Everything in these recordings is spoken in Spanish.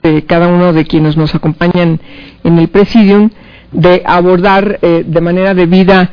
de cada uno de quienes nos acompañan en el Presidium de abordar de manera debida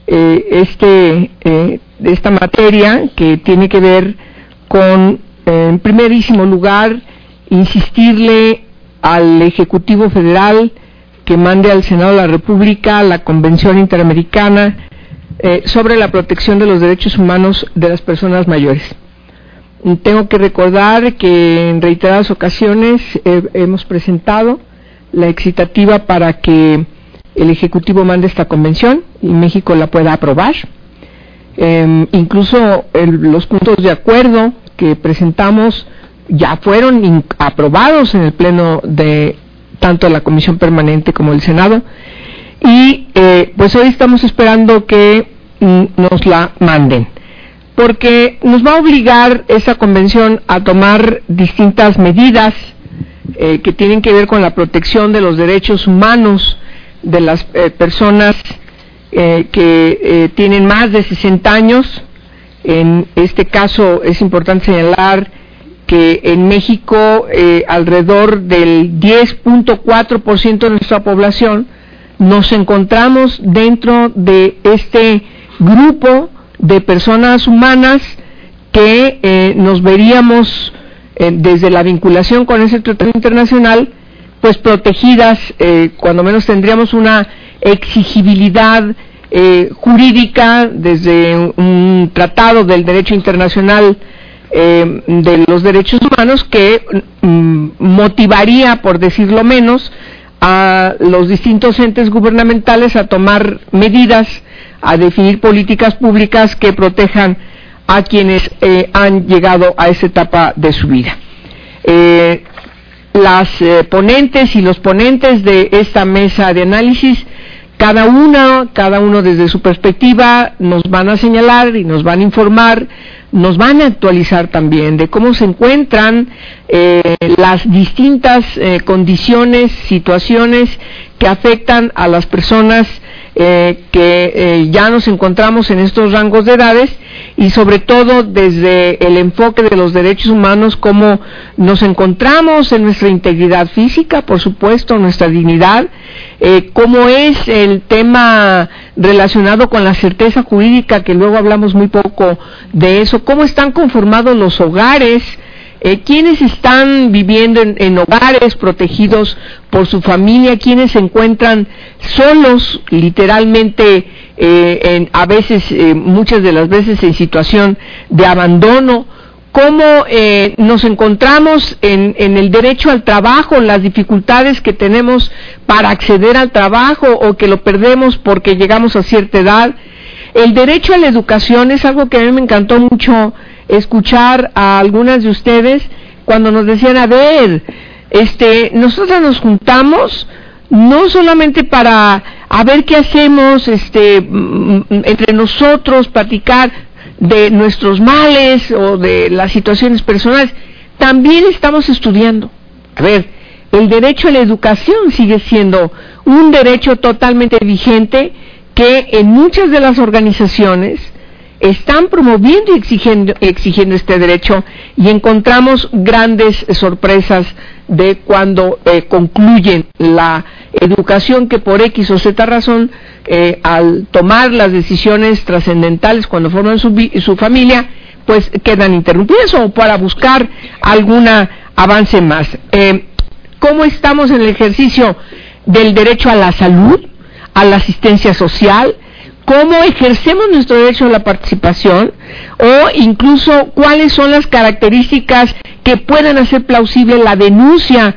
esta materia que tiene que ver con, en primerísimo lugar, insistirle al Ejecutivo Federal que mande al Senado de la República la Convención Interamericana sobre la protección de los derechos humanos de las personas mayores. Tengo que recordar que en reiteradas ocasiones hemos presentado la excitativa para que el Ejecutivo mande esta convención y México la pueda aprobar. Incluso los puntos de acuerdo que presentamos ya fueron aprobados en el Pleno de tanto la Comisión Permanente como el Senado, y pues hoy estamos esperando que nos la manden, porque nos va a obligar esa convención a tomar distintas medidas que tienen que ver con la protección de los derechos humanos de las personas que tienen más de 60 años. En este caso es importante señalar que en México alrededor del 10.4% de nuestra población nos encontramos dentro de este grupo de personas humanas que nos veríamos desde la vinculación con ese tratado internacional pues protegidas, cuando menos tendríamos una exigibilidad jurídica desde un tratado del derecho internacional de los derechos humanos que motivaría, por decirlo menos, a los distintos entes gubernamentales a tomar medidas, a definir políticas públicas que protejan a quienes han llegado a esa etapa de su vida. Las ponentes y los ponentes de esta mesa de análisis, cada uno desde su perspectiva, nos van a señalar y nos van a informar, nos van a actualizar también de cómo se encuentran las distintas condiciones, situaciones que afectan a las personas que ya nos encontramos en estos rangos de edades, y sobre todo desde el enfoque de los derechos humanos, cómo nos encontramos en nuestra integridad física, por supuesto, nuestra dignidad, cómo es el tema relacionado con la certeza jurídica, que luego hablamos muy poco de eso, cómo están conformados los hogares, quiénes están viviendo en hogares protegidos por su familia, quiénes se encuentran solos, literalmente, a veces, muchas de las veces en situación de abandono, cómo nos encontramos en el derecho al trabajo, las dificultades que tenemos para acceder al trabajo o que lo perdemos porque llegamos a cierta edad. El derecho a la educación es algo que a mí me encantó mucho escuchar a algunas de ustedes cuando nos decían, a ver, nosotros nos juntamos no solamente para a ver qué hacemos entre nosotros, platicar de nuestros males o de las situaciones personales, también estamos estudiando. A ver, el derecho a la educación sigue siendo un derecho totalmente vigente que en muchas de las organizaciones están promoviendo y exigiendo este derecho, y encontramos grandes sorpresas de cuando concluyen la educación, que por X o Z razón, al tomar las decisiones trascendentales cuando forman su familia, pues quedan interrumpidas o para buscar algún avance más. ¿Cómo estamos en el ejercicio del derecho a la salud, a la asistencia social? ¿Cómo ejercemos nuestro derecho a la participación? O incluso, ¿cuáles son las características que puedan hacer plausible la denuncia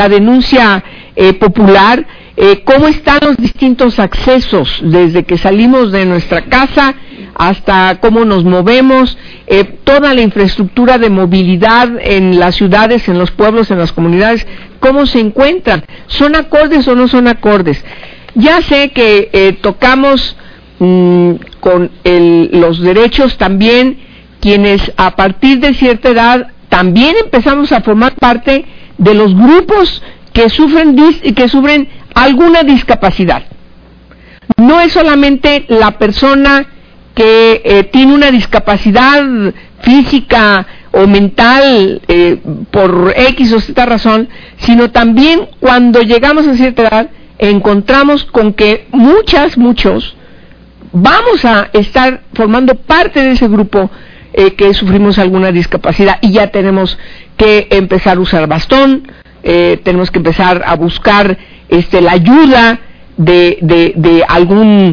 popular? ¿Cómo están los distintos accesos desde que salimos de nuestra casa hasta cómo nos movemos? Toda la infraestructura de movilidad en las ciudades, en los pueblos, en las comunidades, ¿cómo se encuentran? ¿Son acordes o no son acordes? Ya sé que tocamos con los derechos también quienes a partir de cierta edad también empezamos a formar parte de los grupos que sufren alguna discapacidad. No es solamente la persona que tiene una discapacidad física o mental por X o Z razón, sino también cuando llegamos a cierta edad encontramos con que muchos vamos a estar formando parte de ese grupo que sufrimos alguna discapacidad y ya tenemos que empezar a usar bastón, tenemos que empezar a buscar la ayuda de algún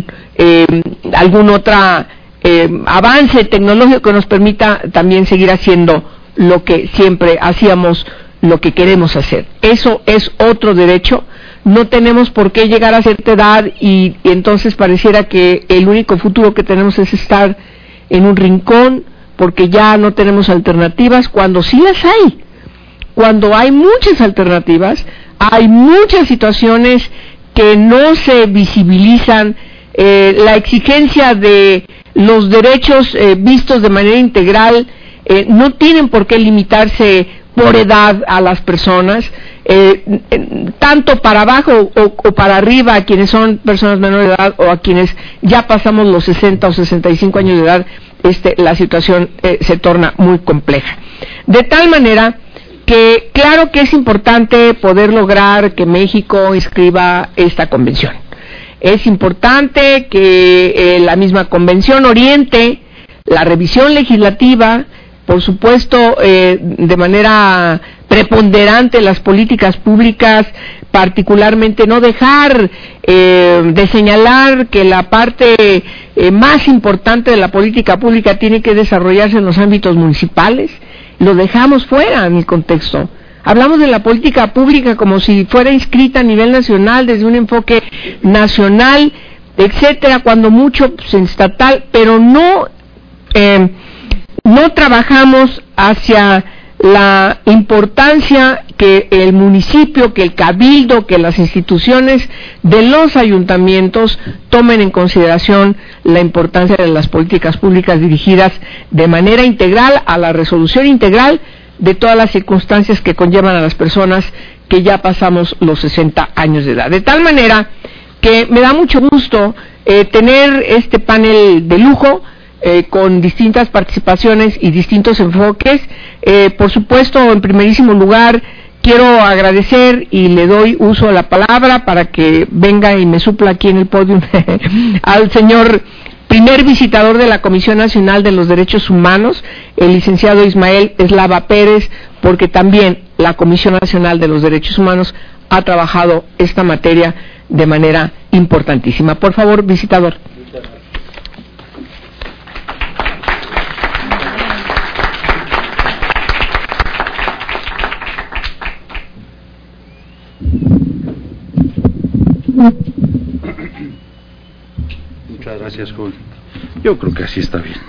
otra avance tecnológico que nos permita también seguir haciendo lo que siempre hacíamos, lo que queremos hacer. Eso es otro derecho. No tenemos por qué llegar a cierta edad y entonces pareciera que el único futuro que tenemos es estar en un rincón porque ya no tenemos alternativas, cuando sí las hay. Cuando hay muchas alternativas, hay muchas situaciones que no se visibilizan, la exigencia de los derechos vistos de manera integral no tienen por qué limitarse por edad a las personas, tanto para abajo o para arriba a quienes son personas menores de edad o a quienes ya pasamos los 60 o 65 años de edad, la situación se torna muy compleja. De tal manera que claro que es importante poder lograr que México inscriba esta convención. Es importante que la misma convención oriente la revisión legislativa, por supuesto, de manera preponderante las políticas públicas, particularmente no dejar de señalar que la parte más importante de la política pública tiene que desarrollarse en los ámbitos municipales. Lo dejamos fuera en el contexto. Hablamos de la política pública como si fuera inscrita a nivel nacional, desde un enfoque nacional, etcétera, cuando mucho pues, estatal, pero no trabajamos hacia la importancia que el municipio, que el cabildo, que las instituciones de los ayuntamientos tomen en consideración la importancia de las políticas públicas dirigidas de manera integral a la resolución integral de todas las circunstancias que conllevan a las personas que ya pasamos los 60 años de edad. De tal manera que me da mucho gusto tener este panel de lujo, con distintas participaciones y distintos enfoques. Por supuesto, en primerísimo lugar, quiero agradecer y le doy uso a la palabra para que venga y me supla aquí en el podio al señor primer visitador de la Comisión Nacional de los Derechos Humanos, el licenciado Ismael Eslava Pérez, porque también la Comisión Nacional de los Derechos Humanos ha trabajado esta materia de manera importantísima. Por favor, visitador. Muchas gracias, joven. Yo creo que así está bien.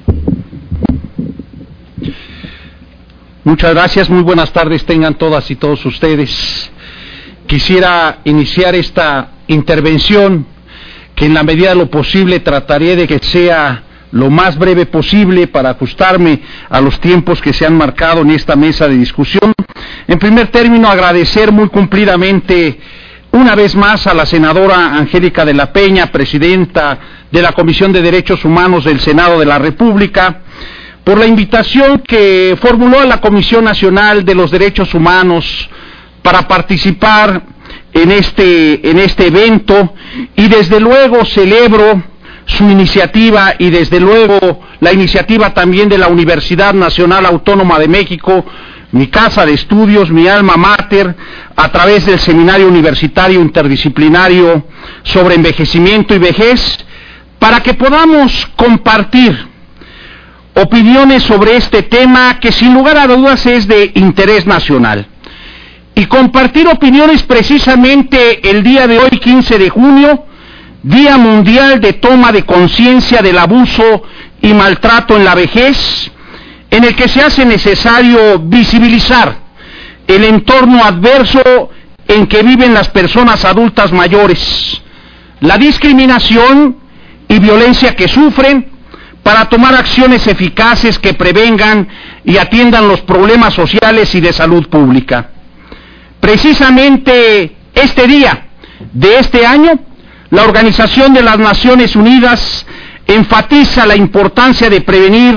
Muchas gracias, muy buenas tardes tengan todas y todos ustedes. Quisiera iniciar esta intervención, que en la medida de lo posible trataré de que sea lo más breve posible para ajustarme a los tiempos que se han marcado en esta mesa de discusión. En primer término, agradecer muy cumplidamente una vez más a la senadora Angélica de la Peña, presidenta de la Comisión de Derechos Humanos del Senado de la República, por la invitación que formuló a la Comisión Nacional de los Derechos Humanos para participar en este evento, y desde luego celebro su iniciativa y desde luego la iniciativa también de la Universidad Nacional Autónoma de México, mi casa de estudios, mi alma mater, a través del Seminario Universitario Interdisciplinario sobre Envejecimiento y Vejez, para que podamos compartir opiniones sobre este tema que sin lugar a dudas es de interés nacional. Y compartir opiniones precisamente el día de hoy, 15 de junio, Día Mundial de Toma de Conciencia del Abuso y Maltrato en la Vejez, en el que se hace necesario visibilizar el entorno adverso en que viven las personas adultas mayores, la discriminación y violencia que sufren, para tomar acciones eficaces que prevengan y atiendan los problemas sociales y de salud pública. Precisamente este día de este año, la Organización de las Naciones Unidas enfatiza la importancia de prevenir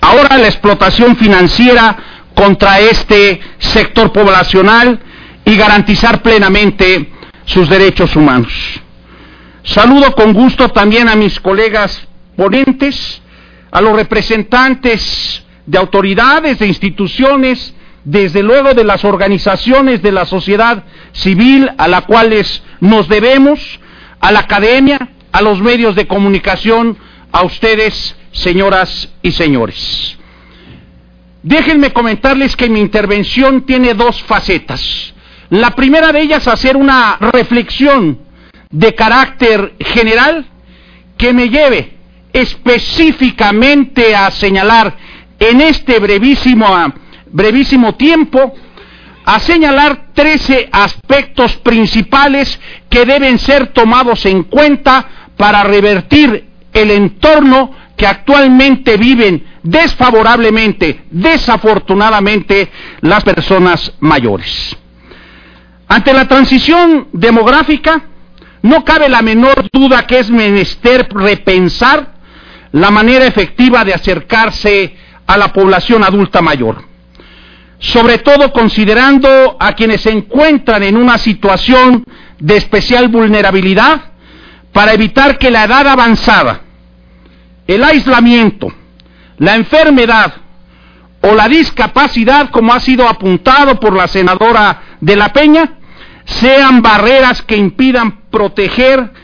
ahora la explotación financiera contra este sector poblacional y garantizar plenamente sus derechos humanos. Saludo con gusto también a mis colegas ponentes, a los representantes de autoridades, de instituciones, desde luego de las organizaciones de la sociedad civil a las cuales nos debemos, a la academia, a los medios de comunicación, a ustedes, señoras y señores. Déjenme comentarles que mi intervención tiene dos facetas. La primera de ellas, hacer una reflexión de carácter general que me lleve específicamente a señalar en este brevísimo tiempo, a señalar 13 aspectos principales que deben ser tomados en cuenta para revertir el entorno que actualmente viven desfavorablemente, desafortunadamente, las personas mayores. Ante la transición demográfica, no cabe la menor duda que es menester repensar la manera efectiva de acercarse a la población adulta mayor, sobre todo considerando a quienes se encuentran en una situación de especial vulnerabilidad, para evitar que la edad avanzada, el aislamiento, la enfermedad o la discapacidad, como ha sido apuntado por la senadora de la Peña, sean barreras que impidan protegerlos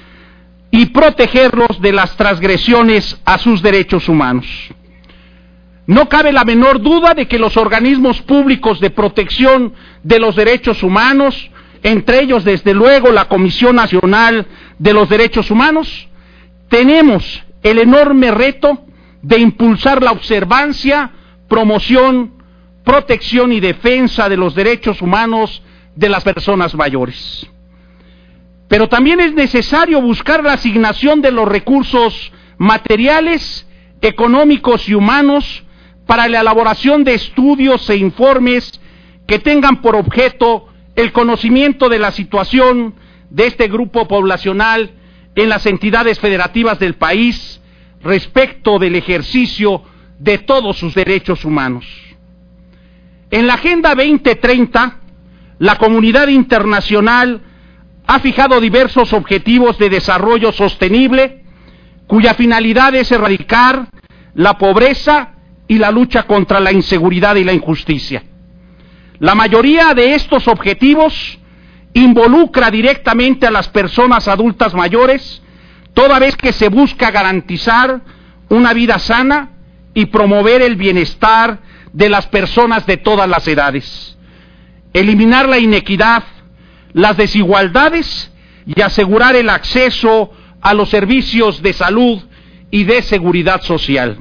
de las transgresiones a sus derechos humanos. No cabe la menor duda de que los organismos públicos de protección de los derechos humanos, entre ellos desde luego la Comisión Nacional de los Derechos Humanos, tenemos el enorme reto de impulsar la observancia, promoción, protección y defensa de los derechos humanos de las personas mayores. Pero también es necesario buscar la asignación de los recursos materiales, económicos y humanos para la elaboración de estudios e informes que tengan por objeto el conocimiento de la situación de este grupo poblacional en las entidades federativas del país respecto del ejercicio de todos sus derechos humanos. En la Agenda 2030, la comunidad internacional ha fijado diversos objetivos de desarrollo sostenible, cuya finalidad es erradicar la pobreza y la lucha contra la inseguridad y la injusticia. La mayoría de estos objetivos involucra directamente a las personas adultas mayores, toda vez que se busca garantizar una vida sana y promover el bienestar de las personas de todas las edades, eliminar la inequidad, las desigualdades y asegurar el acceso a los servicios de salud y de seguridad social.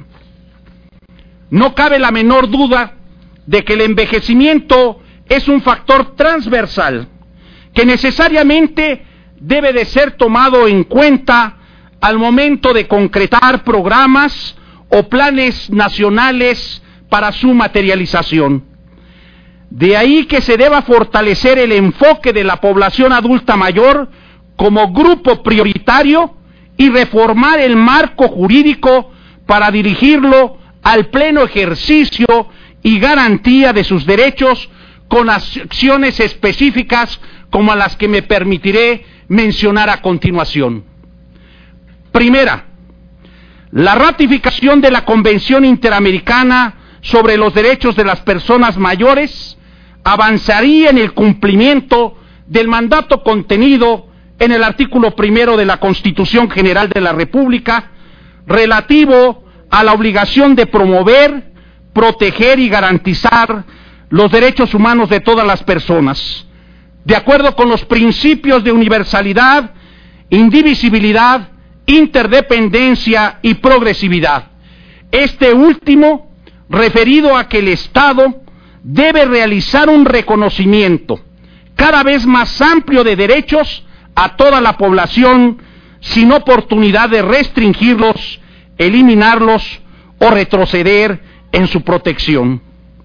No cabe la menor duda de que el envejecimiento es un factor transversal que necesariamente debe de ser tomado en cuenta al momento de concretar programas o planes nacionales para su materialización. De ahí que se deba fortalecer el enfoque de la población adulta mayor como grupo prioritario y reformar el marco jurídico para dirigirlo al pleno ejercicio y garantía de sus derechos con acciones específicas como las que me permitiré mencionar a continuación. Primera, la ratificación de la Convención Interamericana sobre los Derechos de las Personas Mayores avanzaría en el cumplimiento del mandato contenido en el artículo 1 de la Constitución General de la República, relativo a la obligación de promover, proteger y garantizar los derechos humanos de todas las personas, de acuerdo con los principios de universalidad, indivisibilidad, interdependencia y progresividad. Este último, referido a que el Estado debe realizar un reconocimiento cada vez más amplio de derechos a toda la población, sin oportunidad de restringirlos, eliminarlos o retroceder en su protección.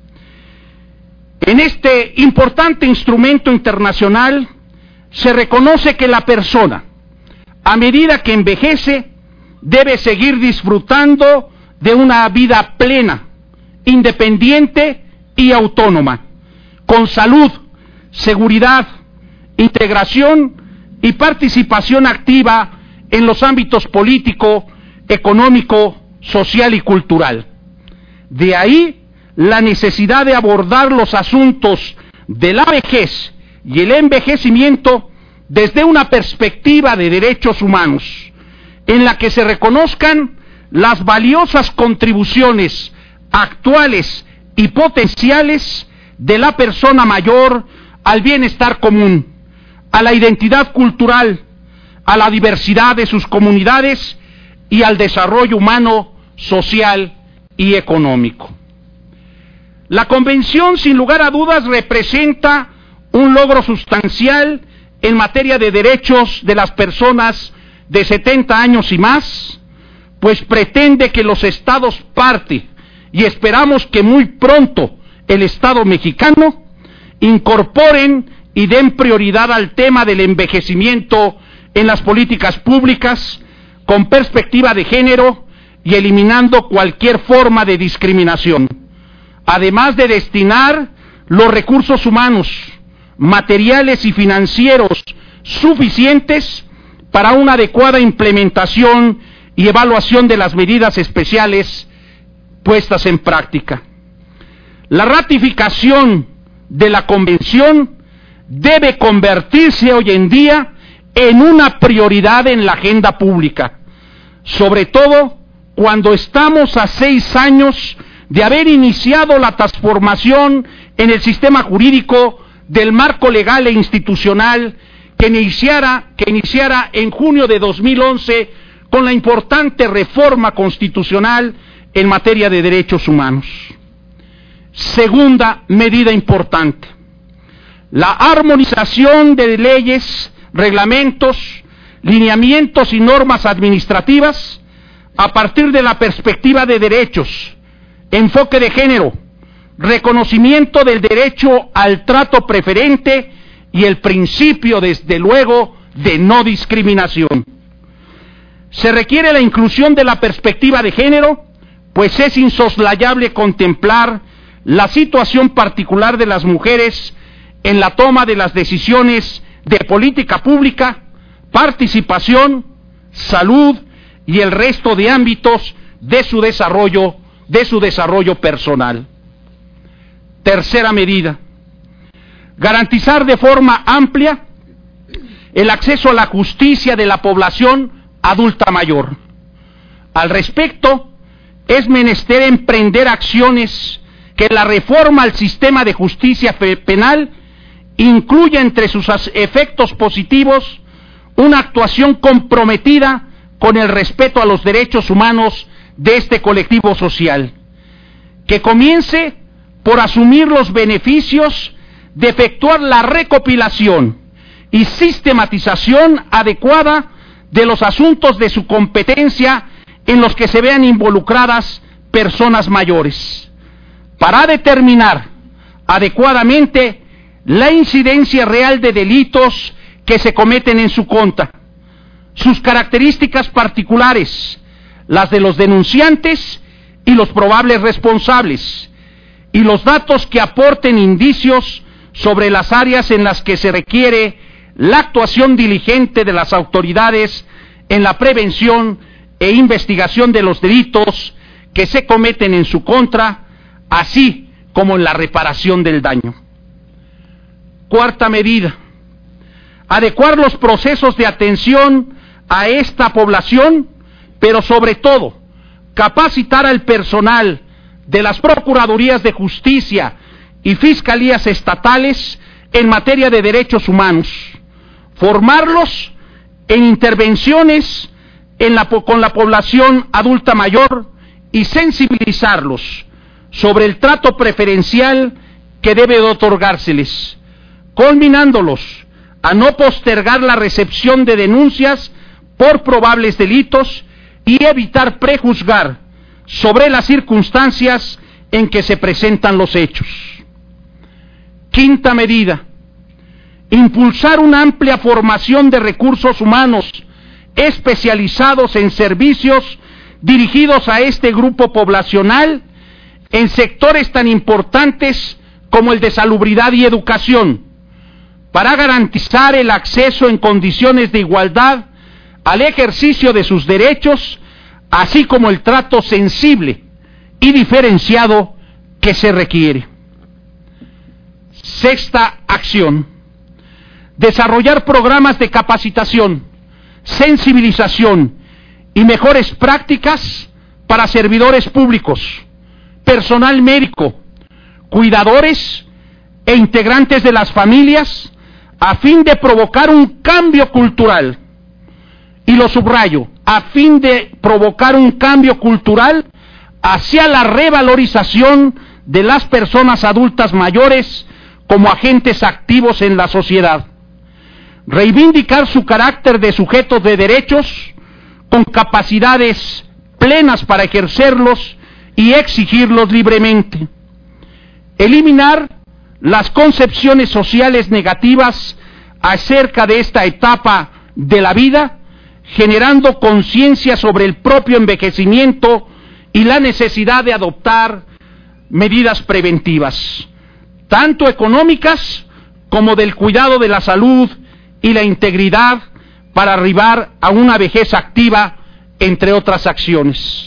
En este importante instrumento internacional se reconoce que la persona, a medida que envejece, debe seguir disfrutando de una vida plena, independiente y autónoma, con salud, seguridad, integración y participación activa en los ámbitos político, económico, social y cultural. De ahí la necesidad de abordar los asuntos de la vejez y el envejecimiento desde una perspectiva de derechos humanos, en la que se reconozcan las valiosas contribuciones actuales y potenciales de la persona mayor al bienestar común, a la identidad cultural, a la diversidad de sus comunidades y al desarrollo humano, social y económico. La Convención, sin lugar a dudas, representa un logro sustancial en materia de derechos de las personas de 70 años y más, pues pretende que los estados parte, y esperamos que muy pronto el Estado mexicano, incorporen y den prioridad al tema del envejecimiento en las políticas públicas con perspectiva de género y eliminando cualquier forma de discriminación, además de destinar los recursos humanos, materiales y financieros suficientes para una adecuada implementación y evaluación de las medidas especiales puestas en práctica. La ratificación de la Convención debe convertirse hoy en día en una prioridad en la agenda pública, sobre todo cuando estamos a 6 años de haber iniciado la transformación en el sistema jurídico del marco legal e institucional que iniciara en junio de 2011 con la importante reforma constitucional en materia de derechos humanos. Segunda medida importante: la armonización de leyes, reglamentos, lineamientos y normas administrativas a partir de la perspectiva de derechos, enfoque de género, reconocimiento del derecho al trato preferente y el principio, desde luego, de no discriminación. Se requiere la inclusión de la perspectiva de género, pues es insoslayable contemplar la situación particular de las mujeres en la toma de las decisiones de política pública, participación, salud y el resto de ámbitos de su desarrollo personal. Tercera medida: garantizar de forma amplia el acceso a la justicia de la población adulta mayor. Al respecto, es menester emprender acciones que la reforma al sistema de justicia penal incluya entre sus efectos positivos una actuación comprometida con el respeto a los derechos humanos de este colectivo social, que comience por asumir los beneficios de efectuar la recopilación y sistematización adecuada de los asuntos de su competencia en los que se vean involucradas personas mayores, para determinar adecuadamente la incidencia real de delitos que se cometen en su contra, sus características particulares, las de los denunciantes y los probables responsables, y los datos que aporten indicios sobre las áreas en las que se requiere la actuación diligente de las autoridades en la prevención e investigación de los delitos que se cometen en su contra, así como en la reparación del daño. Cuarta medida: adecuar los procesos de atención a esta población, pero sobre todo capacitar al personal de las Procuradurías de Justicia y Fiscalías estatales en materia de derechos humanos, formarlos en intervenciones con la población adulta mayor y sensibilizarlos sobre el trato preferencial que debe de otorgárseles, culminándolos a no postergar la recepción de denuncias por probables delitos y evitar prejuzgar sobre las circunstancias en que se presentan los hechos. Quinta medida: impulsar una amplia formación de recursos humanos especializados en servicios dirigidos a este grupo poblacional en sectores tan importantes como el de salubridad y educación, para garantizar el acceso en condiciones de igualdad al ejercicio de sus derechos, así como el trato sensible y diferenciado que se requiere. Sexta acción: desarrollar programas de capacitación, sensibilización y mejores prácticas para servidores públicos, personal médico, cuidadores e integrantes de las familias, a fin de provocar un cambio cultural, y lo subrayo, a fin de provocar un cambio cultural hacia la revalorización de las personas adultas mayores como agentes activos en la sociedad. Reivindicar su carácter de sujetos de derechos con capacidades plenas para ejercerlos y exigirlos libremente. Eliminar las concepciones sociales negativas acerca de esta etapa de la vida, generando conciencia sobre el propio envejecimiento y la necesidad de adoptar medidas preventivas, tanto económicas como del cuidado de la salud y la integridad, para arribar a una vejez activa, entre otras acciones.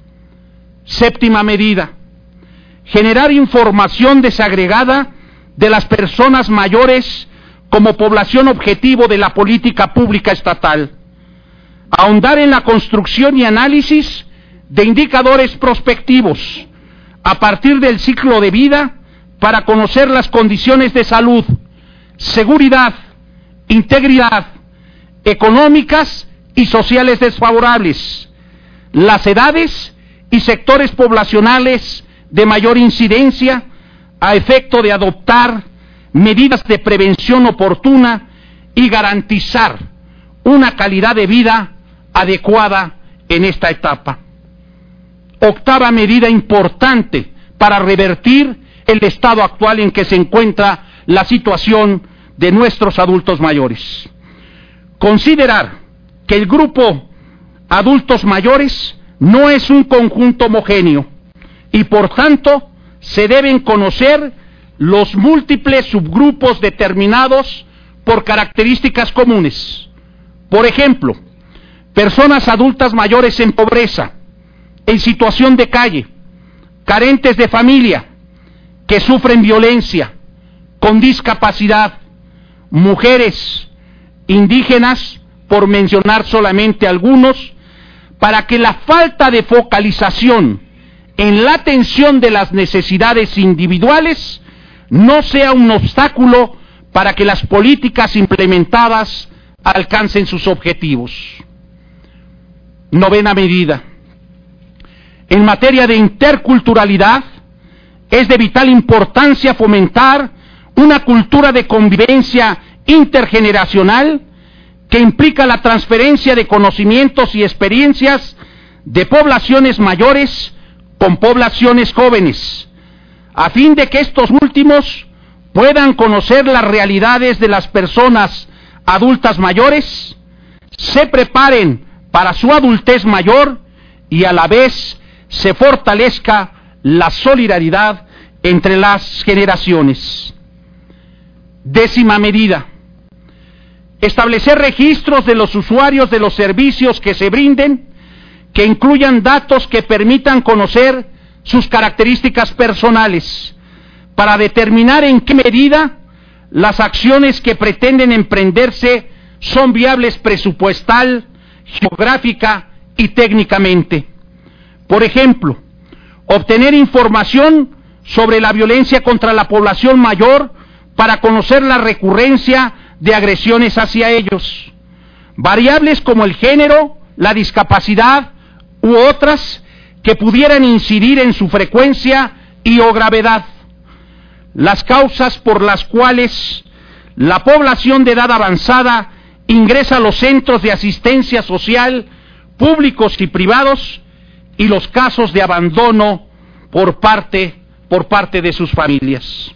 Séptima medida: generar información desagregada de las personas mayores como población objetivo de la política pública estatal. Ahondar en la construcción y análisis de indicadores prospectivos a partir del ciclo de vida para conocer las condiciones de salud, seguridad, integridad, económicas y sociales desfavorables, las edades y sectores poblacionales de mayor incidencia, a efecto de adoptar medidas de prevención oportuna y garantizar una calidad de vida adecuada en esta etapa. Octava medida importante para revertir el estado actual en que se encuentra la situación de nuestros adultos mayores. Considerar que el grupo adultos mayores no es un conjunto homogéneo y por tanto se deben conocer los múltiples subgrupos determinados por características comunes. Por ejemplo, personas adultas mayores en pobreza, en situación de calle, carentes de familia, que sufren violencia, con discapacidad, mujeres, indígenas, por mencionar solamente algunos, para que la falta de focalización en la atención de las necesidades individuales no sea un obstáculo para que las políticas implementadas alcancen sus objetivos. Novena medida: en materia de interculturalidad, es de vital importancia fomentar una cultura de convivencia intergeneracional que implica la transferencia de conocimientos y experiencias de poblaciones mayores con poblaciones jóvenes, a fin de que estos últimos puedan conocer las realidades de las personas adultas mayores, se preparen para su adultez mayor y a la vez se fortalezca la solidaridad entre las generaciones. Décima medida: establecer registros de los usuarios de los servicios que se brinden, que incluyan datos que permitan conocer sus características personales, para determinar en qué medida las acciones que pretenden emprenderse son viables presupuestal, geográfica y técnicamente. Por ejemplo, obtener información sobre la violencia contra la población mayor para conocer la recurrencia de agresiones hacia ellos. Variables como el género, la discapacidad u otras que pudieran incidir en su frecuencia y o gravedad. Las causas por las cuales la población de edad avanzada ingresa a los centros de asistencia social, públicos y privados, y los casos de abandono por parte de sus familias.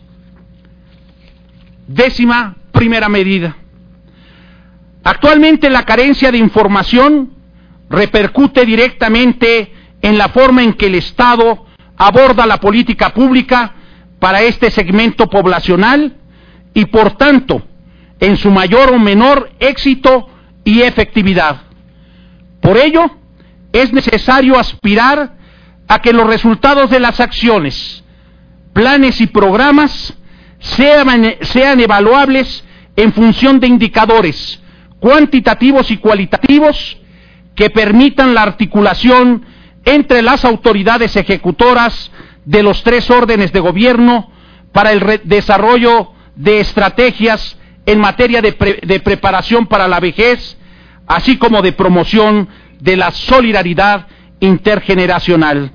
Décima primera medida: actualmente la carencia de información repercute directamente en la forma en que el Estado aborda la política pública para este segmento poblacional y, por tanto, en su mayor o menor éxito y efectividad. Por ello, es necesario aspirar a que los resultados de las acciones, planes y programas sean evaluables en función de indicadores cuantitativos y cualitativos que permitan la articulación entre las autoridades ejecutoras de los tres órdenes de gobierno para el desarrollo de estrategias en materia de preparación para la vejez, así como de promoción de la solidaridad intergeneracional.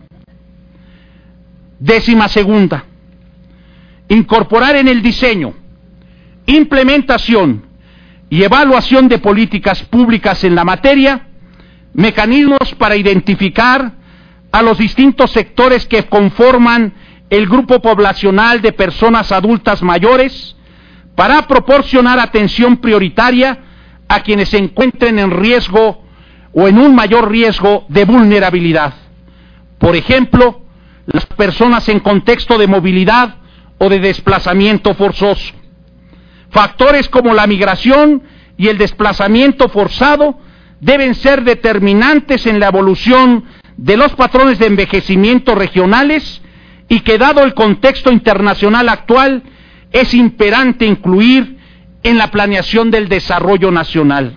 12. Incorporar en el diseño, implementación y evaluación de políticas públicas en la materia mecanismos para identificar a los distintos sectores que conforman el grupo poblacional de personas adultas mayores para proporcionar atención prioritaria a quienes se encuentren en riesgo o en un mayor riesgo de vulnerabilidad. Por ejemplo, las personas en contexto de movilidad o de desplazamiento forzoso. Factores como la migración y el desplazamiento forzado deben ser determinantes en la evolución de los patrones de envejecimiento regionales y que, dado el contexto internacional actual, es imperante incluir en la planeación del desarrollo nacional.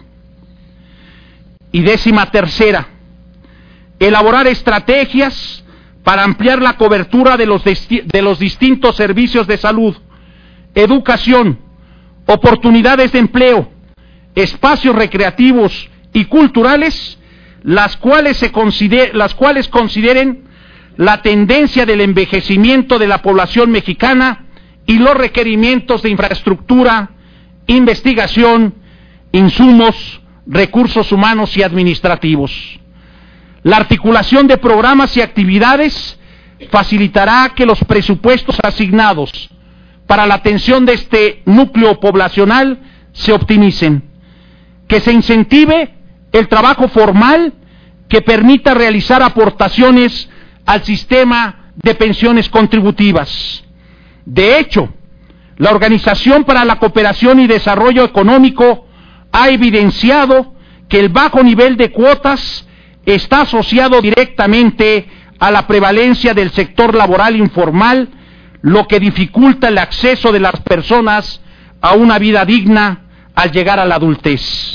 Y 13. Elaborar estrategias para ampliar la cobertura de los distintos servicios de salud, educación, oportunidades de empleo, espacios recreativos y culturales, las cuales consideren la tendencia del envejecimiento de la población mexicana y los requerimientos de infraestructura, investigación, insumos, recursos humanos y administrativos. La articulación de programas y actividades facilitará que los presupuestos asignados para la atención de este núcleo poblacional se optimicen, que se incentive el trabajo formal que permita realizar aportaciones al sistema de pensiones contributivas. De hecho, la Organización para la Cooperación y Desarrollo Económico ha evidenciado que el bajo nivel de cuotas está asociado directamente a la prevalencia del sector laboral informal, lo que dificulta el acceso de las personas a una vida digna al llegar a la adultez.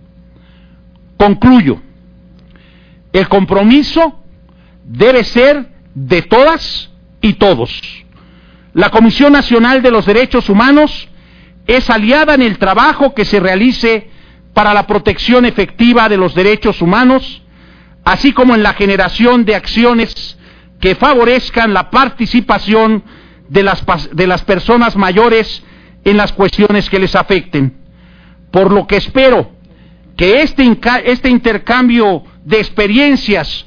Concluyo. El compromiso debe ser de todas y todos. La Comisión Nacional de los Derechos Humanos es aliada en el trabajo que se realice para la protección efectiva de los derechos humanos, así como en la generación de acciones que favorezcan la participación de las personas mayores en las cuestiones que les afecten. Por lo que espero que este intercambio de experiencias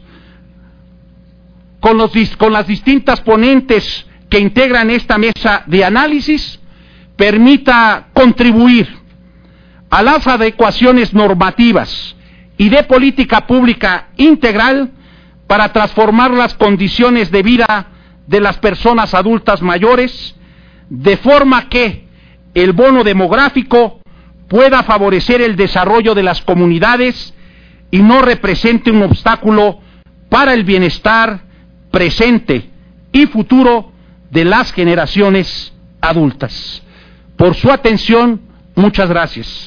con las distintas ponentes que integran esta mesa de análisis permita contribuir a las adecuaciones normativas y de política pública integral para transformar las condiciones de vida de las personas adultas mayores, de forma que el bono demográfico pueda favorecer el desarrollo de las comunidades y no represente un obstáculo para el bienestar presente y futuro de las generaciones adultas. Por su atención, muchas gracias.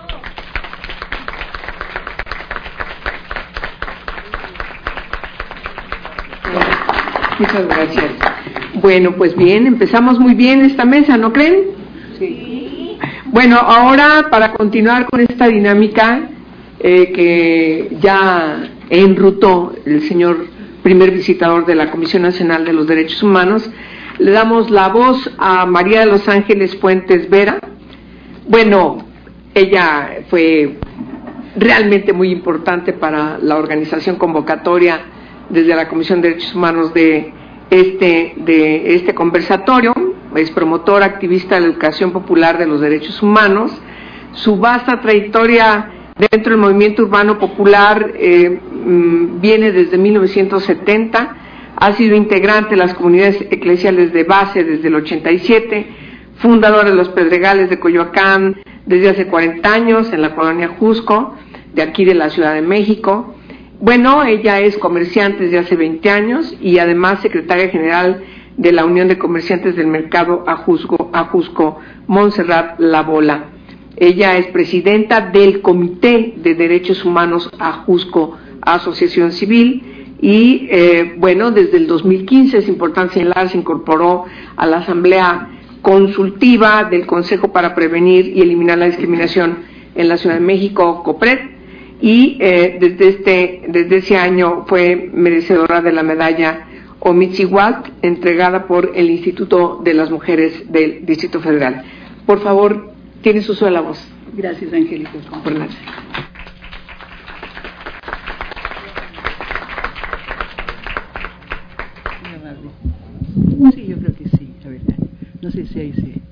Muchas gracias. Bueno, pues bien, empezamos muy bien esta mesa, ¿no creen? Sí. Bueno, ahora para continuar con esta dinámica que ya enrutó el señor primer visitador de la Comisión Nacional de los Derechos Humanos, le damos la voz a María de los Ángeles Fuentes Vera. Bueno, ella fue realmente muy importante para la organización convocatoria desde la Comisión de Derechos Humanos de este conversatorio. Es promotora, activista de la educación popular de los derechos humanos. Su vasta trayectoria dentro del movimiento urbano popular viene desde 1970. Ha sido integrante de las comunidades eclesiales de base desde el 87, fundadora de los Pedregales de Coyoacán desde hace 40 años en la colonia Ajusco, de aquí de la Ciudad de México. Bueno, ella es comerciante desde hace 20 años y además secretaria general de la Unión de Comerciantes del Mercado Ajusco, Montserrat Labola. Ella es presidenta del Comité de Derechos Humanos Ajusco Asociación Civil y, desde el 2015, es importante señalar, se incorporó a la Asamblea Consultiva del Consejo para Prevenir y Eliminar la Discriminación en la Ciudad de México, COPRED, y desde ese año fue merecedora de la medalla Omitzihuac, entregada por el Instituto de las Mujeres del Distrito Federal. Por favor, tienes uso de la voz. Gracias, Angélica. Por nada. Sí, yo creo que sí. A ver, no sé si ahí sí.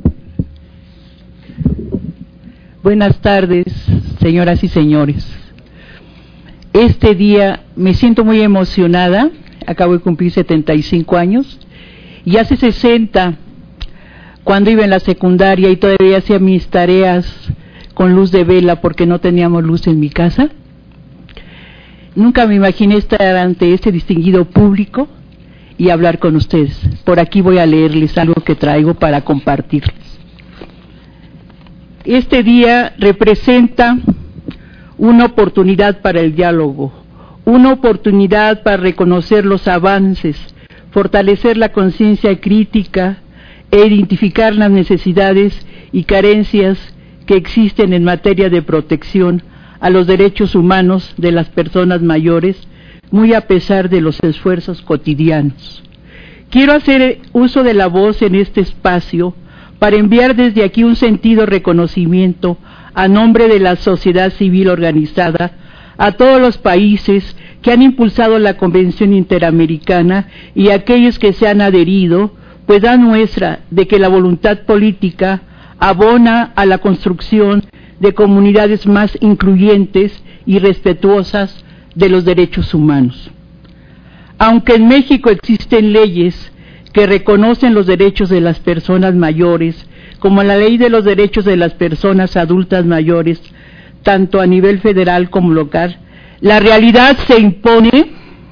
Buenas tardes, señoras y señores. Este día me siento muy emocionada. Acabo de cumplir 75 años y hace 60, cuando iba en la secundaria y todavía hacía mis tareas con luz de vela porque no teníamos luz en mi casa, nunca me imaginé estar ante este distinguido público y hablar con ustedes. Por aquí voy a leerles algo que traigo para compartirles. Este día representa una oportunidad para el diálogo, una oportunidad para reconocer los avances, fortalecer la conciencia crítica e identificar las necesidades y carencias que existen en materia de protección a los derechos humanos de las personas mayores, muy a pesar de los esfuerzos cotidianos. Quiero hacer uso de la voz en este espacio para enviar desde aquí un sentido reconocimiento a nombre de la sociedad civil organizada a todos los países que han impulsado la Convención Interamericana y a aquellos que se han adherido, pues da muestra de que la voluntad política abona a la construcción de comunidades más incluyentes y respetuosas de los derechos humanos. Aunque en México existen leyes que reconocen los derechos de las personas mayores, como la Ley de los Derechos de las Personas Adultas Mayores, tanto a nivel federal como local, la realidad se impone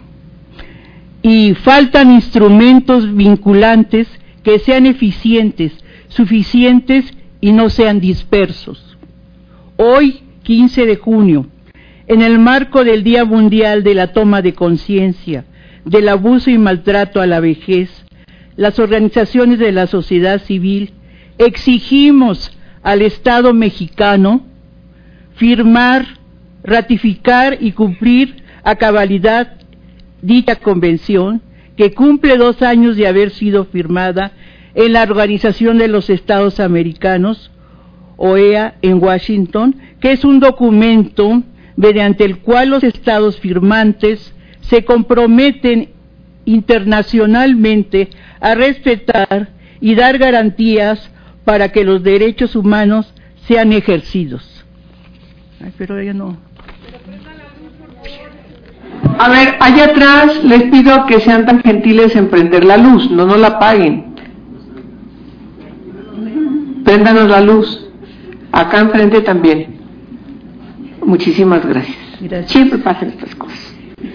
y faltan instrumentos vinculantes que sean eficientes, suficientes y no sean dispersos. Hoy, 15 de junio, en el marco del Día Mundial de la Toma de Conciencia del Abuso y Maltrato a la Vejez, las organizaciones de la sociedad civil exigimos al Estado mexicano firmar, ratificar y cumplir a cabalidad dicha convención, que cumple 2 años de haber sido firmada en la Organización de los Estados Americanos, OEA, en Washington, que es un documento mediante el cual los estados firmantes se comprometen internacionalmente a respetar y dar garantías para que los derechos humanos sean ejercidos. Ay, pero ella no. A ver, allá atrás les pido que sean tan gentiles en prender la luz, no la apaguen. Préndanos la luz. Acá enfrente también. Muchísimas gracias. Siempre pasan estas cosas.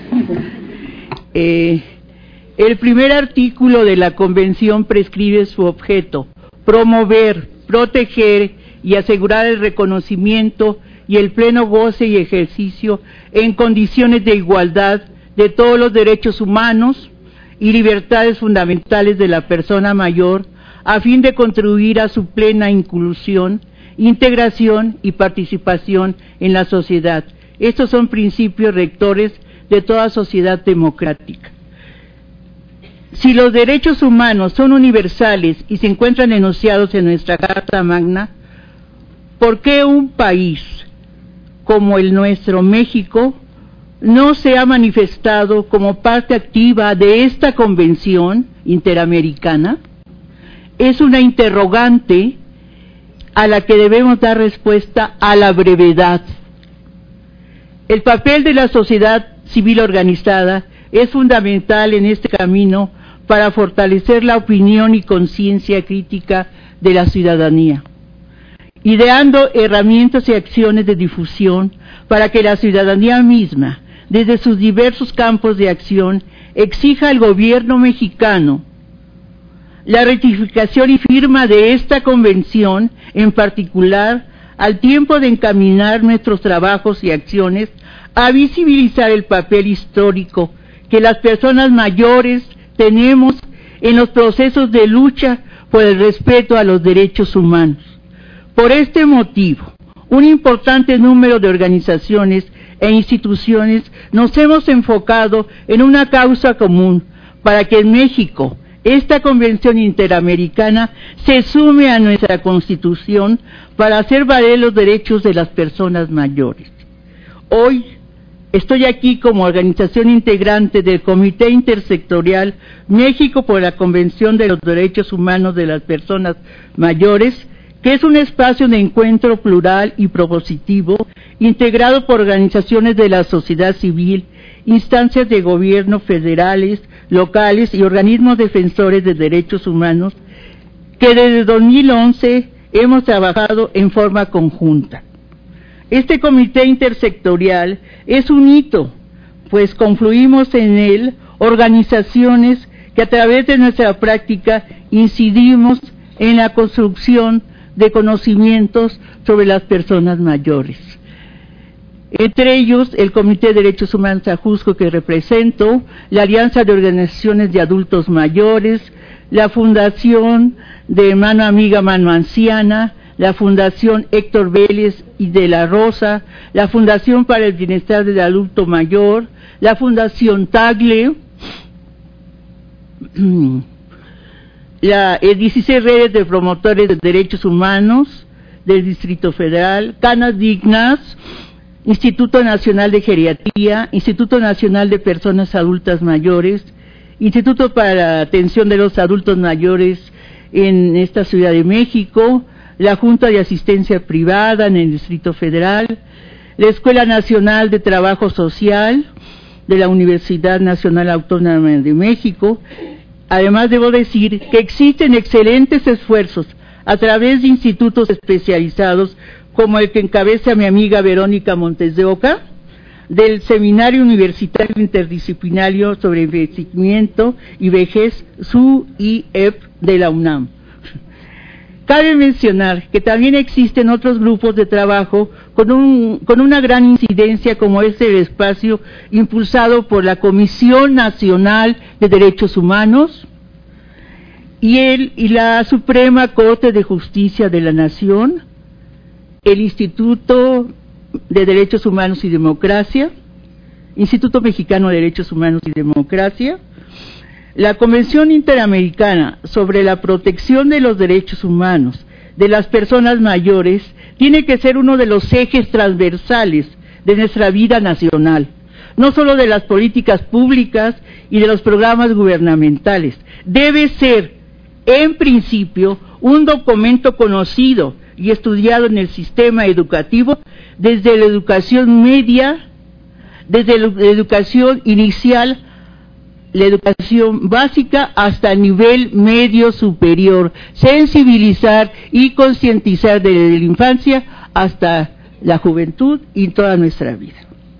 El primer artículo de la Convención prescribe su objeto: promover, proteger y asegurar el reconocimiento y el pleno goce y ejercicio en condiciones de igualdad de todos los derechos humanos y libertades fundamentales de la persona mayor, a fin de contribuir a su plena inclusión, integración y participación en la sociedad. Estos son principios rectores de toda sociedad democrática. Si los derechos humanos son universales y se encuentran enunciados en nuestra Carta Magna, ¿por qué un país como el nuestro, México, no se ha manifestado como parte activa de esta Convención Interamericana? Es una interrogante a la que debemos dar respuesta a la brevedad. El papel de la sociedad civil organizada es fundamental en este camino para fortalecer la opinión y conciencia crítica de la ciudadanía, ideando herramientas y acciones de difusión para que la ciudadanía misma, desde sus diversos campos de acción, exija al gobierno mexicano la ratificación y firma de esta convención, en particular, al tiempo de encaminar nuestros trabajos y acciones a visibilizar el papel histórico que las personas mayores tenemos en los procesos de lucha por el respeto a los derechos humanos. Por este motivo, un importante número de organizaciones e instituciones nos hemos enfocado en una causa común para que en México esta Convención Interamericana se sume a nuestra Constitución para hacer valer los derechos de las personas mayores. Hoy estoy aquí como organización integrante del Comité Intersectorial México por la Convención de los Derechos Humanos de las Personas Mayores, que es un espacio de encuentro plural y propositivo, integrado por organizaciones de la sociedad civil, instancias de gobierno federales, locales y organismos defensores de derechos humanos, que desde 2011 hemos trabajado en forma conjunta. Este comité intersectorial es un hito, pues confluimos en él organizaciones que a través de nuestra práctica incidimos en la construcción de conocimientos sobre las personas mayores. Entre ellos, el Comité de Derechos Humanos Ajusco, que represento, la Alianza de Organizaciones de Adultos Mayores, la Fundación de Mano Amiga, Mano Anciana, la Fundación Héctor Vélez y de la Rosa, la Fundación para el Bienestar del Adulto Mayor, la Fundación Tagle, 16 redes de promotores de derechos humanos del Distrito Federal, Canas Dignas, Instituto Nacional de Geriatría, Instituto Nacional de Personas Adultas Mayores, Instituto para la Atención de los Adultos Mayores en esta Ciudad de México, la Junta de Asistencia Privada en el Distrito Federal, la Escuela Nacional de Trabajo Social de la Universidad Nacional Autónoma de México. Además, debo decir que existen excelentes esfuerzos a través de institutos especializados como el que encabeza mi amiga Verónica Montes de Oca, del Seminario Universitario Interdisciplinario sobre Envejecimiento y Vejez, SUIEP, de la UNAM. Cabe mencionar que también existen otros grupos de trabajo con una gran incidencia, como es el espacio impulsado por la Comisión Nacional de Derechos Humanos y la Suprema Corte de Justicia de la Nación, el Instituto de Derechos Humanos y Democracia, Instituto Mexicano de Derechos Humanos y Democracia, la Convención Interamericana sobre la Protección de los Derechos Humanos de las Personas Mayores tiene que ser uno de los ejes transversales de nuestra vida nacional, no solo de las políticas públicas y de los programas gubernamentales. Debe ser, en principio, un documento conocido y estudiado en el sistema educativo, desde la educación media, desde la educación inicial, la educación básica, hasta el nivel medio superior, sensibilizar y concientizar desde la infancia hasta la juventud y toda nuestra vida.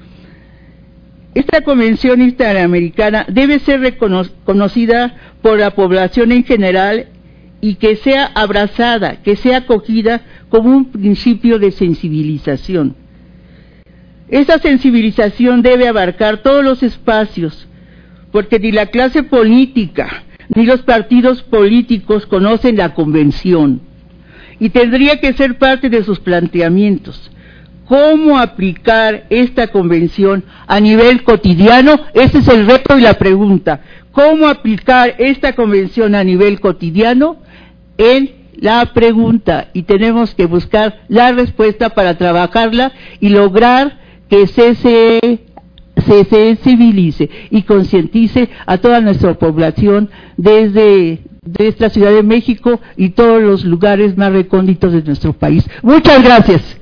Esta Convención Interamericana debe ser reconocida por la población en general y que sea abrazada, que sea acogida como un principio de sensibilización. Esa sensibilización debe abarcar todos los espacios, porque ni la clase política ni los partidos políticos conocen la Convención, y tendría que ser parte de sus planteamientos. ¿Cómo aplicar esta Convención a nivel cotidiano? Ese es el reto y la pregunta. ¿Cómo aplicar esta Convención a nivel cotidiano? En la pregunta, y tenemos que buscar la respuesta para trabajarla y lograr que se sensibilice y concientice a toda nuestra población desde esta Ciudad de México y todos los lugares más recónditos de nuestro país. Muchas gracias.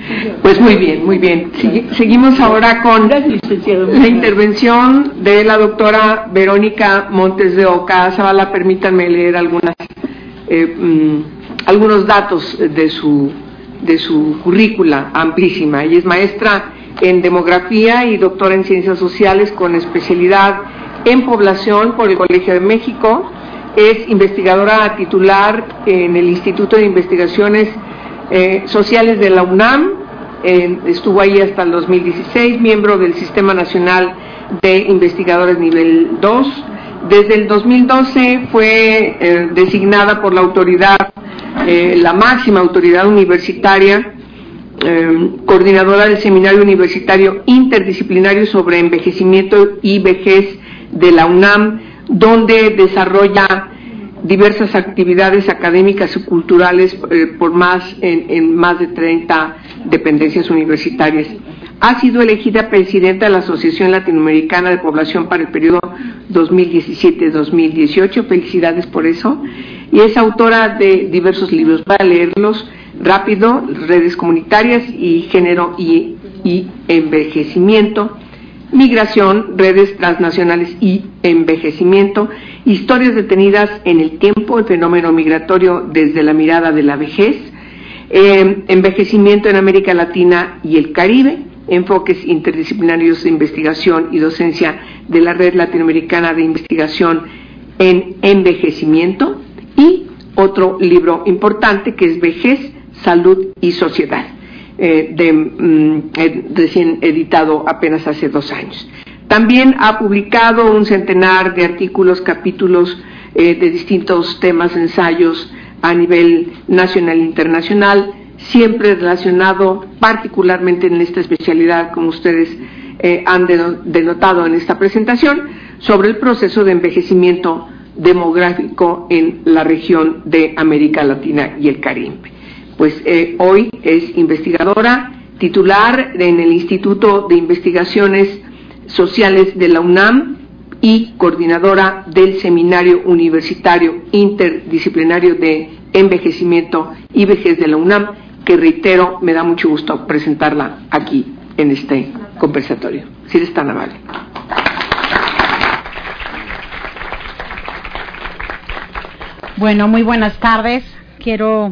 Pues muy bien, muy bien. Seguimos ahora con la intervención de la doctora Verónica Montes de Oca. Zavala, permítanme leer algunos datos de su currícula amplísima. Ella es maestra en demografía y doctora en ciencias sociales con especialidad en población por el Colegio de México. Es investigadora titular en el Instituto de Investigaciones Sociales de la UNAM, estuvo ahí hasta el 2016, miembro del Sistema Nacional de Investigadores Nivel 2. Desde el 2012 fue designada por la autoridad, la máxima autoridad universitaria, coordinadora del Seminario Universitario Interdisciplinario sobre Envejecimiento y Vejez de la UNAM, donde desarrolla diversas actividades académicas y culturales en más de 30 dependencias universitarias. Ha sido elegida presidenta de la Asociación Latinoamericana de Población para el periodo 2017-2018, felicidades por eso, y es autora de diversos libros. Para leerlos rápido: Redes Comunitarias y Género y Envejecimiento, Migración, Redes Transnacionales y Envejecimiento, Historias detenidas en el tiempo, el fenómeno migratorio desde la mirada de la vejez, Envejecimiento en América Latina y el Caribe, Enfoques interdisciplinarios de investigación y docencia de la Red Latinoamericana de Investigación en Envejecimiento, y otro libro importante que es Vejez, Salud y Sociedad, recién editado apenas hace 2 años. También ha publicado un centenar de artículos, capítulos de distintos temas, ensayos a nivel nacional e internacional, siempre relacionado particularmente en esta especialidad, como ustedes han denotado en esta presentación, sobre el proceso de envejecimiento demográfico en la región de América Latina y el Caribe. Pues hoy es investigadora titular en el Instituto de Investigaciones Sociales de la UNAM y coordinadora del Seminario Universitario Interdisciplinario de Envejecimiento y Vejez de la UNAM, que reitero, me da mucho gusto presentarla aquí en este conversatorio. Si eres tan amable. Bueno, muy buenas tardes. Quiero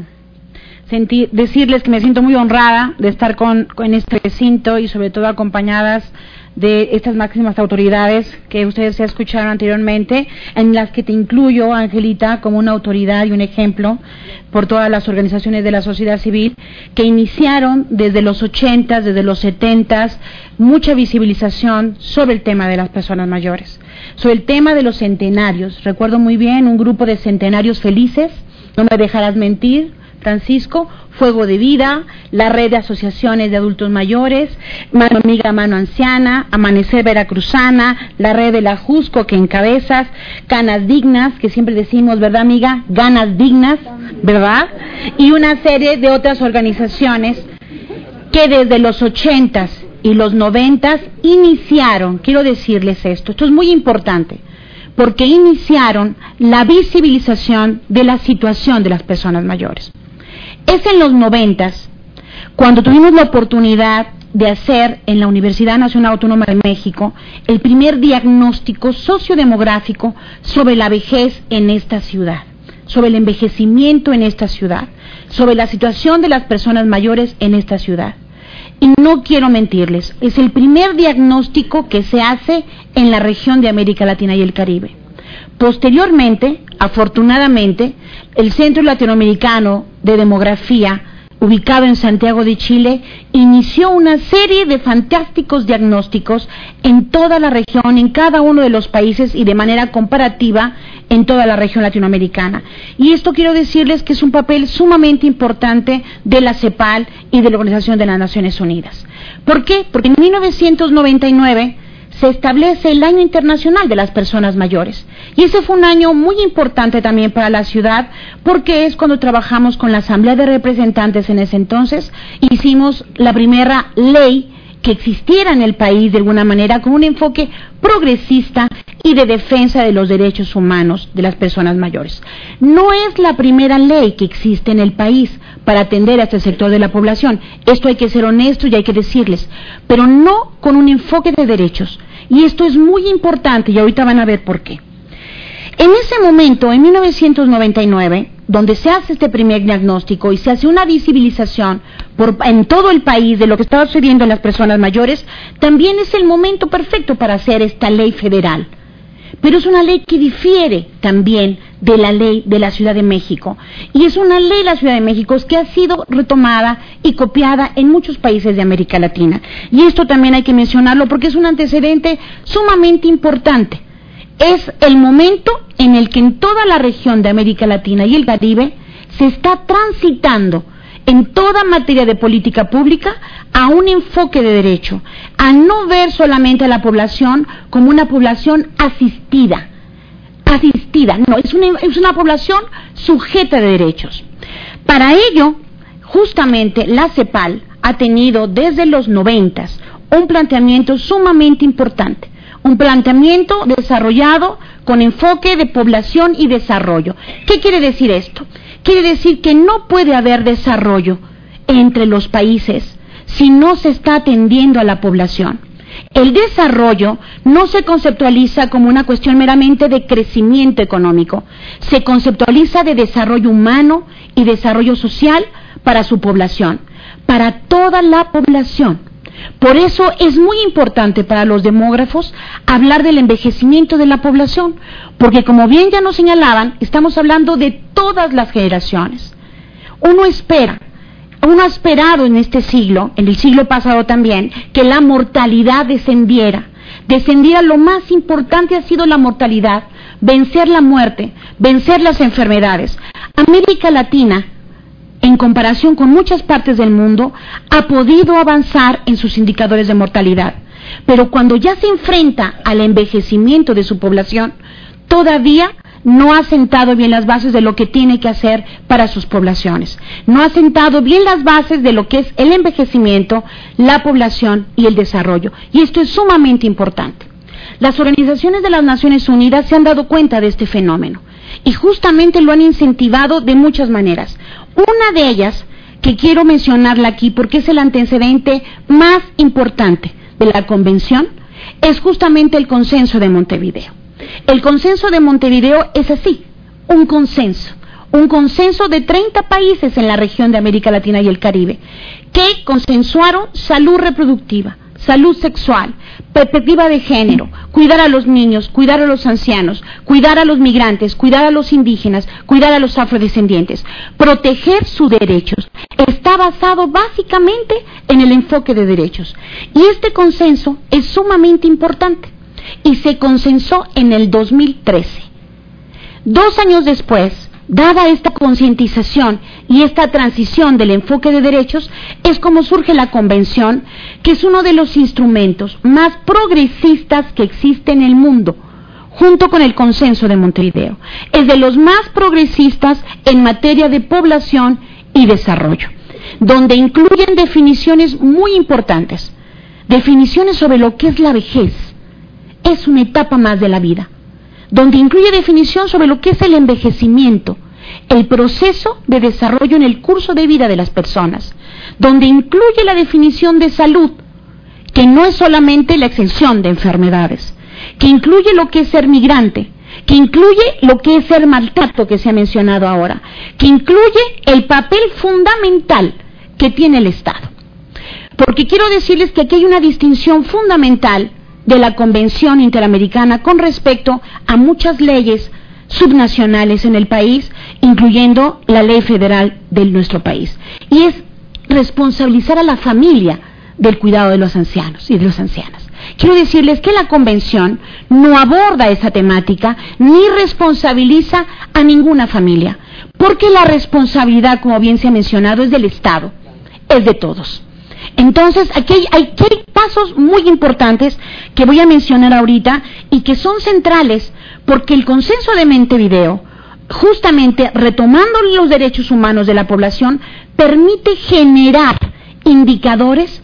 decirles que me siento muy honrada de estar en este recinto y sobre todo acompañadas de estas máximas autoridades que ustedes ya escucharon anteriormente, en las que te incluyo, Angelita, como una autoridad y un ejemplo por todas las organizaciones de la sociedad civil que iniciaron desde los 80s, desde los 70s, mucha visibilización sobre el tema de las personas mayores, sobre el tema de los centenarios. Recuerdo muy bien un grupo de centenarios felices, no me dejarás mentir, Francisco, Fuego de Vida, la red de asociaciones de adultos mayores, Mano Amiga, Mano Anciana, Amanecer Veracruzana, la red de la Jusco que encabezas, Ganas Dignas, que siempre decimos, ¿verdad, amiga? Ganas Dignas, ¿verdad? Y una serie de otras organizaciones que desde los 80s y los 90s iniciaron, quiero decirles esto es muy importante, porque iniciaron la visibilización de la situación de las personas mayores. Es en los 90s cuando tuvimos la oportunidad de hacer en la Universidad Nacional Autónoma de México el primer diagnóstico sociodemográfico sobre la vejez en esta ciudad, sobre el envejecimiento en esta ciudad, sobre la situación de las personas mayores en esta ciudad. Y no quiero mentirles, es el primer diagnóstico que se hace en la región de América Latina y el Caribe. Posteriormente, afortunadamente, el Centro Latinoamericano de Demografía, ubicado en Santiago de Chile, inició una serie de fantásticos diagnósticos en toda la región, en cada uno de los países y de manera comparativa en toda la región latinoamericana. Y esto quiero decirles que es un papel sumamente importante de la CEPAL y de la Organización de las Naciones Unidas. ¿Por qué? Porque en 1999 se establece el Año Internacional de las Personas Mayores. Y ese fue un año muy importante también para la ciudad, porque es cuando trabajamos con la Asamblea de Representantes en ese entonces, hicimos la primera ley que existiera en el país de alguna manera, con un enfoque progresista y de defensa de los derechos humanos de las personas mayores. No es la primera ley que existe en el país para atender a este sector de la población. Esto hay que ser honesto y hay que decirles, pero no con un enfoque de derechos. Y esto es muy importante y ahorita van a ver por qué. En ese momento, en 1999, donde se hace este primer diagnóstico y se hace una visibilización en todo el país de lo que estaba sucediendo en las personas mayores, también es el momento perfecto para hacer esta ley federal. Pero es una ley que difiere también de la ley de la Ciudad de México. Y es una ley de la Ciudad de México que ha sido retomada y copiada en muchos países de América Latina. Y esto también hay que mencionarlo porque es un antecedente sumamente importante. Es el momento en el que en toda la región de América Latina y el Caribe se está transitando en toda materia de política pública a un enfoque de derecho, a no ver solamente a la población como una población asistida, no, es una población sujeta de derechos. Para ello, justamente la CEPAL ha tenido desde los 90 un planteamiento sumamente importante, un planteamiento desarrollado con enfoque de población y desarrollo. ¿Qué quiere decir esto? Quiere decir que no puede haber desarrollo entre los países si no se está atendiendo a la población. El desarrollo no se conceptualiza como una cuestión meramente de crecimiento económico, se conceptualiza de desarrollo humano y desarrollo social para su población, para toda la población. Por eso es muy importante para los demógrafos hablar del envejecimiento de la población, porque como bien ya nos señalaban, estamos hablando de todas las generaciones. Uno ha esperado en este siglo, en el siglo pasado también, que la mortalidad descendiera. Lo más importante ha sido la mortalidad, vencer la muerte, vencer las enfermedades. América Latina, en comparación con muchas partes del mundo, ha podido avanzar en sus indicadores de mortalidad. Pero cuando ya se enfrenta al envejecimiento de su población, todavía no ha sentado bien las bases de lo que tiene que hacer para sus poblaciones. No ha sentado bien las bases de lo que es el envejecimiento, la población y el desarrollo. Y esto es sumamente importante. Las organizaciones de las Naciones Unidas se han dado cuenta de este fenómeno y justamente lo han incentivado de muchas maneras. Una de ellas, que quiero mencionarla aquí porque es el antecedente más importante de la Convención, es justamente el Consenso de Montevideo. El Consenso de Montevideo es así, un consenso de 30 países en la región de América Latina y el Caribe, que consensuaron salud reproductiva, salud sexual, perspectiva de género, cuidar a los niños, cuidar a los ancianos, cuidar a los migrantes, cuidar a los indígenas, cuidar a los afrodescendientes, proteger sus derechos. Está basado básicamente en el enfoque de derechos. Y este consenso es sumamente importante y se consensó en el 2013. 2 años después, dada esta concientización y esta transición del enfoque de derechos, es como surge la Convención, que es uno de los instrumentos más progresistas que existe en el mundo, junto con el Consenso de Montevideo. Es de los más progresistas en materia de población y desarrollo, donde incluyen definiciones muy importantes, definiciones sobre lo que es la vejez. Es una etapa más de la vida, donde incluye definición sobre lo que es el envejecimiento, el proceso de desarrollo en el curso de vida de las personas, donde incluye la definición de salud, que no es solamente la exención de enfermedades, que incluye lo que es ser migrante, que incluye lo que es ser maltrato, que se ha mencionado ahora, que incluye el papel fundamental que tiene el Estado. Porque quiero decirles que aquí hay una distinción fundamental de la Convención Interamericana con respecto a muchas leyes subnacionales en el país, incluyendo la ley federal de nuestro país. Y es responsabilizar a la familia del cuidado de los ancianos y de las ancianas. Quiero decirles que la Convención no aborda esa temática ni responsabiliza a ninguna familia, porque la responsabilidad, como bien se ha mencionado, es del Estado, es de todos. Entonces, aquí hay pasos muy importantes que voy a mencionar ahorita y que son centrales porque el Consenso de Montevideo, justamente retomando los derechos humanos de la población, permite generar indicadores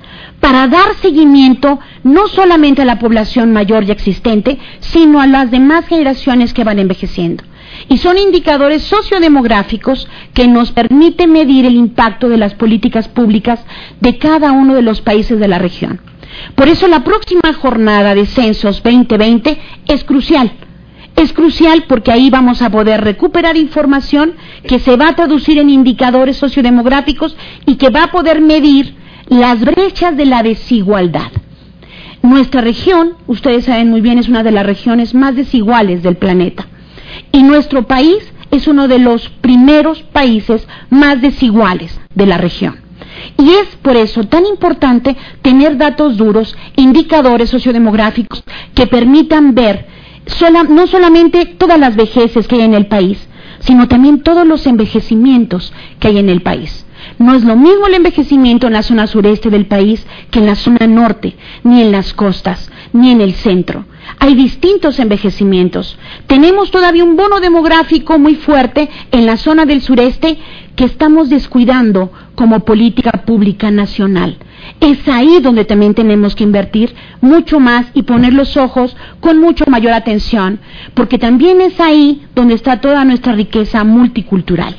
para dar seguimiento no solamente a la población mayor ya existente, sino a las demás generaciones que van envejeciendo. Y son indicadores sociodemográficos que nos permiten medir el impacto de las políticas públicas de cada uno de los países de la región. Por eso la próxima jornada de Censos 2020 es crucial. Es crucial porque ahí vamos a poder recuperar información que se va a traducir en indicadores sociodemográficos y que va a poder medir las brechas de la desigualdad. Nuestra región, ustedes saben muy bien, es una de las regiones más desiguales del planeta. Y nuestro país es uno de los primeros países más desiguales de la región. Y es por eso tan importante tener datos duros, indicadores sociodemográficos que permitan ver no solamente todas las vejeces que hay en el país, sino también todos los envejecimientos que hay en el país. No es lo mismo el envejecimiento en la zona sureste del país que en la zona norte, ni en las costas, ni en el centro. Hay distintos envejecimientos. Tenemos todavía un bono demográfico muy fuerte en la zona del sureste que estamos descuidando como política pública nacional. Es ahí donde también tenemos que invertir mucho más y poner los ojos con mucho mayor atención, porque también es ahí donde está toda nuestra riqueza multicultural.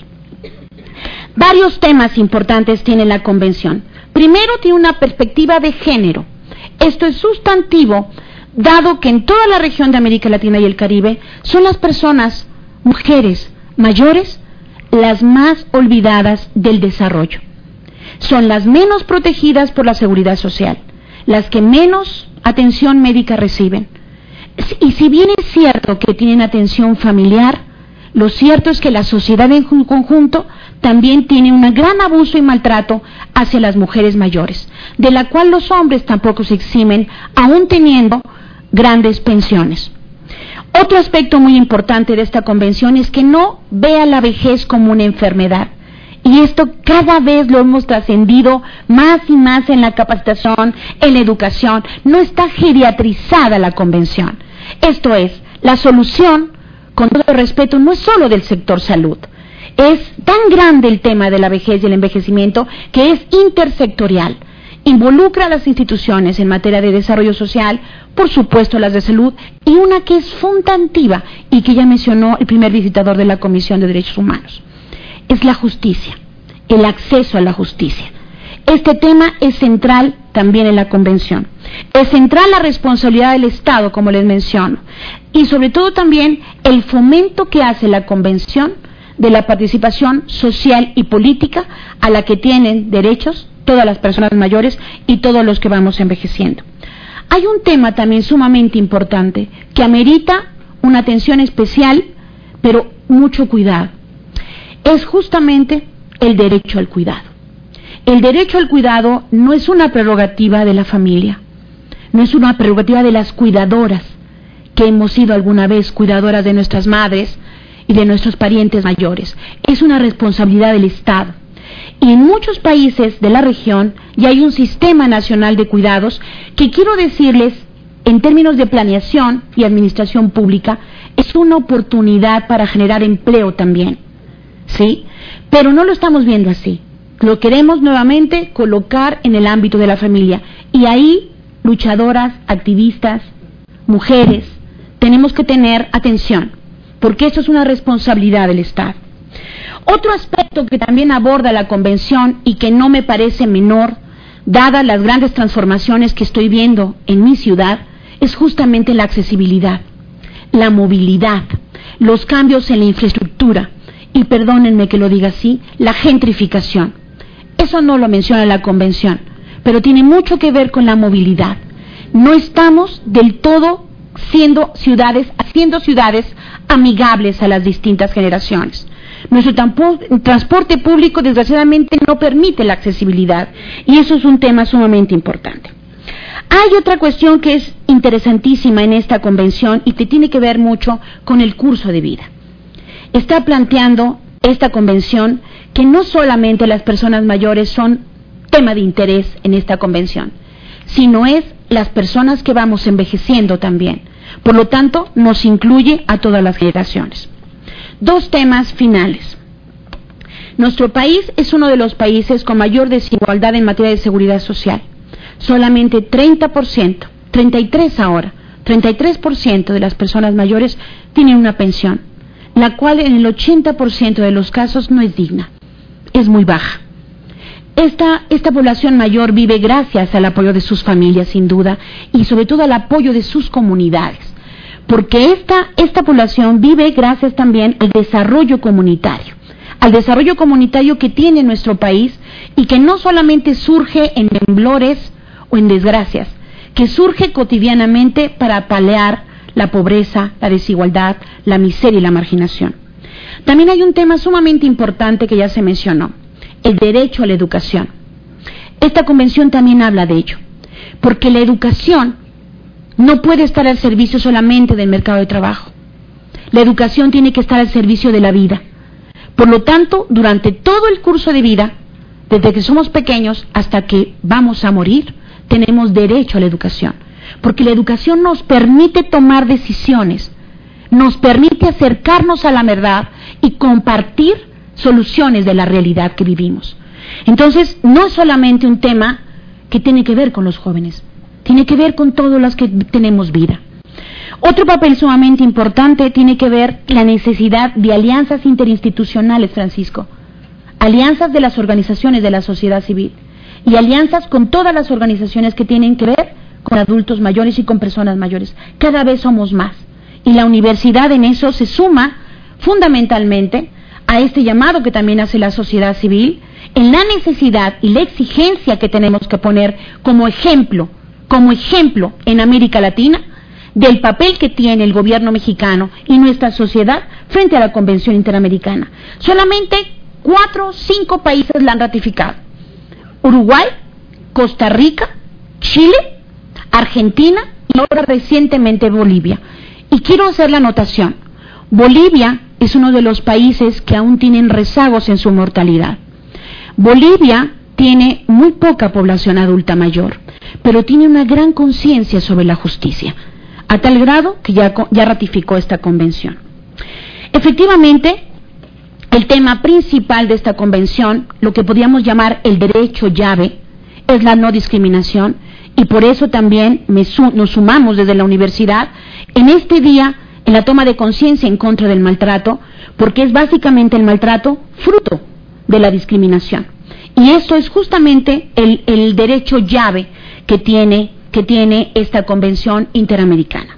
Varios temas importantes tiene la convención. Primero, tiene una perspectiva de género. Esto es sustantivo, dado que en toda la región de América Latina y el Caribe son las personas, mujeres mayores, las más olvidadas del desarrollo. Son las menos protegidas por la seguridad social, las que menos atención médica reciben. Y si bien es cierto que tienen atención familiar, lo cierto es que la sociedad en conjunto también tiene un gran abuso y maltrato hacia las mujeres mayores, de la cual los hombres tampoco se eximen, aún teniendo grandes pensiones. Otro aspecto muy importante de esta convención es que no vea la vejez como una enfermedad. Y esto cada vez lo hemos trascendido más y más en la capacitación, en la educación. No está geriatrizada la convención. Esto es, la solución, con todo el respeto, no es solo del sector salud. Es tan grande el tema de la vejez y el envejecimiento que es intersectorial. Involucra a las instituciones en materia de desarrollo social, por supuesto las de salud, y una que es fundamental y que ya mencionó el primer visitador de la Comisión de Derechos Humanos. Es la justicia, el acceso a la justicia. Este tema es central también en la Convención. Es central la responsabilidad del Estado, como les menciono, y sobre todo también el fomento que hace la Convención de la participación social y política a la que tienen derechos todas las personas mayores y todos los que vamos envejeciendo. Hay un tema también sumamente importante que amerita una atención especial, pero mucho cuidado. Es justamente el derecho al cuidado. El derecho al cuidado no es una prerrogativa de la familia, no es una prerrogativa de las cuidadoras, que hemos sido alguna vez cuidadoras de nuestras madres y de nuestros parientes mayores. Es una responsabilidad del Estado. Y en muchos países de la región ya hay un sistema nacional de cuidados que, quiero decirles, en términos de planeación y administración pública, es una oportunidad para generar empleo también. ¿Sí? Pero no lo estamos viendo así. Lo queremos nuevamente colocar en el ámbito de la familia. Y ahí, luchadoras, activistas, mujeres, tenemos que tener atención, porque esto es una responsabilidad del Estado. Otro aspecto que también aborda la Convención y que no me parece menor, dadas las grandes transformaciones que estoy viendo en mi ciudad, es justamente la accesibilidad, la movilidad, los cambios en la infraestructura y, perdónenme que lo diga así, la gentrificación. Eso no lo menciona la Convención, pero tiene mucho que ver con la movilidad. No estamos del todo haciendo ciudades amigables a las distintas generaciones. Nuestro transporte público, desgraciadamente, no permite la accesibilidad, y eso es un tema sumamente importante. Hay otra cuestión que es interesantísima en esta convención y que tiene que ver mucho con el curso de vida. Está planteando esta convención que no solamente las personas mayores son tema de interés en esta convención, sino es las personas que vamos envejeciendo también. Por lo tanto, nos incluye a todas las generaciones. Dos temas finales. Nuestro país es uno de los países con mayor desigualdad en materia de seguridad social. Solamente 30%, 33% ahora, 33% de las personas mayores tienen una pensión, la cual en el 80% de los casos no es digna, es muy baja. Esta población mayor vive gracias al apoyo de sus familias, sin duda, y sobre todo al apoyo de sus comunidades, porque esta población vive gracias también al desarrollo comunitario que tiene nuestro país y que no solamente surge en temblores o en desgracias, que surge cotidianamente para paliar la pobreza, la desigualdad, la miseria y la marginación. También hay un tema sumamente importante que ya se mencionó, el derecho a la educación. Esta convención también habla de ello, porque la educación no puede estar al servicio solamente del mercado de trabajo. La educación tiene que estar al servicio de la vida. Por lo tanto, durante todo el curso de vida, desde que somos pequeños hasta que vamos a morir, tenemos derecho a la educación, porque la educación nos permite tomar decisiones, nos permite acercarnos a la verdad y compartir soluciones de la realidad que vivimos. Entonces, no es solamente un tema que tiene que ver con los jóvenes, tiene que ver con todos los que tenemos vida. Otro papel sumamente importante tiene que ver la necesidad de alianzas interinstitucionales, Francisco, alianzas de las organizaciones de la sociedad civil y alianzas con todas las organizaciones que tienen que ver con adultos mayores y con personas mayores. Cada vez somos más y la universidad en eso se suma fundamentalmente a este llamado que también hace la sociedad civil en la necesidad y la exigencia que tenemos que poner como ejemplo en América Latina del papel que tiene el gobierno mexicano y nuestra sociedad frente a la Convención Interamericana. Solamente 4 o 5 países la han ratificado: Uruguay, Costa Rica, Chile, Argentina y ahora recientemente Bolivia. Y quiero hacer la anotación: Bolivia es uno de los países que aún tienen rezagos en su mortalidad. Bolivia tiene muy poca población adulta mayor, pero tiene una gran conciencia sobre la justicia, a tal grado que ya ratificó esta convención. Efectivamente, el tema principal de esta convención, lo que podríamos llamar el derecho llave, es la no discriminación, y por eso también nos sumamos desde la universidad en este día en la toma de conciencia en contra del maltrato, porque es básicamente el maltrato fruto de la discriminación. Y esto es justamente el derecho llave que tiene esta Convención Interamericana.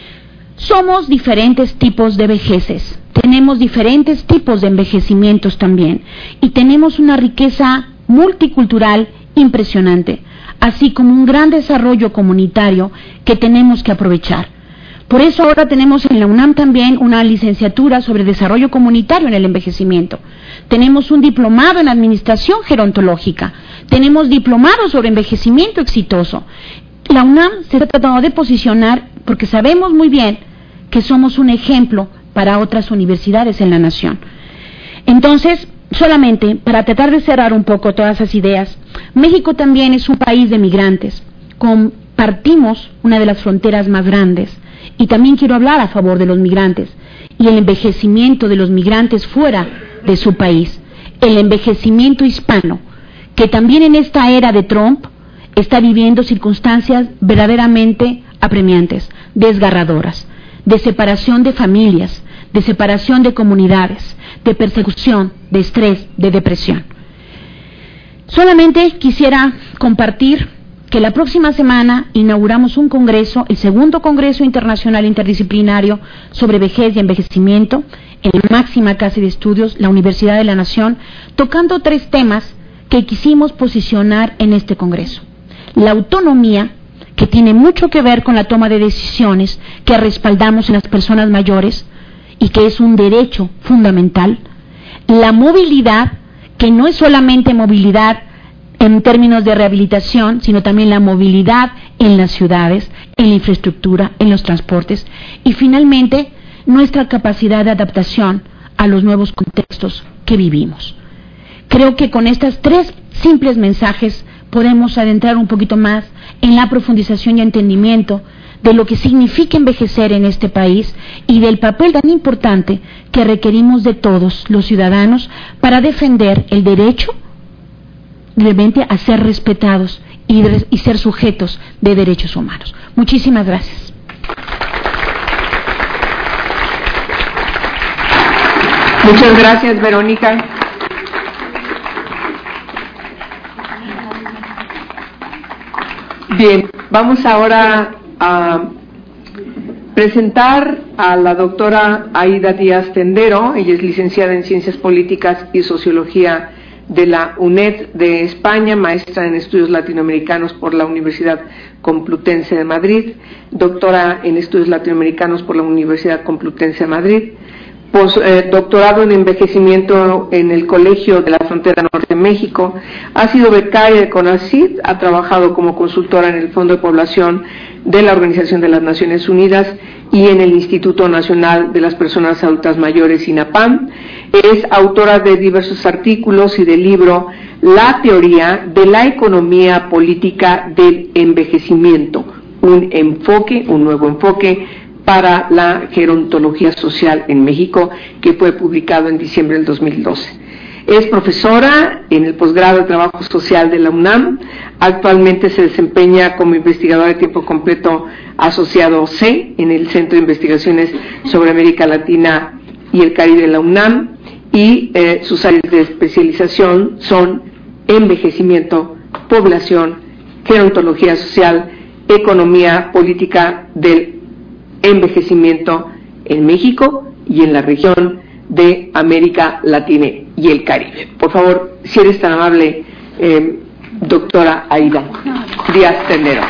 Somos diferentes tipos de vejeces, tenemos diferentes tipos de envejecimientos también, y tenemos una riqueza multicultural impresionante, así como un gran desarrollo comunitario que tenemos que aprovechar. Por eso ahora tenemos en la UNAM también una licenciatura sobre desarrollo comunitario en el envejecimiento. Tenemos un diplomado en administración gerontológica. Tenemos diplomados sobre envejecimiento exitoso. La UNAM se está tratando de posicionar porque sabemos muy bien que somos un ejemplo para otras universidades en la nación. Entonces, solamente para tratar de cerrar un poco todas esas ideas, México también es un país de migrantes. Compartimos una de las fronteras más grandes. Y también quiero hablar a favor de los migrantes y el envejecimiento de los migrantes fuera de su país, el envejecimiento hispano, que también en esta era de Trump está viviendo circunstancias verdaderamente apremiantes, desgarradoras, de separación de familias, de separación de comunidades, de persecución, de estrés, de depresión. Solamente quisiera compartir que la próxima semana inauguramos un congreso, el segundo Congreso Internacional Interdisciplinario sobre Vejez y Envejecimiento, en la máxima casa de estudios, la Universidad de la Nación, tocando 3 temas que quisimos posicionar en este congreso. La autonomía, que tiene mucho que ver con la toma de decisiones que respaldamos en las personas mayores y que es un derecho fundamental. La movilidad, que no es solamente movilidad en términos de rehabilitación, sino también la movilidad en las ciudades, en la infraestructura, en los transportes, y finalmente nuestra capacidad de adaptación a los nuevos contextos que vivimos. Creo que con estos 3 simples mensajes podemos adentrar un poquito más en la profundización y entendimiento de lo que significa envejecer en este país y del papel tan importante que requerimos de todos los ciudadanos para defender el derecho realmente a ser respetados y ser sujetos de derechos humanos. Muchísimas gracias. Muchas gracias, Verónica. Bien, vamos ahora a presentar a la doctora Aida Díaz Tendero. Ella es licenciada en Ciencias Políticas y Sociología de la UNED de España, maestra en Estudios Latinoamericanos por la Universidad Complutense de Madrid, doctora en Estudios Latinoamericanos por la Universidad Complutense de Madrid, doctorado en envejecimiento en el Colegio de la Frontera Norte de México, ha sido becaria de CONACYT, ha trabajado como consultora en el Fondo de Población de la Organización de las Naciones Unidas y en el Instituto Nacional de las Personas Adultas Mayores, INAPAM. Es autora de diversos artículos y del libro La teoría de la economía política del envejecimiento, un nuevo enfoque para la gerontología social en México, que fue publicado en diciembre del 2012. Es profesora en el posgrado de Trabajo Social de la UNAM. Actualmente se desempeña como investigadora de tiempo completo asociado C en el Centro de Investigaciones sobre América Latina y el Caribe de la UNAM, y sus áreas de especialización son envejecimiento, población, gerontología social, economía política del envejecimiento en México y en la región de América Latina y el Caribe. Por favor, si eres tan amable, doctora Aida Díaz Tendero.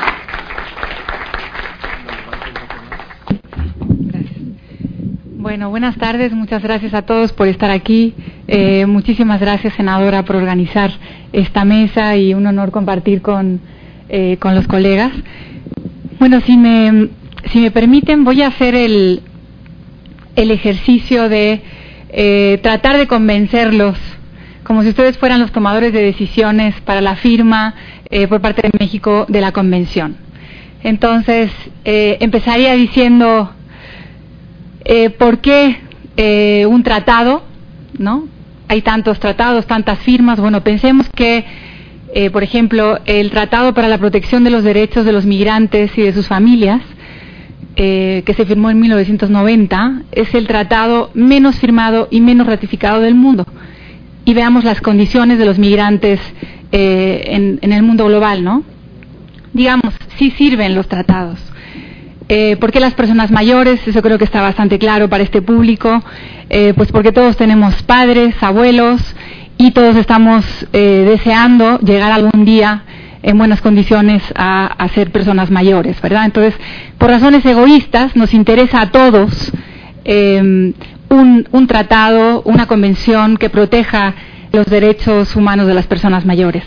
Bueno, buenas tardes, muchas gracias a todos por estar aquí. Muchísimas gracias, senadora, por organizar esta mesa, y un honor compartir con los colegas. Bueno, si me permiten, voy a hacer el ejercicio de tratar de convencerlos, como si ustedes fueran los tomadores de decisiones para la firma por parte de México de la Convención. Entonces, empezaría diciendo por qué un tratado, ¿no? Hay tantos tratados, tantas firmas. Bueno, pensemos que, por ejemplo, el Tratado para la Protección de los Derechos de los Migrantes y de sus Familias, que se firmó en 1990, es el tratado menos firmado y menos ratificado del mundo. Y veamos las condiciones de los migrantes en el mundo global, ¿no? Digamos, sí sirven los tratados. ¿Por qué las personas mayores? Eso creo que está bastante claro para este público. Pues porque todos tenemos padres, abuelos, y todos estamos deseando llegar algún día en buenas condiciones a ser personas mayores, ¿verdad? Entonces, por razones egoístas, nos interesa a todos un tratado, una convención que proteja los derechos humanos de las personas mayores.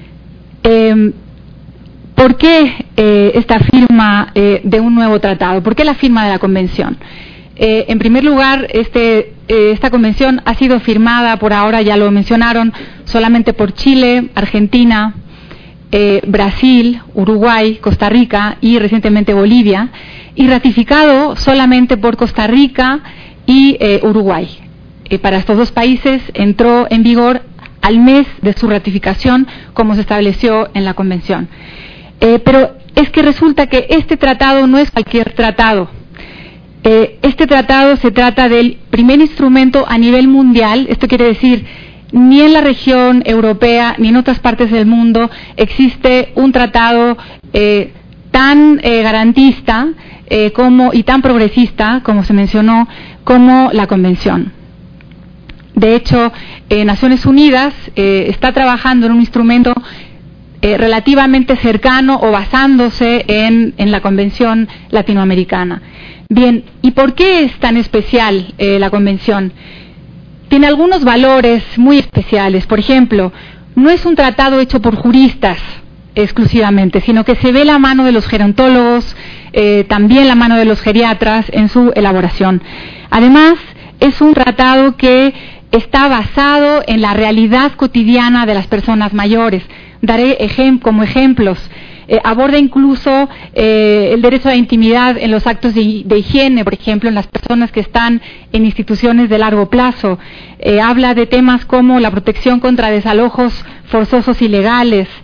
¿Por qué esta firma de un nuevo tratado? ¿Por qué la firma de la convención? En primer lugar, esta convención ha sido firmada, por ahora ya lo mencionaron, solamente por Chile, Argentina, Brasil, Uruguay, Costa Rica y recientemente Bolivia, y ratificado solamente por Costa Rica y Uruguay. Para estos dos países entró en vigor al mes de su ratificación, como se estableció en la convención. Pero es que resulta que este tratado no es cualquier tratado. Este tratado se trata del primer instrumento a nivel mundial. Esto quiere decir, ni en la región europea ni en otras partes del mundo existe un tratado tan garantista y tan progresista, como se mencionó, como la Convención. De hecho, Naciones Unidas está trabajando en un instrumento relativamente cercano o basándose en la Convención Latinoamericana. Bien, ¿y por qué es tan especial la Convención? Tiene algunos valores muy especiales. Por ejemplo, no es un tratado hecho por juristas exclusivamente, sino que se ve la mano de los gerontólogos, también la mano de los geriatras en su elaboración. Además, es un tratado que está basado en la realidad cotidiana de las personas mayores. Daré como ejemplos. Aborda incluso el derecho a la intimidad en los actos de higiene, por ejemplo, en las personas que están en instituciones de largo plazo. Habla de temas como la protección contra desalojos forzosos ilegales,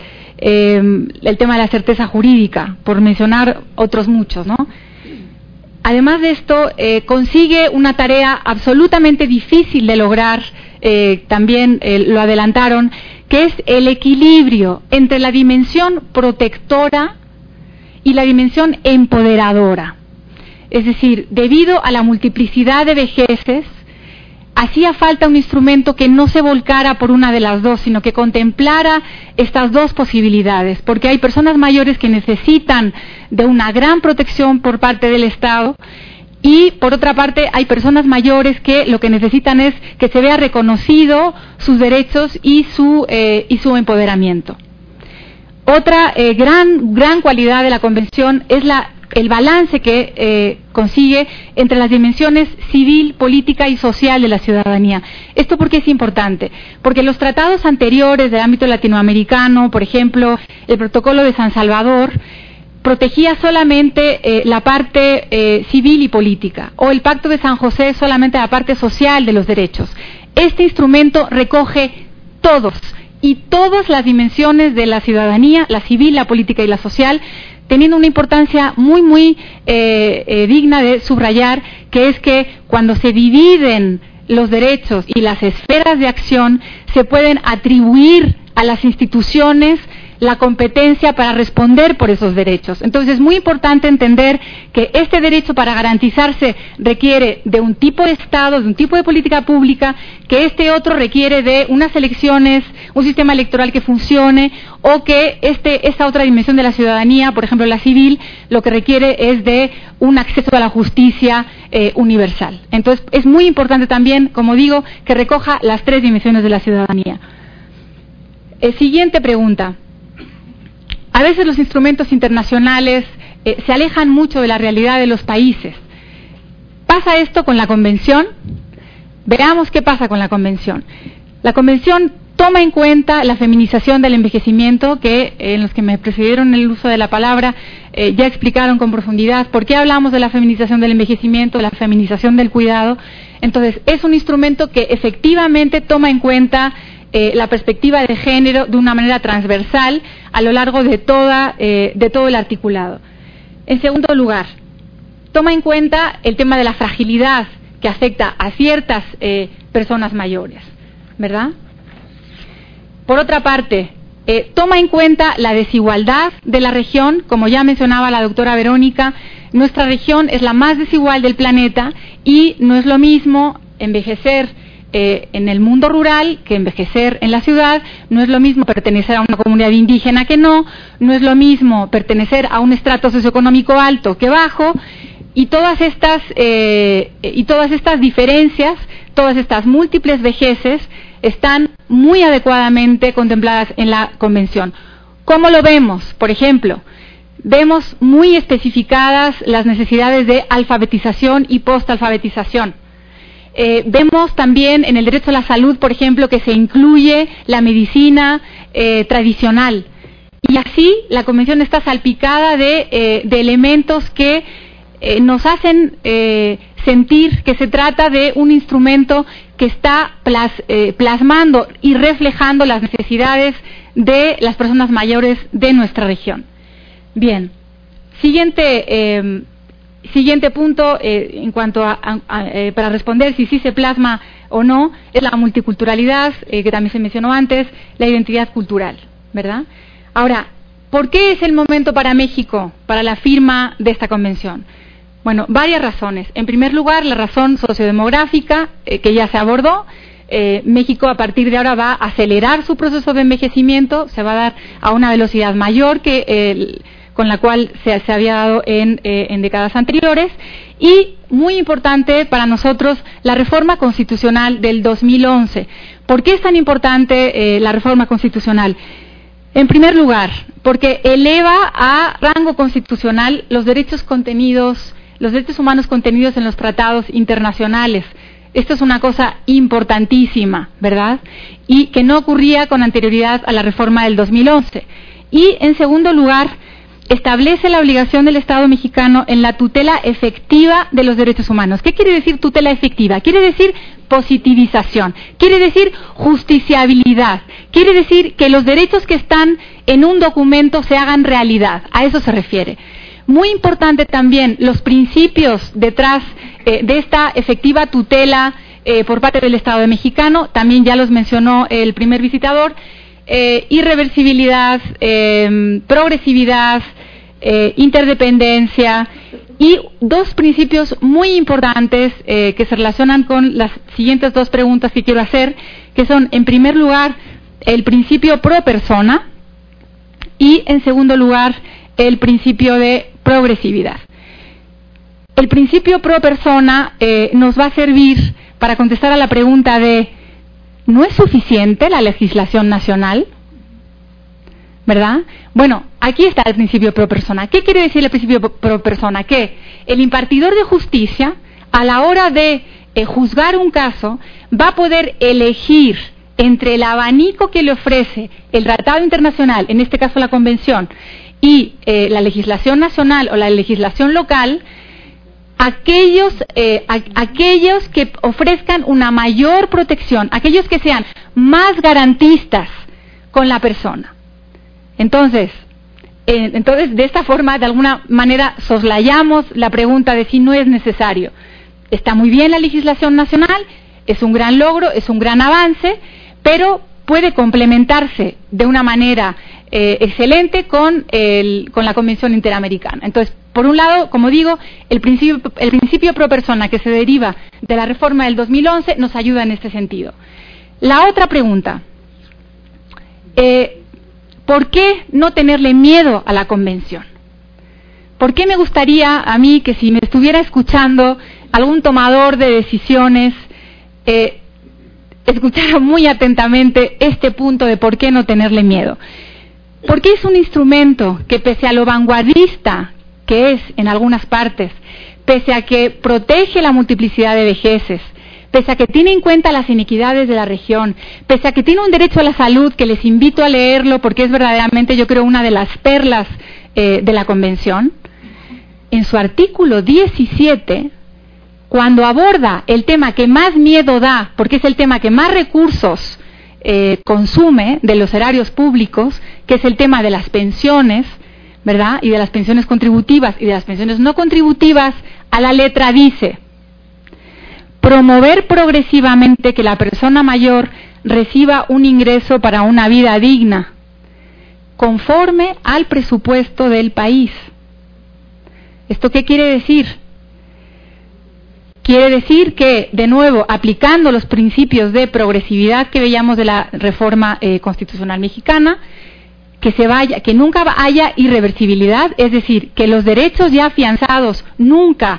el tema de la certeza jurídica, por mencionar otros muchos, ¿no? Además de esto, consigue una tarea absolutamente difícil de lograr, también lo adelantaron, que es el equilibrio entre la dimensión protectora y la dimensión empoderadora. Es decir, debido a la multiplicidad de vejeces, hacía falta un instrumento que no se volcara por una de las dos, sino que contemplara estas dos posibilidades, porque hay personas mayores que necesitan de una gran protección por parte del Estado, y por otra parte hay personas mayores que lo que necesitan es que se vea reconocido sus derechos y su empoderamiento. Otra gran cualidad de la Convención es el balance que consigue entre las dimensiones civil, política y social de la ciudadanía. ¿Esto por qué es importante? Porque los tratados anteriores del ámbito latinoamericano, por ejemplo, el Protocolo de San Salvador, protegía solamente la parte civil y política, o el Pacto de San José solamente la parte social de los derechos. Este instrumento recoge todos y todas las dimensiones de la ciudadanía, la civil, la política y la social, teniendo una importancia muy digna de subrayar, que es que cuando se dividen los derechos y las esferas de acción, se pueden atribuir a las instituciones la competencia para responder por esos derechos. Entonces es muy importante entender que este derecho, para garantizarse, requiere de un tipo de Estado, de un tipo de política pública, que este otro requiere de unas elecciones, un sistema electoral que funcione, o que esta otra dimensión de la ciudadanía, por ejemplo la civil, lo que requiere es de un acceso a la justicia universal. Entonces es muy importante también, como digo, que recoja las tres dimensiones de la ciudadanía. Siguiente pregunta. A veces los instrumentos internacionales se alejan mucho de la realidad de los países. ¿Pasa esto con la Convención? Veamos qué pasa con la Convención. La Convención toma en cuenta la feminización del envejecimiento, que en los que me precedieron en el uso de la palabra ya explicaron con profundidad por qué hablamos de la feminización del envejecimiento, de la feminización del cuidado. Entonces, es un instrumento que efectivamente toma en cuenta la perspectiva de género de una manera transversal a lo largo de todo el articulado. En segundo lugar, toma en cuenta el tema de la fragilidad que afecta a ciertas personas mayores, ¿verdad? Por otra parte, toma en cuenta la desigualdad de la región. Como ya mencionaba la doctora Verónica, nuestra región es la más desigual del planeta y no es lo mismo envejecer en el mundo rural que envejecer en la ciudad, no es lo mismo pertenecer a una comunidad indígena que no es lo mismo pertenecer a un estrato socioeconómico alto que bajo, y todas estas diferencias, todas estas múltiples vejeces están muy adecuadamente contempladas en la Convención. ¿Cómo lo vemos? Por ejemplo, vemos muy especificadas las necesidades de alfabetización y postalfabetización. Vemos también en el derecho a la salud, por ejemplo, que se incluye la medicina tradicional. Y así la Convención está salpicada de elementos que nos hacen sentir que se trata de un instrumento que está plasmando y reflejando las necesidades de las personas mayores de nuestra región. Bien, siguiente punto, en cuanto para responder si sí se plasma o no, es la multiculturalidad, que también se mencionó antes, la identidad cultural, ¿verdad? Ahora, ¿por qué es el momento para México, para la firma de esta convención? Bueno, varias razones. En primer lugar, la razón sociodemográfica, que ya se abordó. México a partir de ahora va a acelerar su proceso de envejecimiento, se va a dar a una velocidad mayor que con la cual se había dado en décadas anteriores. Y muy importante para nosotros, la reforma constitucional del 2011. ¿Por qué es tan importante la reforma constitucional? En primer lugar, porque eleva a rango constitucional los derechos humanos contenidos en los tratados internacionales. Esto es una cosa importantísima, ¿verdad? Y que no ocurría con anterioridad a la reforma del 2011. Y en segundo lugar, establece la obligación del Estado mexicano en la tutela efectiva de los derechos humanos. ¿Qué quiere decir tutela efectiva? Quiere decir positivización, quiere decir justiciabilidad, quiere decir que los derechos que están en un documento se hagan realidad. A eso se refiere. Muy importante también los principios detrás de esta efectiva tutela por parte del Estado mexicano, también ya los mencionó el primer visitador. Irreversibilidad, progresividad, interdependencia y dos principios muy importantes que se relacionan con las siguientes dos preguntas que quiero hacer, que son, en primer lugar, el principio pro persona y, en segundo lugar, el principio de progresividad. El principio pro persona nos va a servir para contestar a la pregunta de ¿no es suficiente la legislación nacional? ¿Verdad? Bueno, aquí está el principio pro persona. ¿Qué quiere decir el principio pro persona? Que el impartidor de justicia, a la hora de juzgar un caso, va a poder elegir entre el abanico que le ofrece el tratado internacional, en este caso la convención, y la legislación nacional o la legislación local, aquellos que ofrezcan una mayor protección, aquellos que sean más garantistas con la persona. Entonces, de esta forma, de alguna manera, soslayamos la pregunta de si no es necesario. Está muy bien la legislación nacional, es un gran logro, es un gran avance, pero puede complementarse de una manera excelente con la Convención Interamericana. Entonces, por un lado, como digo, el principio pro persona que se deriva de la reforma del 2011 nos ayuda en este sentido. La otra pregunta, ¿por qué no tenerle miedo a la Convención? ¿Por qué me gustaría a mí que si me estuviera escuchando algún tomador de decisiones, escuchara muy atentamente este punto de por qué no tenerle miedo? Porque es un instrumento que, pese a lo vanguardista que es en algunas partes, pese a que protege la multiplicidad de vejeces, pese a que tiene en cuenta las inequidades de la región, pese a que tiene un derecho a la salud, que les invito a leerlo porque es verdaderamente, yo creo, una de las perlas de la Convención, en su artículo 17, cuando aborda el tema que más miedo da, porque es el tema que más recursos consume de los erarios públicos, que es el tema de las pensiones, ¿verdad? Y de las pensiones contributivas y de las pensiones no contributivas, a la letra dice: promover progresivamente que la persona mayor reciba un ingreso para una vida digna, conforme al presupuesto del país. ¿Esto qué quiere decir? Quiere decir que, de nuevo, aplicando los principios de progresividad que veíamos de la reforma constitucional mexicana, que nunca haya irreversibilidad, es decir, que los derechos ya afianzados nunca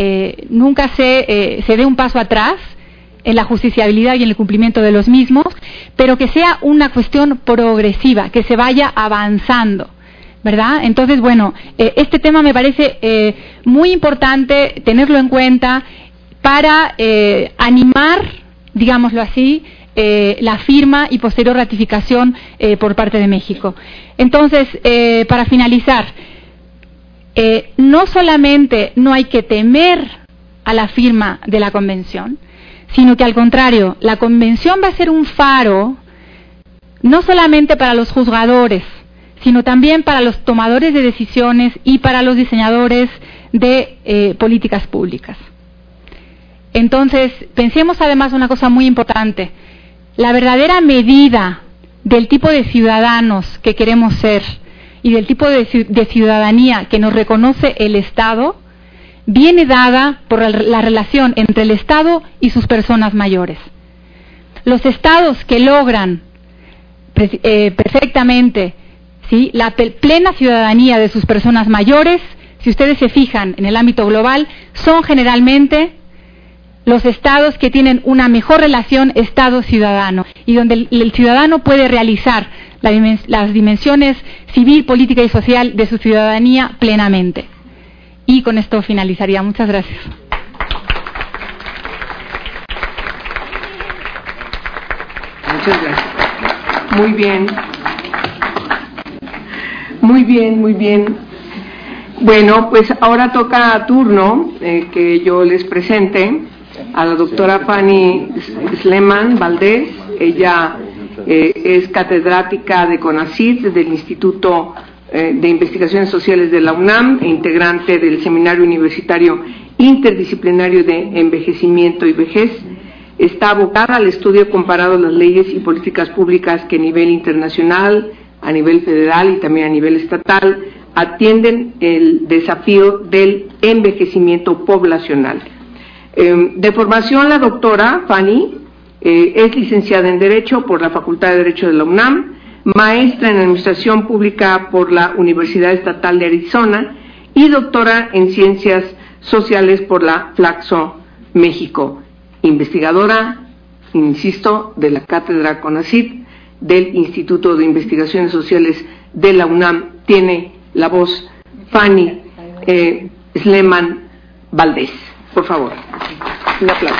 se dé un paso atrás en la justiciabilidad y en el cumplimiento de los mismos, pero que sea una cuestión progresiva, que se vaya avanzando, ¿verdad? Entonces, bueno, este tema me parece muy importante tenerlo en cuenta para animar, digámoslo así, la firma y posterior ratificación por parte de México. Entonces, para finalizar, no solamente no hay que temer a la firma de la Convención, sino que al contrario, la Convención va a ser un faro no solamente para los juzgadores, sino también para los tomadores de decisiones y para los diseñadores de políticas públicas. Entonces, pensemos además una cosa muy importante: la verdadera medida del tipo de ciudadanos que queremos ser y del tipo de ciudadanía que nos reconoce el Estado viene dada por la relación entre el Estado y sus personas mayores. Los estados que logran perfectamente, ¿sí?, la plena ciudadanía de sus personas mayores, si ustedes se fijan en el ámbito global, son generalmente los estados que tienen una mejor relación Estado-ciudadano y donde el ciudadano puede realizar las dimensiones civil, política y social de su ciudadanía plenamente. Y con esto finalizaría. Muchas gracias. Muchas gracias. Muy bien. Muy bien, muy bien. Bueno, pues ahora toca turno que yo les presente a la doctora Fanny Sleman Valdés. Ella es catedrática de CONACYT, del Instituto de Investigaciones Sociales de la UNAM, e integrante del Seminario Universitario Interdisciplinario de Envejecimiento y Vejez. Está abocada al estudio comparado de las leyes y políticas públicas que a nivel internacional, a nivel federal y también a nivel estatal atienden el desafío del envejecimiento poblacional. De formación, la doctora Fanny es licenciada en Derecho por la Facultad de Derecho de la UNAM, maestra en Administración Pública por la Universidad Estatal de Arizona y doctora en Ciencias Sociales por la Flaxo, México. Investigadora, insisto, de la Cátedra CONACYT del Instituto de Investigaciones Sociales de la UNAM. Tiene la voz Fanny Sleman Valdés. Por favor, un aplauso.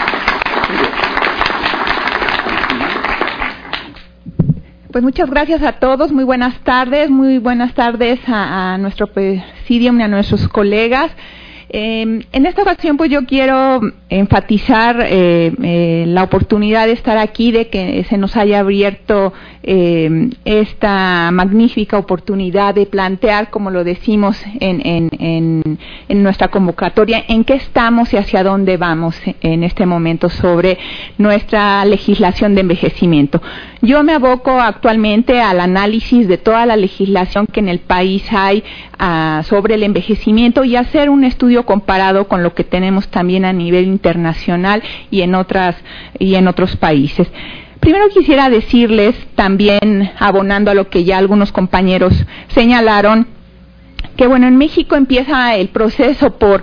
Pues muchas gracias a todos, muy buenas tardes a nuestro presidium y a nuestros colegas. En esta ocasión pues yo quiero enfatizar la oportunidad de estar aquí, de que se nos haya abierto esta magnífica oportunidad de plantear, como lo decimos en nuestra convocatoria, en qué estamos y hacia dónde vamos en este momento sobre nuestra legislación de envejecimiento. Yo me aboco actualmente al análisis de toda la legislación que en el país hay sobre el envejecimiento y hacer un estudio comparado con lo que tenemos también a nivel internacional y en otros países. Primero quisiera decirles, también abonando a lo que ya algunos compañeros señalaron, que bueno, en México empieza el proceso por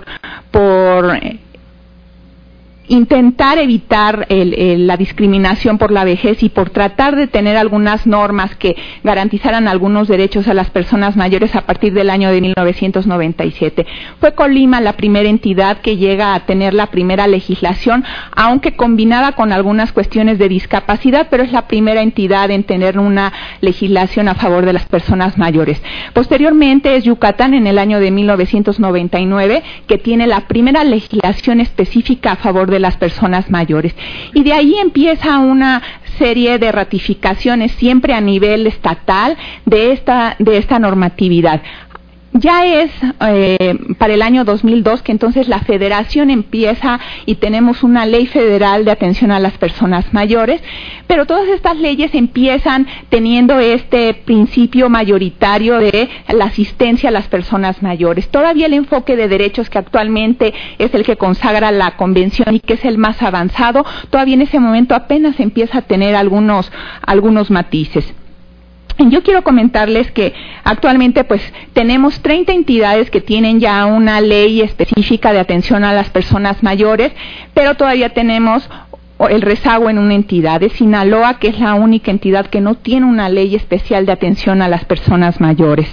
intentar evitar la discriminación por la vejez y por tratar de tener algunas normas que garantizaran algunos derechos a las personas mayores a partir del año de 1997. Fue Colima la primera entidad que llega a tener la primera legislación, aunque combinada con algunas cuestiones de discapacidad, pero es la primera entidad en tener una legislación a favor de las personas mayores. Posteriormente es Yucatán en el año de 1999 que tiene la primera legislación específica a favor de las personas mayores. Y de ahí empieza una serie de ratificaciones siempre a nivel estatal de esta normatividad. Ya es para el año 2002 que entonces la federación empieza y tenemos una ley federal de atención a las personas mayores, pero todas estas leyes empiezan teniendo este principio mayoritario de la asistencia a las personas mayores. Todavía el enfoque de derechos, que actualmente es el que consagra la convención y que es el más avanzado, todavía en ese momento apenas empieza a tener algunos matices. Yo quiero comentarles que actualmente pues tenemos 30 entidades que tienen ya una ley específica de atención a las personas mayores, pero todavía tenemos el rezago en una entidad de Sinaloa, que es la única entidad que no tiene una ley especial de atención a las personas mayores.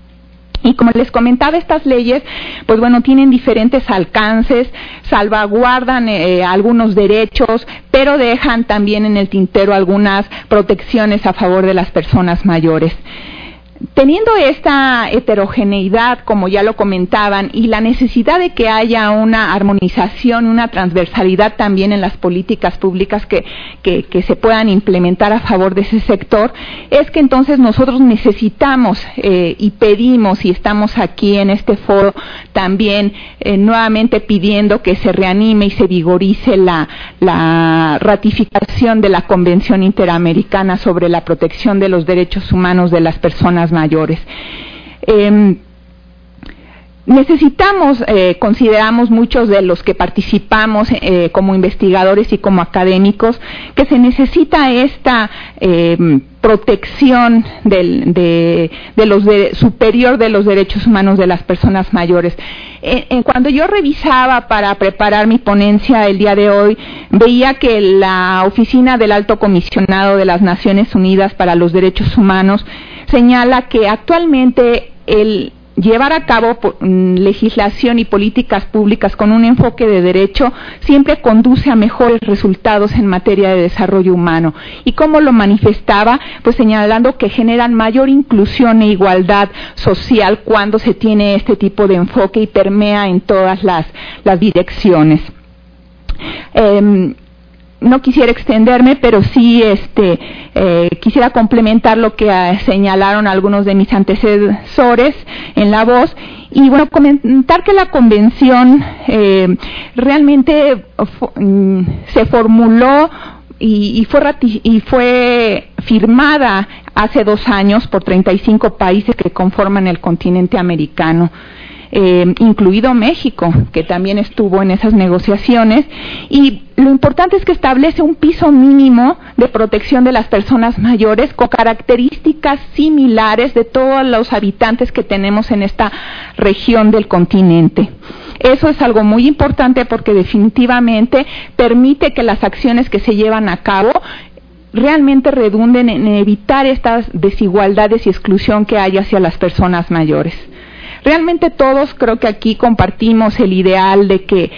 Y como les comentaba, estas leyes, pues bueno, tienen diferentes alcances, salvaguardan algunos derechos, pero dejan también en el tintero algunas protecciones a favor de las personas mayores. Teniendo esta heterogeneidad, como ya lo comentaban, y la necesidad de que haya una armonización, una transversalidad también en las políticas públicas que se puedan implementar a favor de ese sector, es que entonces nosotros necesitamos y pedimos, y estamos aquí en este foro también nuevamente pidiendo que se reanime y se vigorice la ratificación de la Convención Interamericana sobre la protección de los derechos humanos de las personas mayores. Necesitamos, consideramos muchos de los que participamos como investigadores y como académicos, que se necesita esta protección superior de los derechos humanos de las personas mayores. Cuando yo revisaba para preparar mi ponencia el día de hoy, veía que la Oficina del Alto Comisionado de las Naciones Unidas para los Derechos Humanos señala que actualmente llevar a cabo legislación y políticas públicas con un enfoque de derecho siempre conduce a mejores resultados en materia de desarrollo humano. ¿Y cómo lo manifestaba? Pues señalando que generan mayor inclusión e igualdad social cuando se tiene este tipo de enfoque y permea en todas las direcciones. No quisiera extenderme, pero sí quisiera complementar lo que señalaron algunos de mis antecesores en la voz, y bueno, comentar que la convención realmente se formuló y fue firmada hace 2 años por 35 países que conforman el continente americano. Incluido México, que también estuvo en esas negociaciones, y lo importante es que establece un piso mínimo de protección de las personas mayores con características similares de todos los habitantes que tenemos en esta región del continente. Eso es algo muy importante porque definitivamente permite que las acciones que se llevan a cabo realmente redunden en evitar estas desigualdades y exclusión que hay hacia las personas mayores. Realmente todos creo que aquí compartimos el ideal de que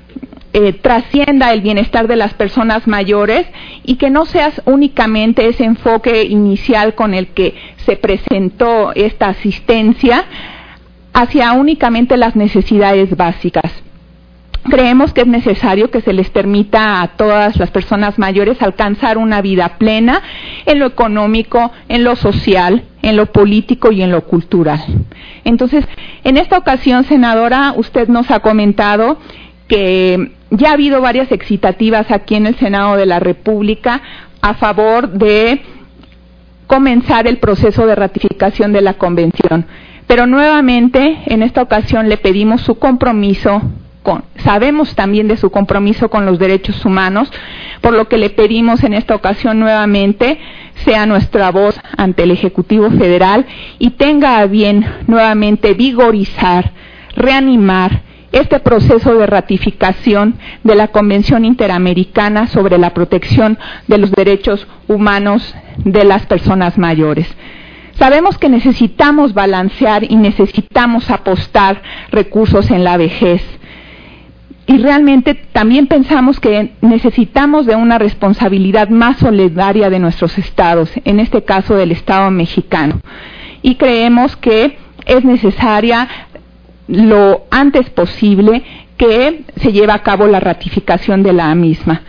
trascienda el bienestar de las personas mayores y que no sea únicamente ese enfoque inicial con el que se presentó esta asistencia hacia únicamente las necesidades básicas. Creemos que es necesario que se les permita a todas las personas mayores alcanzar una vida plena en lo económico, en lo social, en lo político y en lo cultural. Entonces, en esta ocasión, senadora, usted nos ha comentado que ya ha habido varias excitativas aquí en el Senado de la República a favor de comenzar el proceso de ratificación de la Convención. Pero nuevamente, en esta ocasión le pedimos su compromiso. Sabemos también de su compromiso con los derechos humanos, por lo que le pedimos en esta ocasión nuevamente sea nuestra voz ante el Ejecutivo Federal y tenga a bien nuevamente vigorizar, reanimar este proceso de ratificación de la Convención Interamericana sobre la protección de los derechos humanos de las personas mayores. Sabemos que necesitamos balancear y necesitamos apostar recursos en la vejez. Y realmente también pensamos que necesitamos de una responsabilidad más solidaria de nuestros estados, en este caso del Estado mexicano. Y creemos que es necesaria lo antes posible que se lleve a cabo la ratificación de la misma.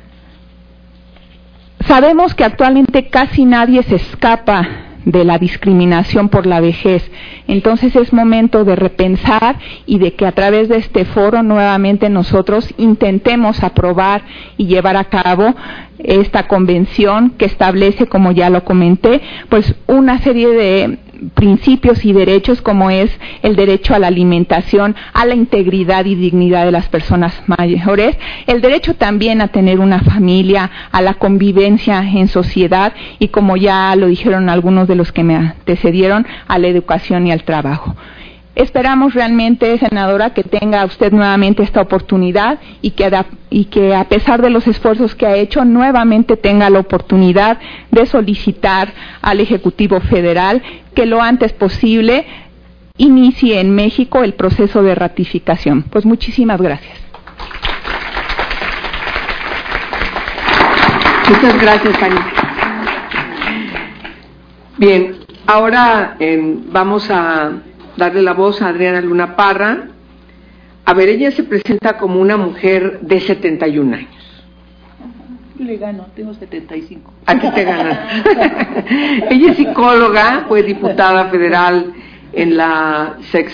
Sabemos que actualmente casi nadie se escapa de la discriminación por la vejez. Entonces es momento de repensar y de que a través de este foro nuevamente nosotros intentemos aprobar y llevar a cabo esta convención que establece, como ya lo comenté, pues una serie de principios y derechos como es el derecho a la alimentación, a la integridad y dignidad de las personas mayores, el derecho también a tener una familia, a la convivencia en sociedad y, como ya lo dijeron algunos de los que me antecedieron, a la educación y al trabajo. Esperamos realmente, senadora, que tenga usted nuevamente esta oportunidad y que a pesar de los esfuerzos que ha hecho, nuevamente tenga la oportunidad de solicitar al Ejecutivo Federal que lo antes posible inicie en México el proceso de ratificación. Pues muchísimas gracias. Muchas gracias, Fanny. Bien, ahora vamos a darle la voz a Adriana Luna Parra. A ver, ella se presenta como una mujer de 71 años. Le gano, tengo 75. ¿A qué te ganas? Ella es psicóloga, fue diputada federal en la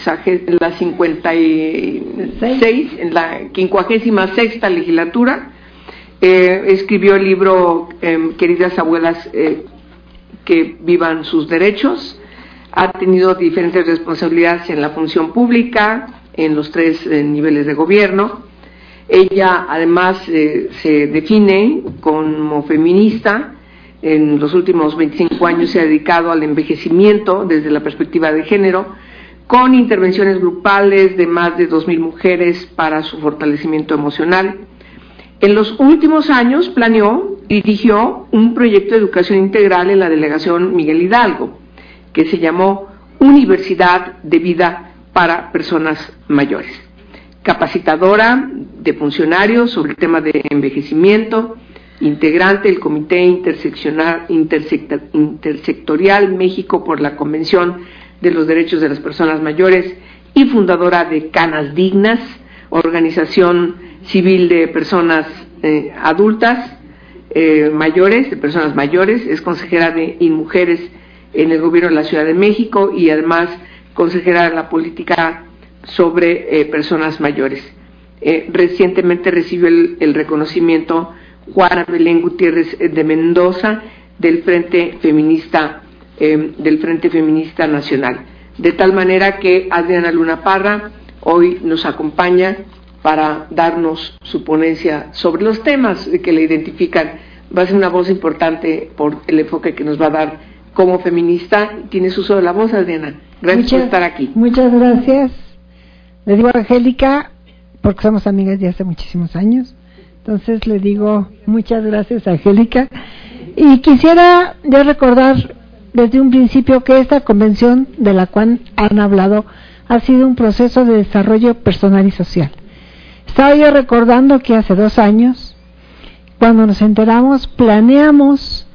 56ª legislatura. Escribió el libro Queridas Abuelas que vivan sus derechos. Ha tenido diferentes responsabilidades en la función pública, en los 3 niveles de gobierno. Ella además se define como feminista. En los últimos 25 años se ha dedicado al envejecimiento desde la perspectiva de género, con intervenciones grupales de más de 2,000 mujeres para su fortalecimiento emocional. En los últimos años planeó y dirigió un proyecto de educación integral en la delegación Miguel Hidalgo, que se llamó universidad de vida para personas mayores. Capacitadora de funcionarios sobre el tema de envejecimiento, integrante del Comité Intersectorial México por la Convención de los Derechos de las Personas Mayores y fundadora de Canas Dignas, organización civil de personas adultas, mayores, de personas mayores. Es consejera de InMujeres en el Gobierno de la Ciudad de México y además consejera de la política sobre personas mayores. Recientemente recibió el reconocimiento Juana Belén Gutiérrez de Mendoza del Frente Feminista Nacional. De tal manera que Adriana Luna Parra hoy nos acompaña para darnos su ponencia sobre los temas que le identifican. Va a ser una voz importante por el enfoque que nos va a dar como feminista. Tienes uso de la voz, Adriana. Gracias por estar aquí. Muchas gracias. Le digo a Angélica, porque somos amigas de hace muchísimos años, entonces le digo muchas gracias a Angélica. Y quisiera yo recordar desde un principio que esta convención de la cual han hablado ha sido un proceso de desarrollo personal y social. Estaba yo recordando que hace 2 años, cuando nos enteramos, planeamos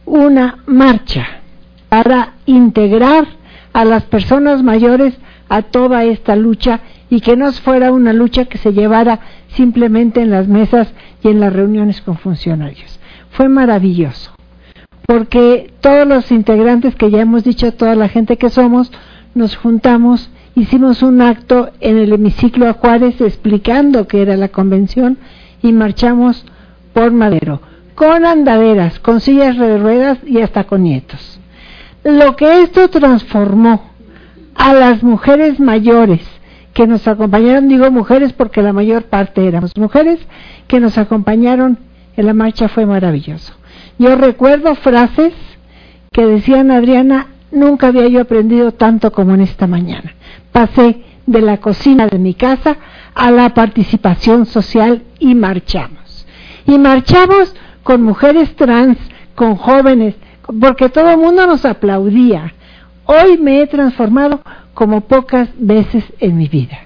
una marcha para integrar a las personas mayores a toda esta lucha y que no fuera una lucha que se llevara simplemente en las mesas y en las reuniones con funcionarios. Fue maravilloso, porque todos los integrantes que ya hemos dicho, toda la gente que somos, nos juntamos, hicimos un acto en el hemiciclo a Juárez explicando qué era la convención y marchamos por Madero, con andaderas, con sillas de ruedas y hasta con nietos. Lo que esto transformó a las mujeres mayores que nos acompañaron, digo mujeres porque la mayor parte éramos mujeres, que nos acompañaron en la marcha, fue maravilloso. Yo recuerdo frases que decían: Adriana, nunca había yo aprendido tanto como en esta mañana. Pasé de la cocina de mi casa a la participación social y marchamos. Y marchamos con mujeres trans, con jóvenes, porque todo el mundo nos aplaudía. Hoy me he transformado como pocas veces en mi vida.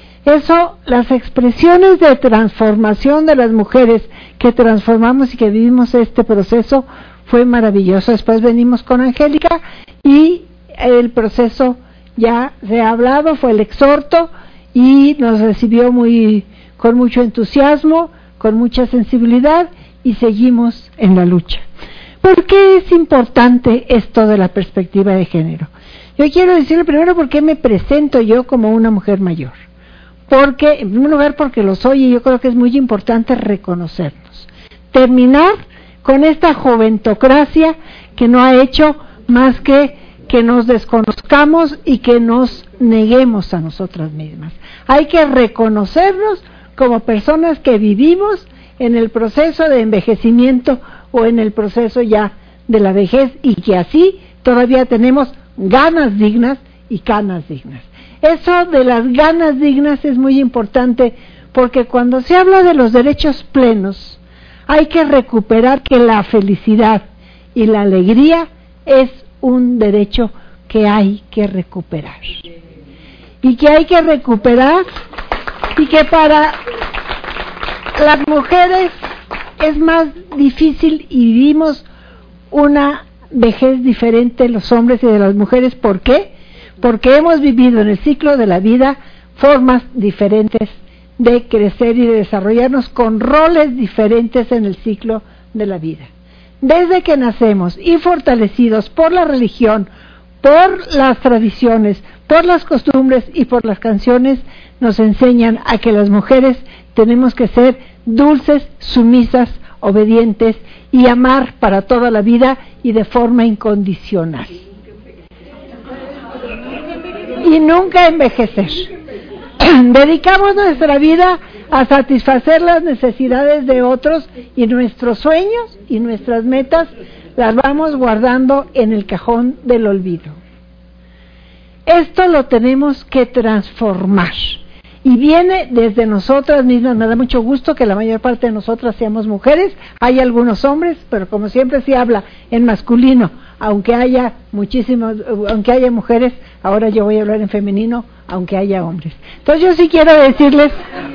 Eso, las expresiones de transformación de las mujeres que transformamos y que vivimos este proceso, fue maravilloso. Después venimos con Angélica y el proceso ya se ha hablado, fue el exhorto y nos recibió con mucho entusiasmo, con mucha sensibilidad y seguimos en la lucha. ¿Por qué es importante esto de la perspectiva de género? Yo quiero decirle primero por qué me presento yo como una mujer mayor. Porque, en primer lugar, porque lo soy y yo creo que es muy importante reconocernos. Terminar con esta joventocracia que no ha hecho más que nos desconozcamos y que nos neguemos a nosotras mismas. Hay que reconocernos como personas que vivimos en el proceso de envejecimiento o en el proceso ya de la vejez y que así todavía tenemos ganas dignas y canas dignas. Eso de las ganas dignas es muy importante porque cuando se habla de los derechos plenos hay que recuperar que la felicidad y la alegría es un derecho que hay que recuperar y que hay que recuperar y que para las mujeres es más difícil y vivimos una vejez diferente los hombres y de las mujeres. ¿Por qué? Porque hemos vivido en el ciclo de la vida formas diferentes de crecer y de desarrollarnos con roles diferentes en el ciclo de la vida. Desde que nacemos y fortalecidos por la religión, por las tradiciones, por las costumbres y por las canciones, nos enseñan a que las mujeres tenemos que ser dulces, sumisas, obedientes y amar para toda la vida y de forma incondicional. Y nunca envejecer. Dedicamos nuestra vida a satisfacer las necesidades de otros y nuestros sueños y nuestras metas las vamos guardando en el cajón del olvido. Esto lo tenemos que transformar y viene desde nosotras mismas. Me da mucho gusto que la mayor parte de nosotras seamos mujeres. Hay algunos hombres, pero como siempre se habla en masculino, aunque haya mujeres, ahora yo voy a hablar en femenino, aunque haya hombres. Entonces yo sí quiero decirles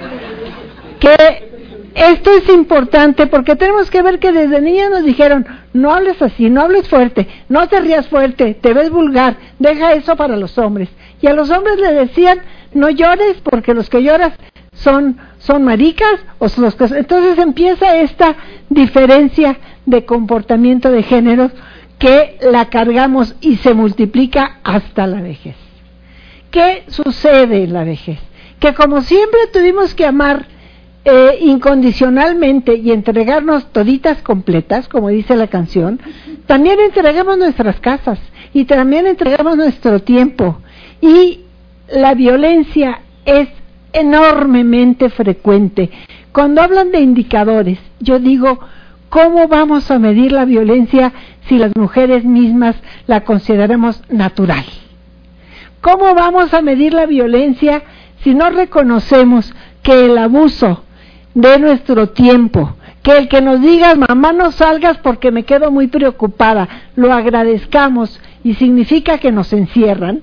que esto es importante porque tenemos que ver que desde niñas nos dijeron, no hables así, no hables fuerte, no te rías fuerte, te ves vulgar, deja eso para los hombres. Y a los hombres les decían, no llores porque los que lloras son maricas, entonces empieza esta diferencia de comportamiento de género que la cargamos y se multiplica hasta la vejez. ¿Qué sucede en la vejez? Que como siempre tuvimos que amar incondicionalmente y entregarnos toditas completas, como dice la canción, también entregamos nuestras casas y también entregamos nuestro tiempo, y la violencia es enormemente frecuente. Cuando hablan de indicadores, yo digo, ¿cómo vamos a medir la violencia si las mujeres mismas la consideramos natural? ¿Cómo vamos a medir la violencia si no reconocemos que el abuso de nuestro tiempo, que el que nos digas, mamá, no salgas porque me quedo muy preocupada, lo agradezcamos y significa que nos encierran?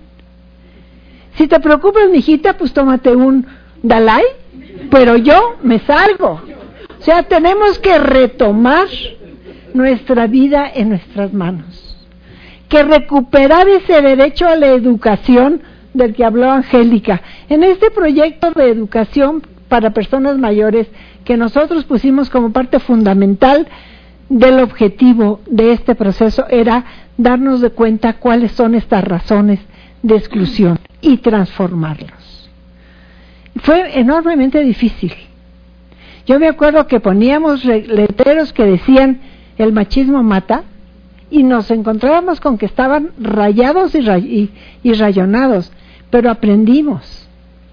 Si te preocupas, mijita, pues tómate un Dalai, pero yo me salgo. O sea, tenemos que retomar nuestra vida en nuestras manos, que recuperar ese derecho a la educación del que habló Angélica. En este proyecto de educación para personas mayores que nosotros pusimos como parte fundamental del objetivo de este proceso era darnos de cuenta cuáles son estas razones de exclusión y transformarlos. Fue enormemente difícil. Yo me acuerdo que poníamos letreros que decían el machismo mata y nos encontrábamos con que estaban rayados y rayonados, pero aprendimos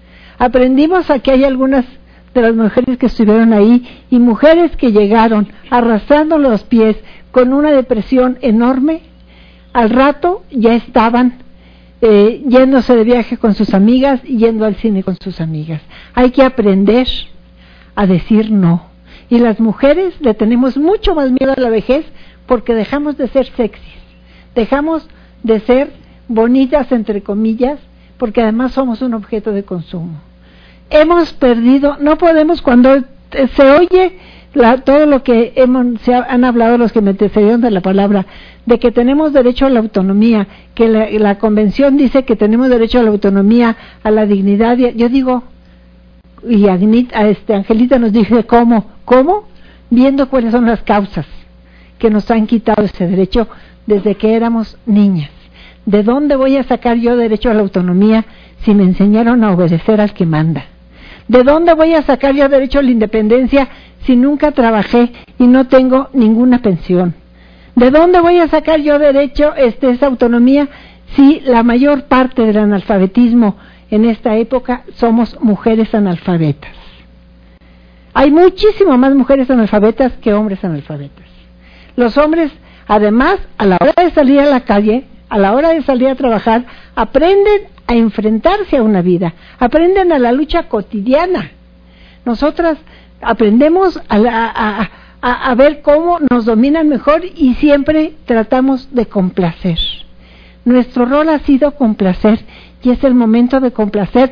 a que hay algunas de las mujeres que estuvieron ahí y mujeres que llegaron arrastrando los pies con una depresión enorme, al rato ya estaban yéndose de viaje con sus amigas y yendo al cine con sus amigas. Hay que aprender a decir no. Y las mujeres le tenemos mucho más miedo a la vejez porque dejamos de ser sexys, dejamos de ser bonitas entre comillas, porque además somos un objeto de consumo. Hemos perdido, no podemos, cuando se oye todo lo que se han hablado los que me antecedieron de la palabra, de que tenemos derecho a la autonomía, que la convención dice que tenemos derecho a la autonomía, a la dignidad, yo digo, y Angelita nos dice ¿cómo? Viendo cuáles son las causas que nos han quitado ese derecho desde que éramos niñas. ¿De dónde voy a sacar yo derecho a la autonomía si me enseñaron a obedecer al que manda? ¿De dónde voy a sacar yo derecho a la independencia si nunca trabajé y no tengo ninguna pensión? ¿De dónde voy a sacar yo derecho esa autonomía si la mayor parte del analfabetismo en esta época somos mujeres analfabetas? Hay muchísimo más mujeres analfabetas que hombres analfabetas. Los hombres, además, a la hora de salir a la calle, a la hora de salir a trabajar, aprenden a enfrentarse a una vida, aprenden a la lucha cotidiana. Nosotras aprendemos a ver cómo nos dominan mejor y siempre tratamos de complacer. Nuestro rol ha sido complacer y es el momento de complacernos.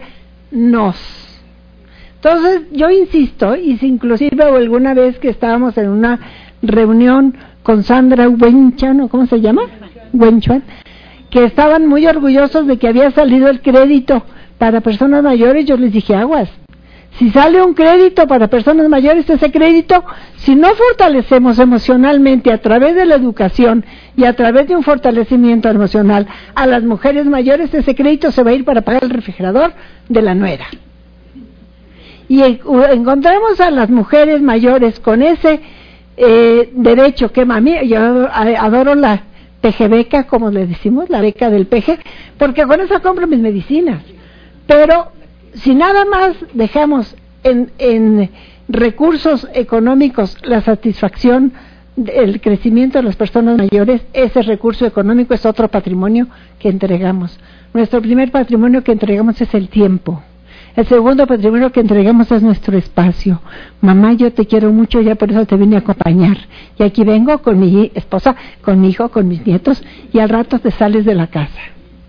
Entonces yo insisto, y si inclusive alguna vez que estábamos en una reunión con Sandra Wenchan, ¿o cómo se llama? Wenchan, que estaban muy orgullosos de que había salido el crédito para personas mayores, yo les dije, aguas, si sale un crédito para personas mayores, ese crédito, si no fortalecemos emocionalmente a través de la educación y a través de un fortalecimiento emocional a las mujeres mayores, ese crédito se va a ir para pagar el refrigerador de la nuera. Y encontramos a las mujeres mayores con ese derecho que mami, yo adoro la PG beca, como le decimos, la beca del PG, porque con eso compro mis medicinas. Pero si nada más dejamos en recursos económicos la satisfacción, el crecimiento de las personas mayores, ese recurso económico es otro patrimonio que entregamos. Nuestro primer patrimonio que entregamos es el tiempo. El segundo patrimonio que entregamos es nuestro espacio. Mamá, yo te quiero mucho, ya por eso te vine a acompañar. Y aquí vengo con mi esposa, con mi hijo, con mis nietos, y al rato te sales de la casa.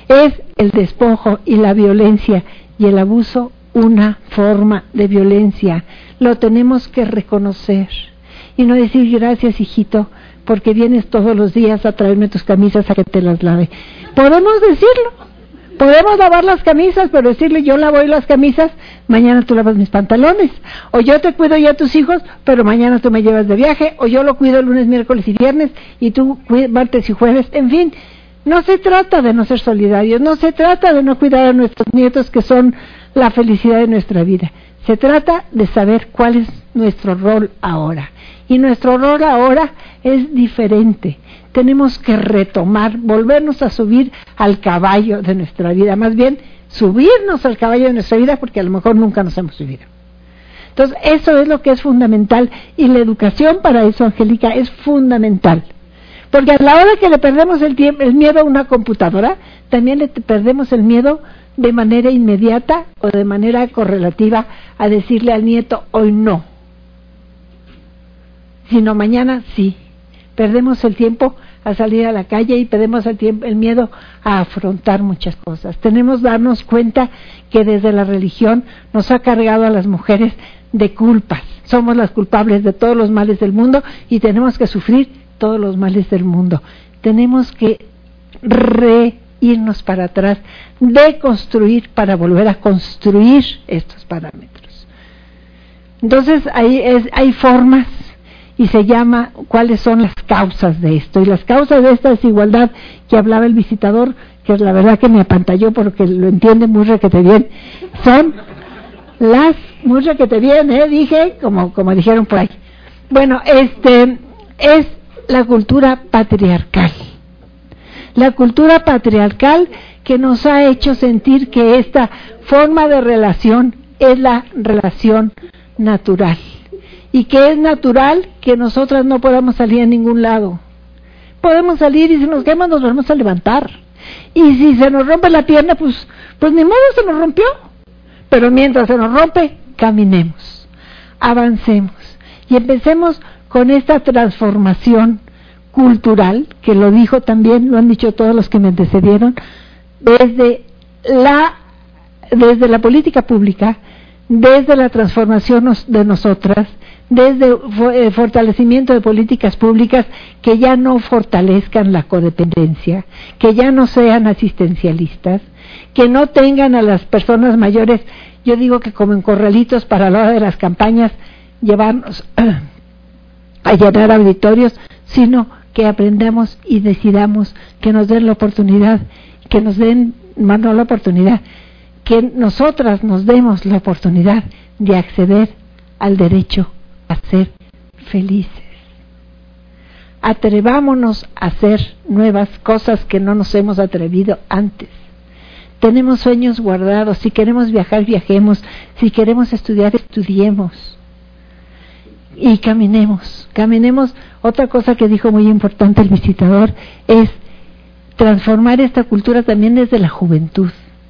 ¿Es el despojo y la violencia y el abuso una forma de violencia? Lo tenemos que reconocer y no decir gracias, hijito, porque vienes todos los días a traerme tus camisas a que te las lave. Podemos decirlo, podemos lavar las camisas, pero decirle yo lavo hoy las camisas, mañana tú lavas mis pantalones, o yo te cuido ya a tus hijos, pero mañana tú me llevas de viaje, o yo lo cuido lunes, miércoles y viernes, y tú martes y jueves, en fin. No se trata de no ser solidarios, no se trata de no cuidar a nuestros nietos que son la felicidad de nuestra vida. Se trata de saber cuál es nuestro rol ahora. Y nuestro rol ahora es diferente. Tenemos que retomar, volvernos a subir al caballo de nuestra vida. Más bien, subirnos al caballo de nuestra vida porque a lo mejor nunca nos hemos subido. Entonces, eso es lo que es fundamental. Y la educación para eso, Angélica, es fundamental. Porque a la hora que le perdemos el miedo a una computadora, también le perdemos el miedo de manera inmediata o de manera correlativa a decirle al nieto hoy no, sino mañana sí. Perdemos el tiempo a salir a la calle y perdemos el miedo a afrontar muchas cosas. Tenemos que darnos cuenta que desde la religión nos ha cargado a las mujeres de culpas. Somos las culpables de todos los males del mundo y tenemos que sufrir todos los males del mundo. Tenemos que irnos para atrás, deconstruir para volver a construir estos parámetros. Entonces hay formas y se llama cuáles son las causas de esto. Y las causas de esta desigualdad que hablaba el visitador, que la verdad que me apantalló porque lo entiende muy requete bien, son las muy requete bien, dije, como dijeron por ahí. Bueno, es la cultura patriarcal. La cultura patriarcal que nos ha hecho sentir que esta forma de relación es la relación natural. Y que es natural que nosotras no podamos salir a ningún lado. Podemos salir y si nos queman nos vamos a levantar. Y si se nos rompe la pierna, pues ni modo, se nos rompió. Pero mientras se nos rompe, caminemos, avancemos y empecemos con esta transformación cultural, que lo dijo también, lo han dicho todos los que me antecedieron, desde la política pública, desde la transformación de nosotras, desde el fortalecimiento de políticas públicas que ya no fortalezcan la codependencia, que ya no sean asistencialistas, que no tengan a las personas mayores, yo digo que como en corralitos para la hora de las campañas, llevarnos a llenar auditorios, sino que aprendamos y decidamos, que nos den la oportunidad, que nos den, más no la oportunidad, que nosotras nos demos la oportunidad de acceder al derecho a ser felices. Atrevámonos a hacer nuevas cosas que no nos hemos atrevido antes. Tenemos sueños guardados, si queremos viajar, viajemos, si queremos estudiar, estudiemos. Y caminemos. Otra cosa que dijo muy importante el visitador es transformar esta cultura también desde la juventud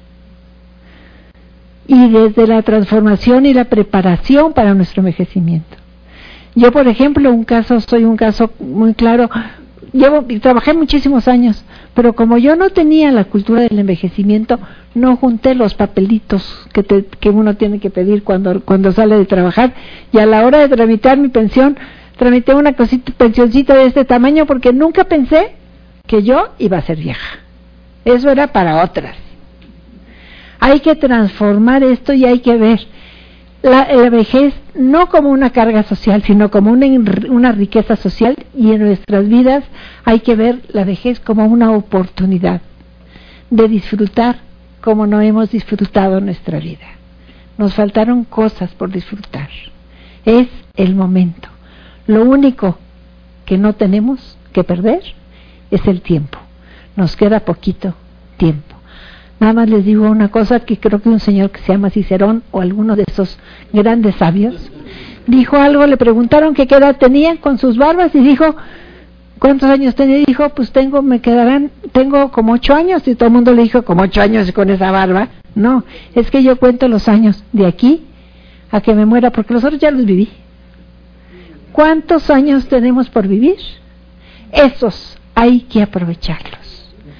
y desde la transformación y la preparación para nuestro envejecimiento. Yo, por ejemplo, soy un caso muy claro. Trabajé muchísimos años, pero como yo no tenía la cultura del envejecimiento, no junté los papelitos que uno tiene que pedir cuando sale de trabajar, y a la hora de tramitar mi pensión, tramité una pensioncita de este tamaño porque nunca pensé que yo iba a ser vieja. Eso era para otras. Hay que transformar esto y hay que ver la vejez no como una carga social, sino como una riqueza social, y en nuestras vidas hay que ver la vejez como una oportunidad de disfrutar como no hemos disfrutado nuestra vida. Nos faltaron cosas por disfrutar. Es el momento. Lo único que no tenemos que perder es el tiempo. Nos queda poquito tiempo. Nada más les digo una cosa, que creo que un señor que se llama Cicerón, o alguno de esos grandes sabios, dijo algo, le preguntaron que qué edad tenía con sus barbas, y dijo, ¿cuántos años tenía? Y dijo, pues tengo como 8 años, y todo el mundo le dijo, ¿como 8 años con esa barba? No, es que yo cuento los años de aquí a que me muera, porque los otros ya los viví. ¿Cuántos años tenemos por vivir? Esos hay que aprovecharlos.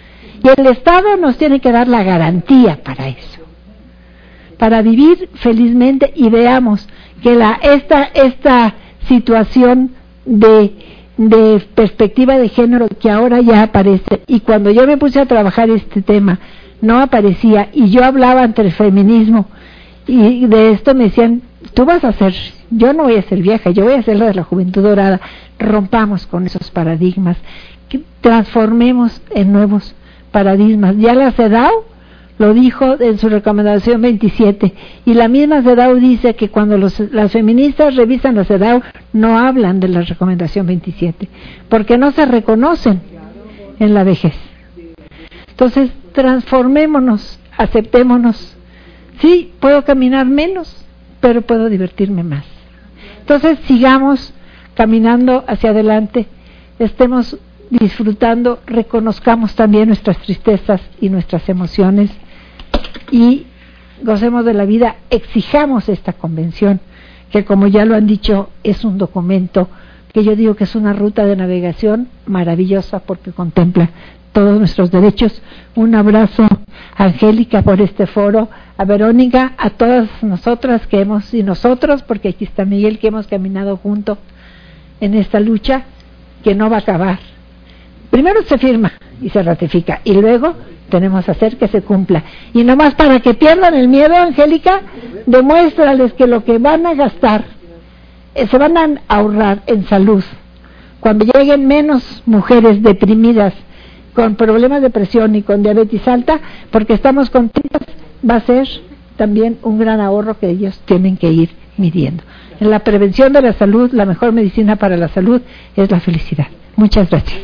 Y el Estado nos tiene que dar la garantía para eso, para vivir felizmente, y veamos que esta situación de perspectiva de género que ahora ya aparece, y cuando yo me puse a trabajar este tema no aparecía, y yo hablaba ante el feminismo, y de esto me decían, tú vas a ser, yo no voy a ser vieja, yo voy a ser la de la juventud dorada. Rompamos con esos paradigmas, que transformemos en nuevos paradigmas. Ya la CEDAW lo dijo en su recomendación 27, y la misma CEDAW dice que cuando las feministas revisan la CEDAW no hablan de la recomendación 27, porque no se reconocen en la vejez. Entonces, transformémonos, aceptémonos. Sí, puedo caminar menos, pero puedo divertirme más. Entonces, sigamos caminando hacia adelante, estemos disfrutando, reconozcamos también nuestras tristezas y nuestras emociones, y gocemos de la vida. Exijamos esta convención, que como ya lo han dicho, es un documento que yo digo que es una ruta de navegación maravillosa, porque contempla todos nuestros derechos. Un abrazo, Angélica, por este foro, a Verónica, a todas nosotras y nosotros, porque aquí está Miguel, que hemos caminado juntos en esta lucha que no va a acabar. Primero se firma y se ratifica, y luego tenemos que hacer que se cumpla. Y nomás para que pierdan el miedo, Angélica, demuéstrales que lo que van a gastar, se van a ahorrar en salud. Cuando lleguen menos mujeres deprimidas, con problemas de presión y con diabetes alta, porque estamos contentas, va a ser también un gran ahorro que ellos tienen que ir midiendo. En la prevención de la salud, la mejor medicina para la salud es la felicidad. Muchas gracias.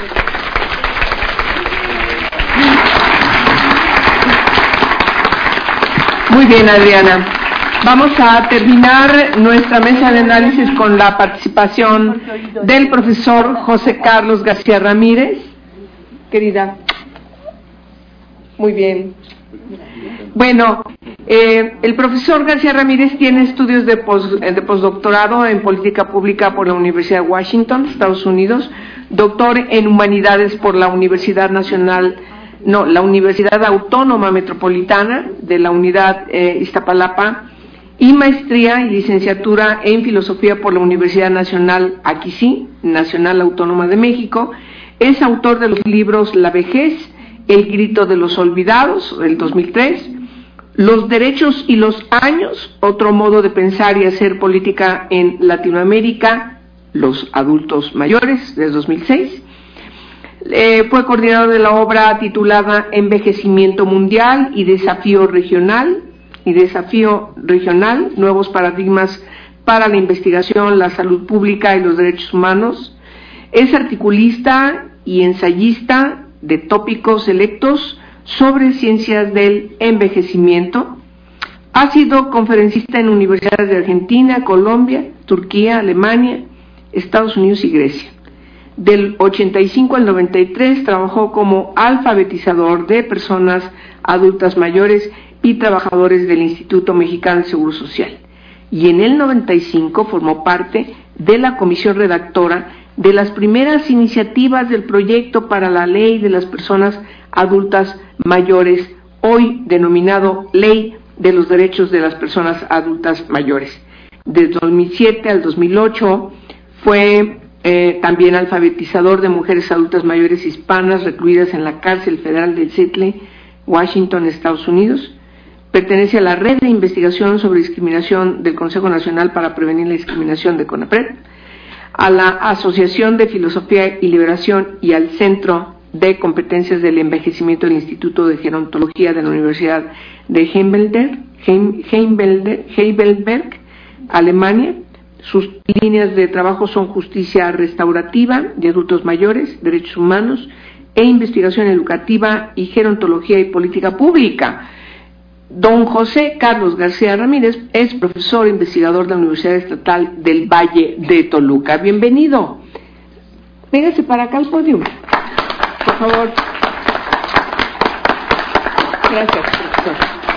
Muy bien, Adriana. Vamos a terminar nuestra mesa de análisis con la participación del profesor José Carlos García Ramírez. Querida. Muy bien. Bueno, el profesor García Ramírez tiene estudios de postdoctorado en política pública por la Universidad de Washington, Estados Unidos, doctor en humanidades por la Universidad Autónoma Metropolitana de la Unidad Iztapalapa, y maestría y licenciatura en filosofía por la Universidad Nacional, aquí sí, Nacional Autónoma de México. Es autor de los libros La vejez, El grito de los olvidados, del 2003, Los derechos y los años, otro modo de pensar y hacer política en Latinoamérica, Los adultos mayores, del 2006. Fue coordinador de la obra titulada Envejecimiento mundial y Desafío regional, nuevos paradigmas para la investigación, la salud pública y los derechos humanos. Es articulista y ensayista de tópicos selectos sobre ciencias del envejecimiento. Ha sido conferencista en universidades de Argentina, Colombia, Turquía, Alemania, Estados Unidos y Grecia. Del 85 al 93 trabajó como alfabetizador de personas adultas mayores y trabajadores del Instituto Mexicano del Seguro Social. Y en el 95 formó parte de la comisión redactora de las primeras iniciativas del proyecto para la ley de las personas adultas mayores, hoy denominado Ley de los Derechos de las Personas Adultas Mayores. De 2007 al 2008 fue también alfabetizador de mujeres adultas mayores hispanas recluidas en la cárcel federal de Seattle, Washington, Estados Unidos. Pertenece a la red de investigación sobre discriminación del Consejo Nacional para Prevenir la Discriminación de CONAPRED, a la Asociación de Filosofía y Liberación y al Centro de Competencias del Envejecimiento del Instituto de Gerontología de la Universidad de Heidelberg, Alemania. Sus líneas de trabajo son justicia restaurativa de adultos mayores, derechos humanos e investigación educativa y gerontología y política pública. Don José Carlos García Ramírez es profesor investigador de la Universidad Estatal del Valle de Toluca. Bienvenido. Véngase para acá al podio, por favor. Gracias, profesor.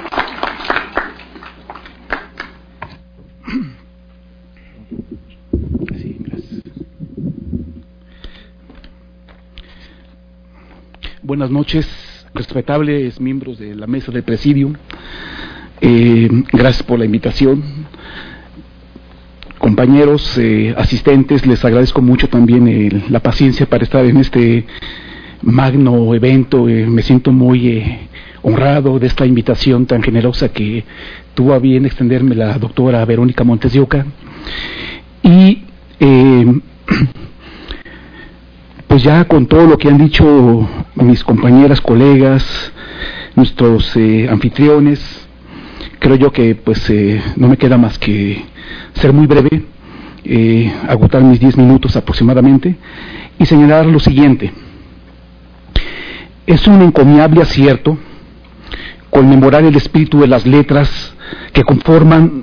Sí, gracias. Buenas noches. respetables miembros de la mesa del presidium, gracias por la invitación. Compañeros asistentes, les agradezco mucho también la paciencia para estar en este magno evento. Me siento muy honrado de esta invitación tan generosa que tuvo a bien extenderme la doctora Verónica Montes de Oca. Y pues ya con todo lo que han dicho mis compañeras, colegas, nuestros anfitriones, creo yo que pues no me queda más que ser muy breve, agotar mis 10 minutos aproximadamente y señalar lo siguiente. Es un encomiable acierto conmemorar el espíritu de las letras que conforman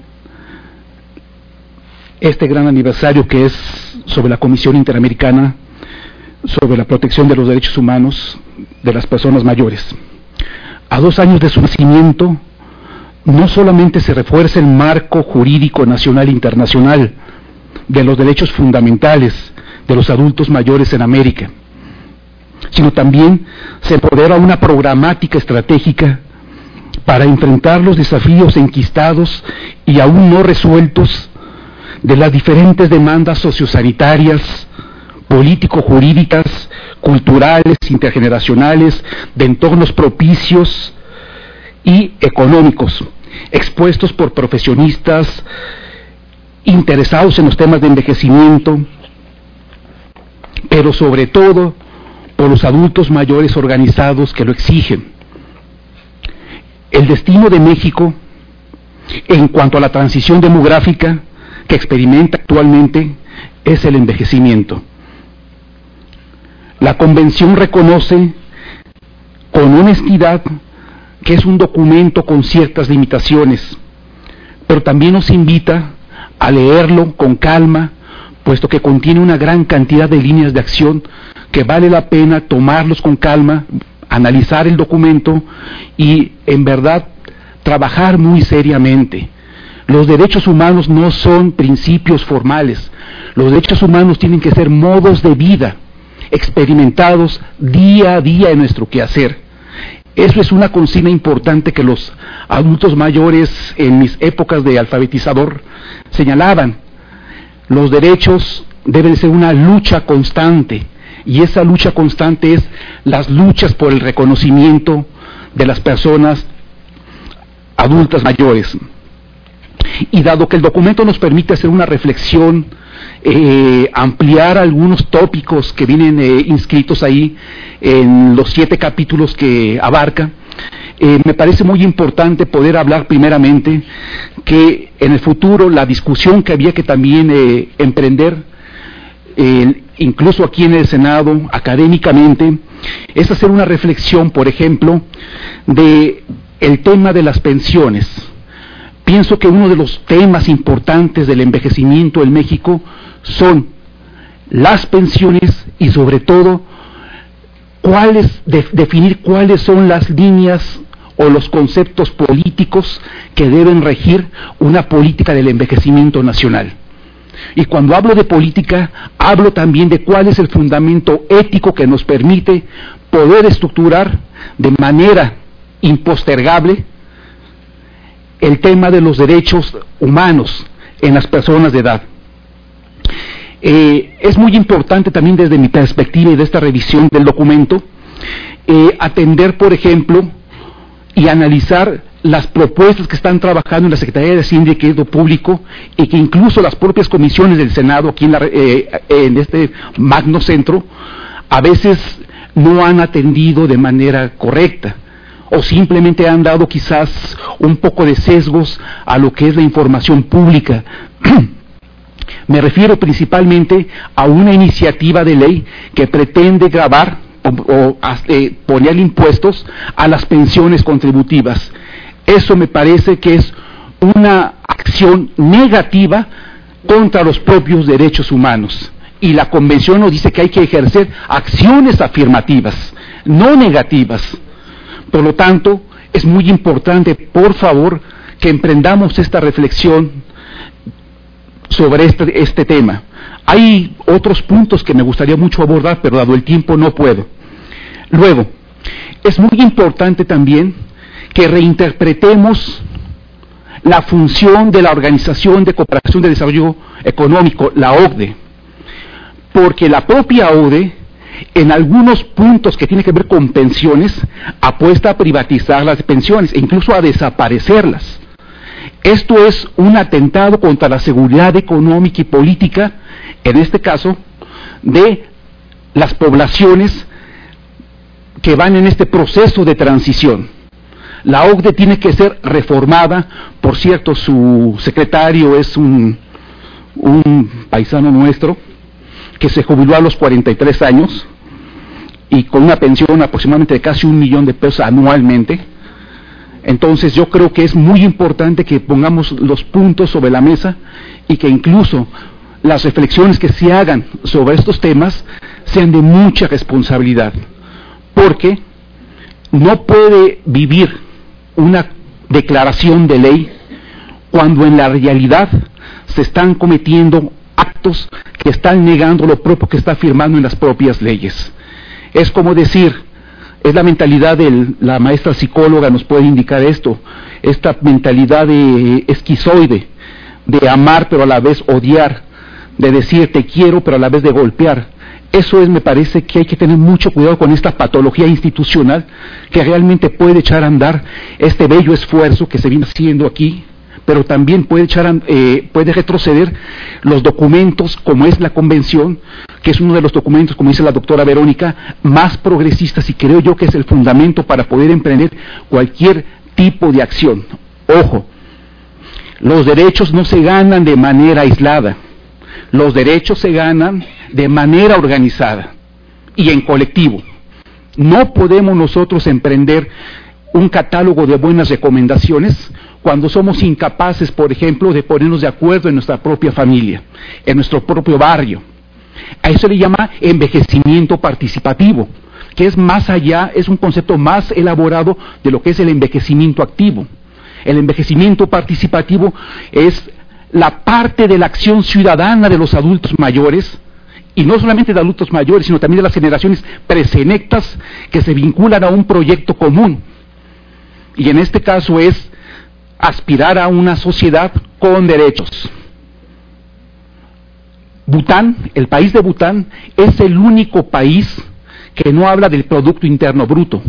este gran aniversario que es sobre la Comisión Interamericana sobre la protección de los derechos humanos de las personas mayores. A 2 años de su nacimiento, no solamente se refuerza el marco jurídico nacional e internacional de los derechos fundamentales de los adultos mayores en América, sino también se empodera una programática estratégica para enfrentar los desafíos enquistados y aún no resueltos de las diferentes demandas sociosanitarias, político-jurídicas, culturales, intergeneracionales, de entornos propicios y económicos, expuestos por profesionistas interesados en los temas de envejecimiento, pero sobre todo por los adultos mayores organizados que lo exigen. El destino de México, en cuanto a la transición demográfica que experimenta actualmente, es el envejecimiento. La Convención reconoce con honestidad que es un documento con ciertas limitaciones, pero también nos invita a leerlo con calma, puesto que contiene una gran cantidad de líneas de acción que vale la pena tomarlos con calma, analizar el documento y, en verdad, trabajar muy seriamente. Los derechos humanos no son principios formales. Los derechos humanos tienen que ser modos de vida, experimentados día a día en nuestro quehacer. Eso es una consigna importante que los adultos mayores en mis épocas de alfabetizador señalaban. Los derechos deben ser una lucha constante, y esa lucha constante es las luchas por el reconocimiento de las personas adultas mayores. Y dado que el documento nos permite hacer una reflexión, ampliar algunos tópicos que vienen inscritos ahí en los 7 capítulos que abarca, me parece muy importante poder hablar primeramente que en el futuro la discusión que había que también emprender, incluso aquí en el Senado, académicamente, es hacer una reflexión, por ejemplo, de el tema de las pensiones. Pienso que uno de los temas importantes del envejecimiento en México son las pensiones y, sobre todo, definir cuáles son las líneas o los conceptos políticos que deben regir una política del envejecimiento nacional. Y cuando hablo de política, hablo también de cuál es el fundamento ético que nos permite poder estructurar de manera impostergable el tema de los derechos humanos en las personas de edad. Es muy importante también desde mi perspectiva y de esta revisión del documento, atender, por ejemplo, y analizar las propuestas que están trabajando en la Secretaría de Hacienda y Crédito Público, y que incluso las propias comisiones del Senado aquí en este magno centro a veces no han atendido de manera correcta, o simplemente han dado quizás un poco de sesgos a lo que es la información pública. Me refiero principalmente a una iniciativa de ley que pretende gravar o poner impuestos a las pensiones contributivas. Eso me parece que es una acción negativa contra los propios derechos humanos. Y la Convención nos dice que hay que ejercer acciones afirmativas, no negativas. Por lo tanto, es muy importante, por favor, que emprendamos esta reflexión sobre este tema. Hay otros puntos que me gustaría mucho abordar, pero dado el tiempo no puedo. Luego, Es muy importante también que reinterpretemos la función de la Organización de Cooperación de Desarrollo Económico, la OCDE, porque la propia OCDE, en algunos puntos que tienen que ver con pensiones, apuesta a privatizar las pensiones e incluso a desaparecerlas. Esto es un atentado contra la seguridad económica y política, en este caso, de las poblaciones que van en este proceso de transición. La OCDE tiene que ser reformada. Por cierto, su secretario es un paisano nuestro que se jubiló a los 43 años y con una pensión aproximadamente de casi $1 millón anualmente. Entonces yo creo que es muy importante que pongamos los puntos sobre la mesa y que incluso las reflexiones que se hagan sobre estos temas sean de mucha responsabilidad, porque no puede vivir una declaración de ley cuando en la realidad se están cometiendo actos que están negando lo propio que está afirmando en las propias leyes. Es como decir, es la mentalidad de la maestra psicóloga nos puede indicar esto, esta mentalidad de esquizoide, de amar pero a la vez odiar, de decir te quiero pero a la vez de golpear. Eso es, me parece que hay que tener mucho cuidado con esta patología institucional que realmente puede echar a andar este bello esfuerzo que se viene haciendo aquí, pero también puede retroceder los documentos como es la Convención, que es uno de los documentos, como dice la doctora Verónica, más progresistas, y creo yo que es el fundamento para poder emprender cualquier tipo de acción. Ojo, los derechos no se ganan de manera aislada, los derechos se ganan de manera organizada y en colectivo. No podemos nosotros emprender un catálogo de buenas recomendaciones cuando somos incapaces, por ejemplo, de ponernos de acuerdo en nuestra propia familia, en nuestro propio barrio. A eso le llama envejecimiento participativo, que es más allá, es un concepto más elaborado de lo que es el envejecimiento activo. El envejecimiento participativo es la parte de la acción ciudadana de los adultos mayores, y no solamente de adultos mayores, sino también de las generaciones presenectas que se vinculan a un proyecto común. Y en este caso es aspirar a una sociedad con derechos. Bután, el país de Bután, es el único país que no habla del Producto Interno Bruto.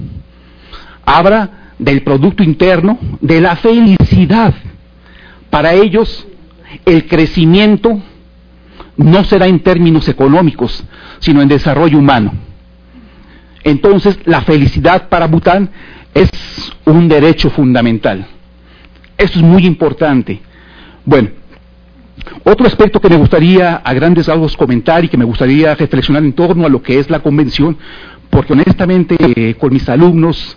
Habla del Producto Interno, de la felicidad. Para ellos, el crecimiento no será en términos económicos, sino en desarrollo humano. Entonces, la felicidad para Bután es un derecho fundamental. Esto es muy importante. Bueno, otro aspecto que me gustaría a grandes rasgos comentar y que me gustaría reflexionar en torno a lo que es la convención, porque honestamente con mis alumnos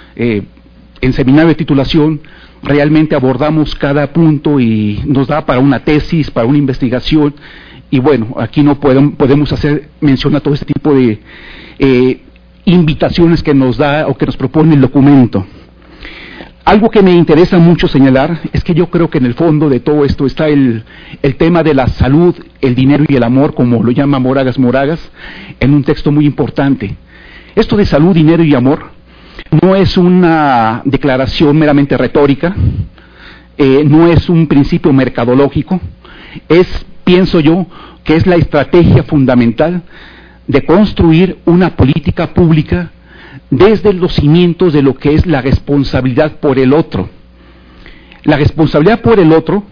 en seminario de titulación realmente abordamos cada punto y nos da para una tesis, para una investigación, y bueno, aquí no podemos hacer mención a todo este tipo de invitaciones que nos da o que nos propone el documento. Algo que me interesa mucho señalar es que yo creo que en el fondo de todo esto está el tema de la salud, el dinero y el amor, como lo llama Moragas, en un texto muy importante. Esto de salud, dinero y amor no es una declaración meramente retórica, no es un principio mercadológico, pienso yo, que es la estrategia fundamental de construir una política pública desde los cimientos de lo que es la responsabilidad por el otro. La responsabilidad por el otro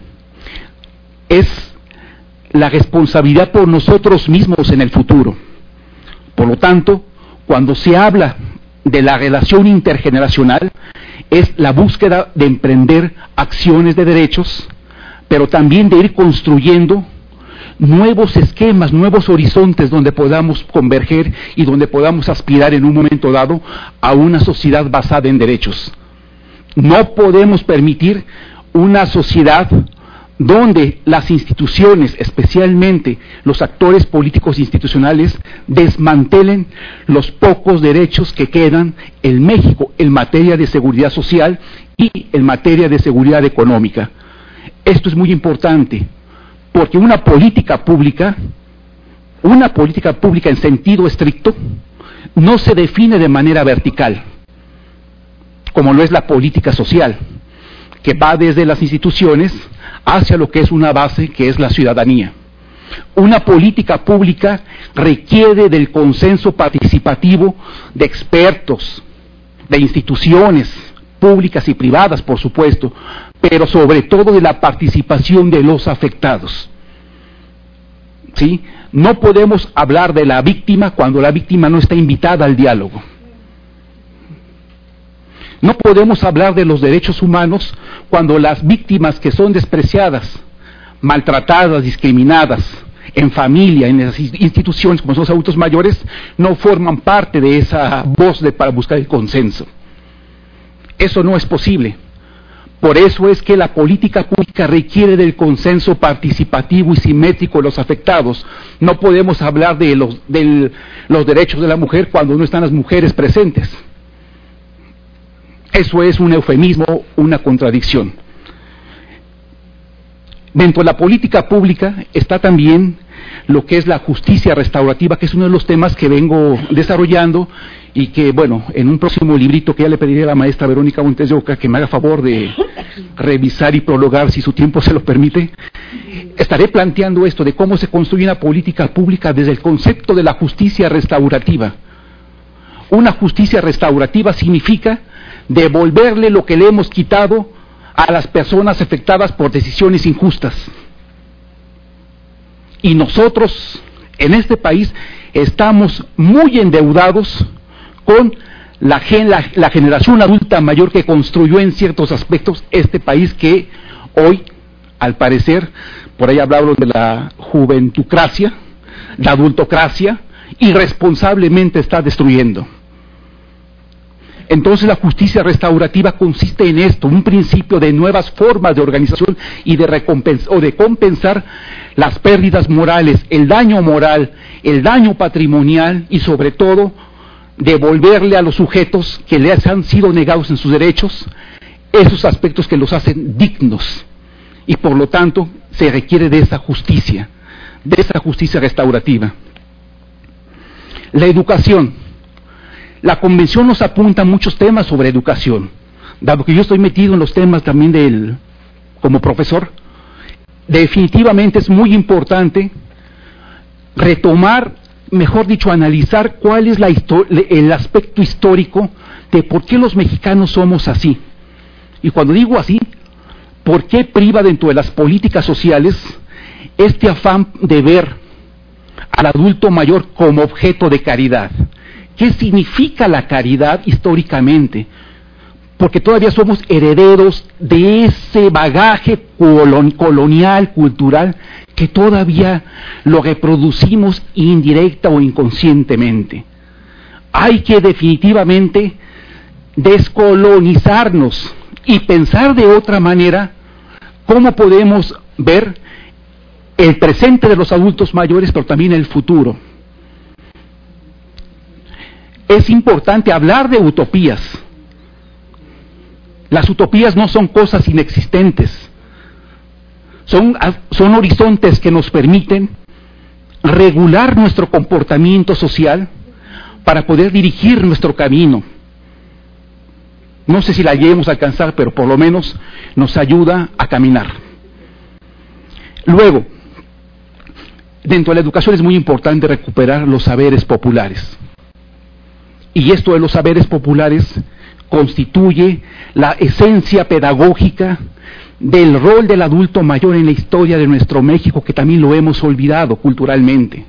es la responsabilidad por nosotros mismos en el futuro. Por lo tanto, cuando se habla de la relación intergeneracional, es la búsqueda de emprender acciones de derechos, pero también de ir construyendo nuevos esquemas, nuevos horizontes donde podamos converger y donde podamos aspirar en un momento dado a una sociedad basada en derechos. No podemos permitir una sociedad donde las instituciones, especialmente los actores políticos institucionales, desmantelen los pocos derechos que quedan en México en materia de seguridad social y en materia de seguridad económica. Esto es muy importante, porque una política pública en sentido estricto, no se define de manera vertical, como lo es la política social, que va desde las instituciones hacia lo que es una base, que es la ciudadanía. Una política pública requiere del consenso participativo de expertos, de instituciones públicas y privadas, por supuesto, pero sobre todo de la participación de los afectados. ¿Sí? No podemos hablar de la víctima cuando la víctima no está invitada al diálogo. No podemos hablar de los derechos humanos cuando las víctimas que son despreciadas, maltratadas, discriminadas, en familia, en las instituciones como son los adultos mayores, no forman parte de esa voz para buscar el consenso. Eso no es posible. Por eso es que la política pública requiere del consenso participativo y simétrico de los afectados. No podemos hablar de los derechos de la mujer cuando no están las mujeres presentes. Eso es un eufemismo, una contradicción. Dentro de la política pública está también lo que es la justicia restaurativa, que es uno de los temas que vengo desarrollando y que, bueno, en un próximo librito que ya le pediré a la maestra Verónica Montes de Oca que me haga favor de revisar y prologar, si su tiempo se lo permite, estaré planteando esto de cómo se construye una política pública desde el concepto de la justicia restaurativa. Una justicia restaurativa significa devolverle lo que le hemos quitado a las personas afectadas por decisiones injustas. Y nosotros, en este país, estamos muy endeudados con la generación adulta mayor que construyó en ciertos aspectos este país que hoy, al parecer, por ahí hablaron de la juventucracia, la adultocracia, irresponsablemente está destruyendo. Entonces la justicia restaurativa consiste en esto, un principio de nuevas formas de organización y de compensar las pérdidas morales, el daño moral, el daño patrimonial y sobre todo devolverle a los sujetos que les han sido negados en sus derechos esos aspectos que los hacen dignos y por lo tanto se requiere de esa justicia restaurativa. La educación. La Convención nos apunta muchos temas sobre educación, dado que yo estoy metido en los temas también como profesor. Definitivamente es muy importante retomar, mejor dicho, analizar cuál es el aspecto histórico de por qué los mexicanos somos así. Y cuando digo así, ¿por qué priva dentro de las políticas sociales este afán de ver al adulto mayor como objeto de caridad? ¿Qué significa la caridad históricamente? Porque todavía somos herederos de ese bagaje colonial, cultural, que todavía lo reproducimos indirecta o inconscientemente. Hay que definitivamente descolonizarnos y pensar de otra manera cómo podemos ver el presente de los adultos mayores, pero también el futuro. Es importante hablar de utopías. Las utopías no son cosas inexistentes, son horizontes que nos permiten regular nuestro comportamiento social para poder dirigir nuestro camino. No sé si la lleguemos a alcanzar, pero por lo menos nos ayuda a caminar. Luego, dentro de la educación es muy importante recuperar los saberes populares. Y esto de los saberes populares constituye la esencia pedagógica del rol del adulto mayor en la historia de nuestro México, que también lo hemos olvidado culturalmente.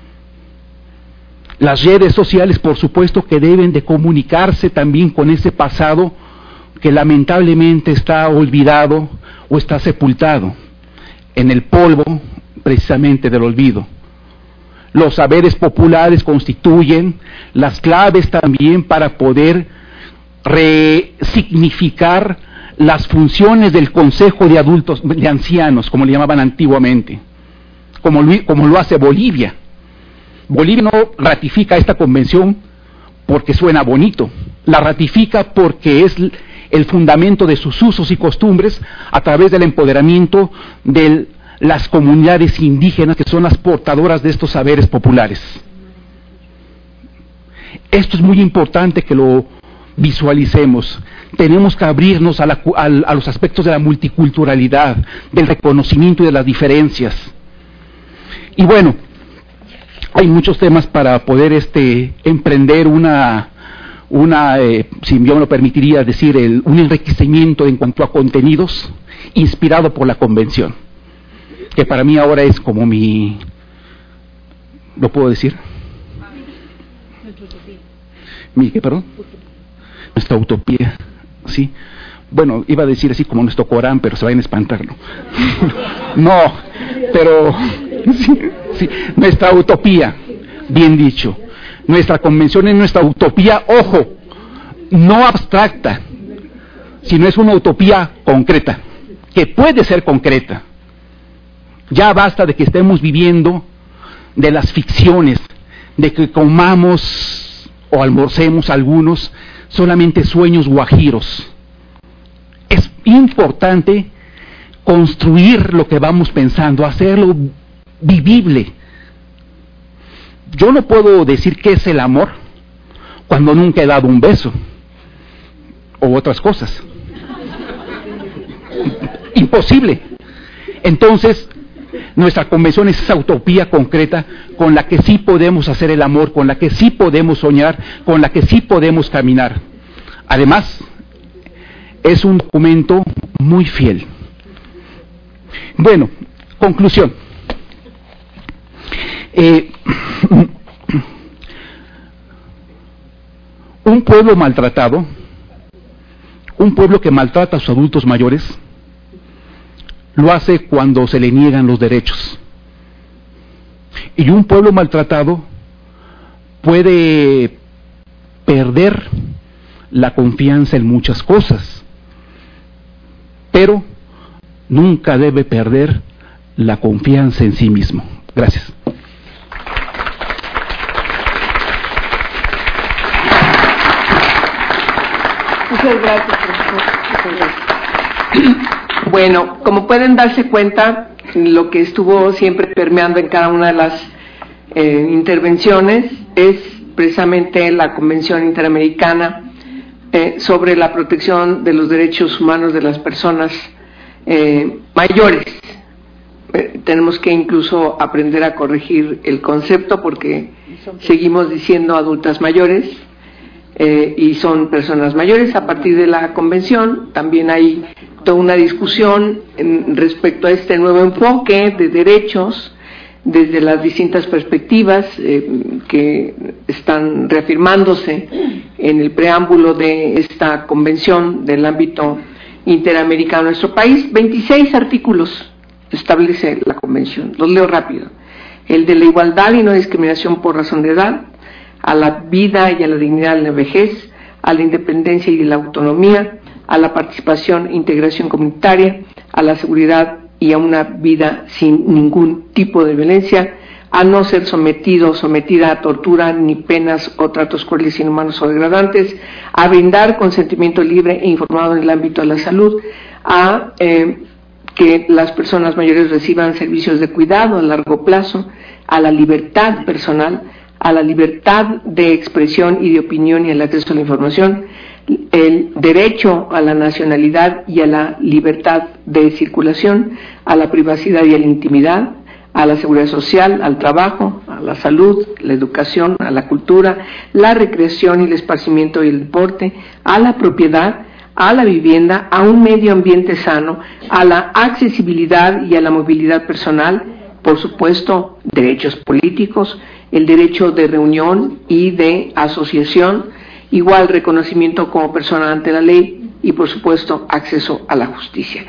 Las redes sociales, por supuesto, que deben de comunicarse también con ese pasado que lamentablemente está olvidado o está sepultado en el polvo precisamente del olvido. Los saberes populares constituyen las claves también para poder resignificar las funciones del Consejo de Adultos, de Ancianos, como le llamaban antiguamente, como lo hace Bolivia. Bolivia no ratifica esta convención porque suena bonito, la ratifica porque es el fundamento de sus usos y costumbres a través del empoderamiento de las comunidades indígenas que son las portadoras de estos saberes populares. Esto es muy importante que lo visualicemos. Tenemos que abrirnos a los aspectos de la multiculturalidad, del reconocimiento de las diferencias. Y bueno, hay muchos temas para poder emprender si yo me lo permitiría decir, un enriquecimiento en cuanto a contenidos inspirado por la convención, que para mí ahora es como ¿lo puedo decir? ¿Qué, perdón? Nuestra utopía, ¿sí? Bueno, iba a decir así como nuestro Corán, pero se vayan a espantar, ¿no? No, pero sí, nuestra utopía, bien dicho. Nuestra convención es nuestra utopía, ojo, no abstracta, sino es una utopía concreta, que puede ser concreta. Ya basta de que estemos viviendo de las ficciones, de que comamos o almorcemos algunos solamente sueños guajiros. Es importante construir lo que vamos pensando, hacerlo vivible. Yo no puedo decir qué es el amor cuando nunca he dado un beso o otras cosas. Imposible. Entonces, nuestra convención es esa utopía concreta con la que sí podemos hacer el amor, con la que sí podemos soñar, con la que sí podemos caminar. Además, es un documento muy fiel. Bueno, conclusión. Un pueblo maltratado, un pueblo que maltrata a sus adultos mayores, lo hace cuando se le niegan los derechos. Y un pueblo maltratado puede perder la confianza en muchas cosas, pero nunca debe perder la confianza en sí mismo. Gracias. Muchas gracias, profesor. Bueno, como pueden darse cuenta, lo que estuvo siempre permeando en cada una de las intervenciones es precisamente la Convención Interamericana sobre la protección de los derechos humanos de las personas mayores. Tenemos que incluso aprender a corregir el concepto porque seguimos diciendo adultas mayores y son personas mayores. A partir de la Convención también hay toda una discusión respecto a este nuevo enfoque de derechos desde las distintas perspectivas que están reafirmándose en el preámbulo de esta convención del ámbito interamericano. Nuestro país, 26 artículos establece la convención, los leo rápido. El de la igualdad y no discriminación por razón de edad, a la vida y a la dignidad de la vejez, a la independencia y la autonomía, a la participación e integración comunitaria, a la seguridad y a una vida sin ningún tipo de violencia, a no ser sometido o sometida a tortura ni penas o tratos crueles, inhumanos o degradantes, a brindar consentimiento libre e informado en el ámbito de la salud, a que las personas mayores reciban servicios de cuidado a largo plazo, a la libertad personal, a la libertad de expresión y de opinión y el acceso a la información, el derecho a la nacionalidad y a la libertad de circulación, a la privacidad y a la intimidad, a la seguridad social, al trabajo, a la salud, la educación, a la cultura, la recreación y el esparcimiento y el deporte, a la propiedad, a la vivienda, a un medio ambiente sano, a la accesibilidad y a la movilidad personal, por supuesto, derechos políticos, el derecho de reunión y de asociación, igual reconocimiento como persona ante la ley y, por supuesto, acceso a la justicia.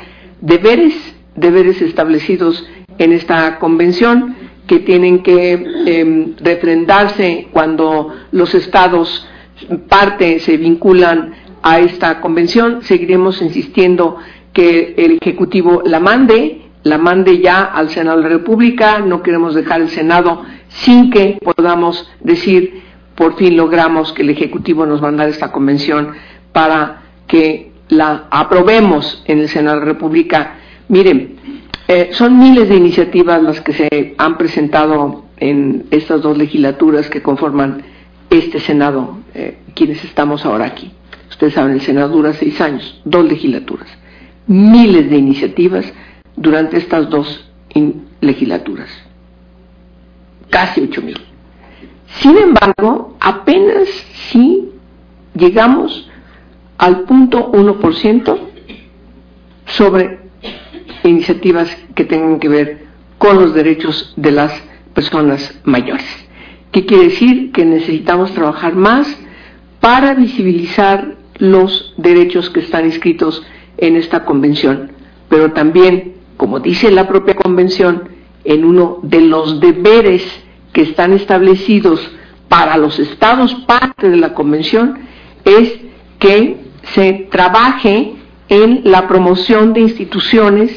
Deberes establecidos en esta convención que tienen que refrendarse cuando los estados parte se vinculan a esta convención. Seguiremos insistiendo que el Ejecutivo la mande ya al Senado de la República. No queremos dejar el Senado sin que podamos decir por fin logramos que el Ejecutivo nos mandara esta convención para que la aprobemos en el Senado de la República. Miren, son miles de iniciativas las que se han presentado en estas dos legislaturas que conforman este Senado, quienes estamos ahora aquí. Ustedes saben, el Senado dura 6 años, 2 legislaturas, miles de iniciativas durante estas 2 legislaturas, casi 8,000. Sin embargo, apenas si llegamos al 0.1% sobre iniciativas que tengan que ver con los derechos de las personas mayores. ¿Qué quiere decir? Que necesitamos trabajar más para visibilizar los derechos que están inscritos en esta convención, pero también, como dice la propia convención, en uno de los deberes que están establecidos para los estados parte de la convención es que se trabaje en la promoción de instituciones,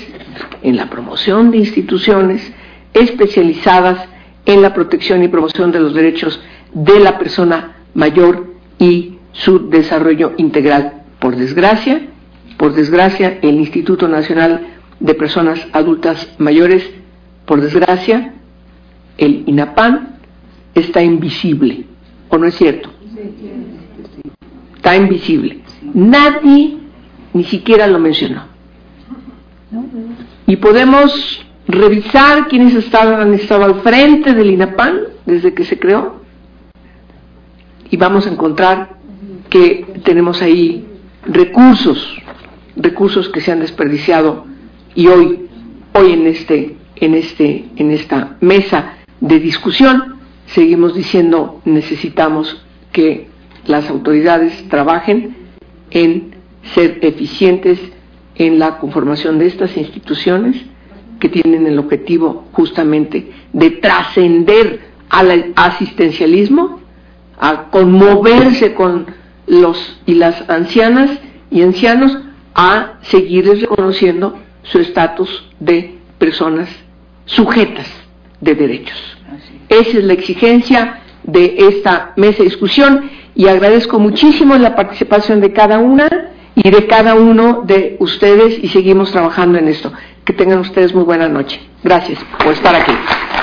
especializadas en la protección y promoción de los derechos de la persona mayor y su desarrollo integral. Por desgracia, el Instituto Nacional de Personas Adultas Mayores, por desgracia, el INAPAM, está invisible, ¿o no es cierto? Está invisible. Nadie ni siquiera lo mencionó. Y podemos revisar quiénes han estado al frente del INAPAM desde que se creó, y vamos a encontrar que tenemos ahí recursos que se han desperdiciado, y hoy en esta mesa de discusión seguimos diciendo: necesitamos que las autoridades trabajen en ser eficientes en la conformación de estas instituciones que tienen el objetivo justamente de trascender al asistencialismo, a conmoverse con los y las ancianas y ancianos, a seguirles reconociendo su estatus de personas sujetas de derechos. Esa es la exigencia de esta mesa de discusión, y agradezco muchísimo la participación de cada una y de cada uno de ustedes, y seguimos trabajando en esto. Que tengan ustedes muy buena noche. Gracias por estar aquí.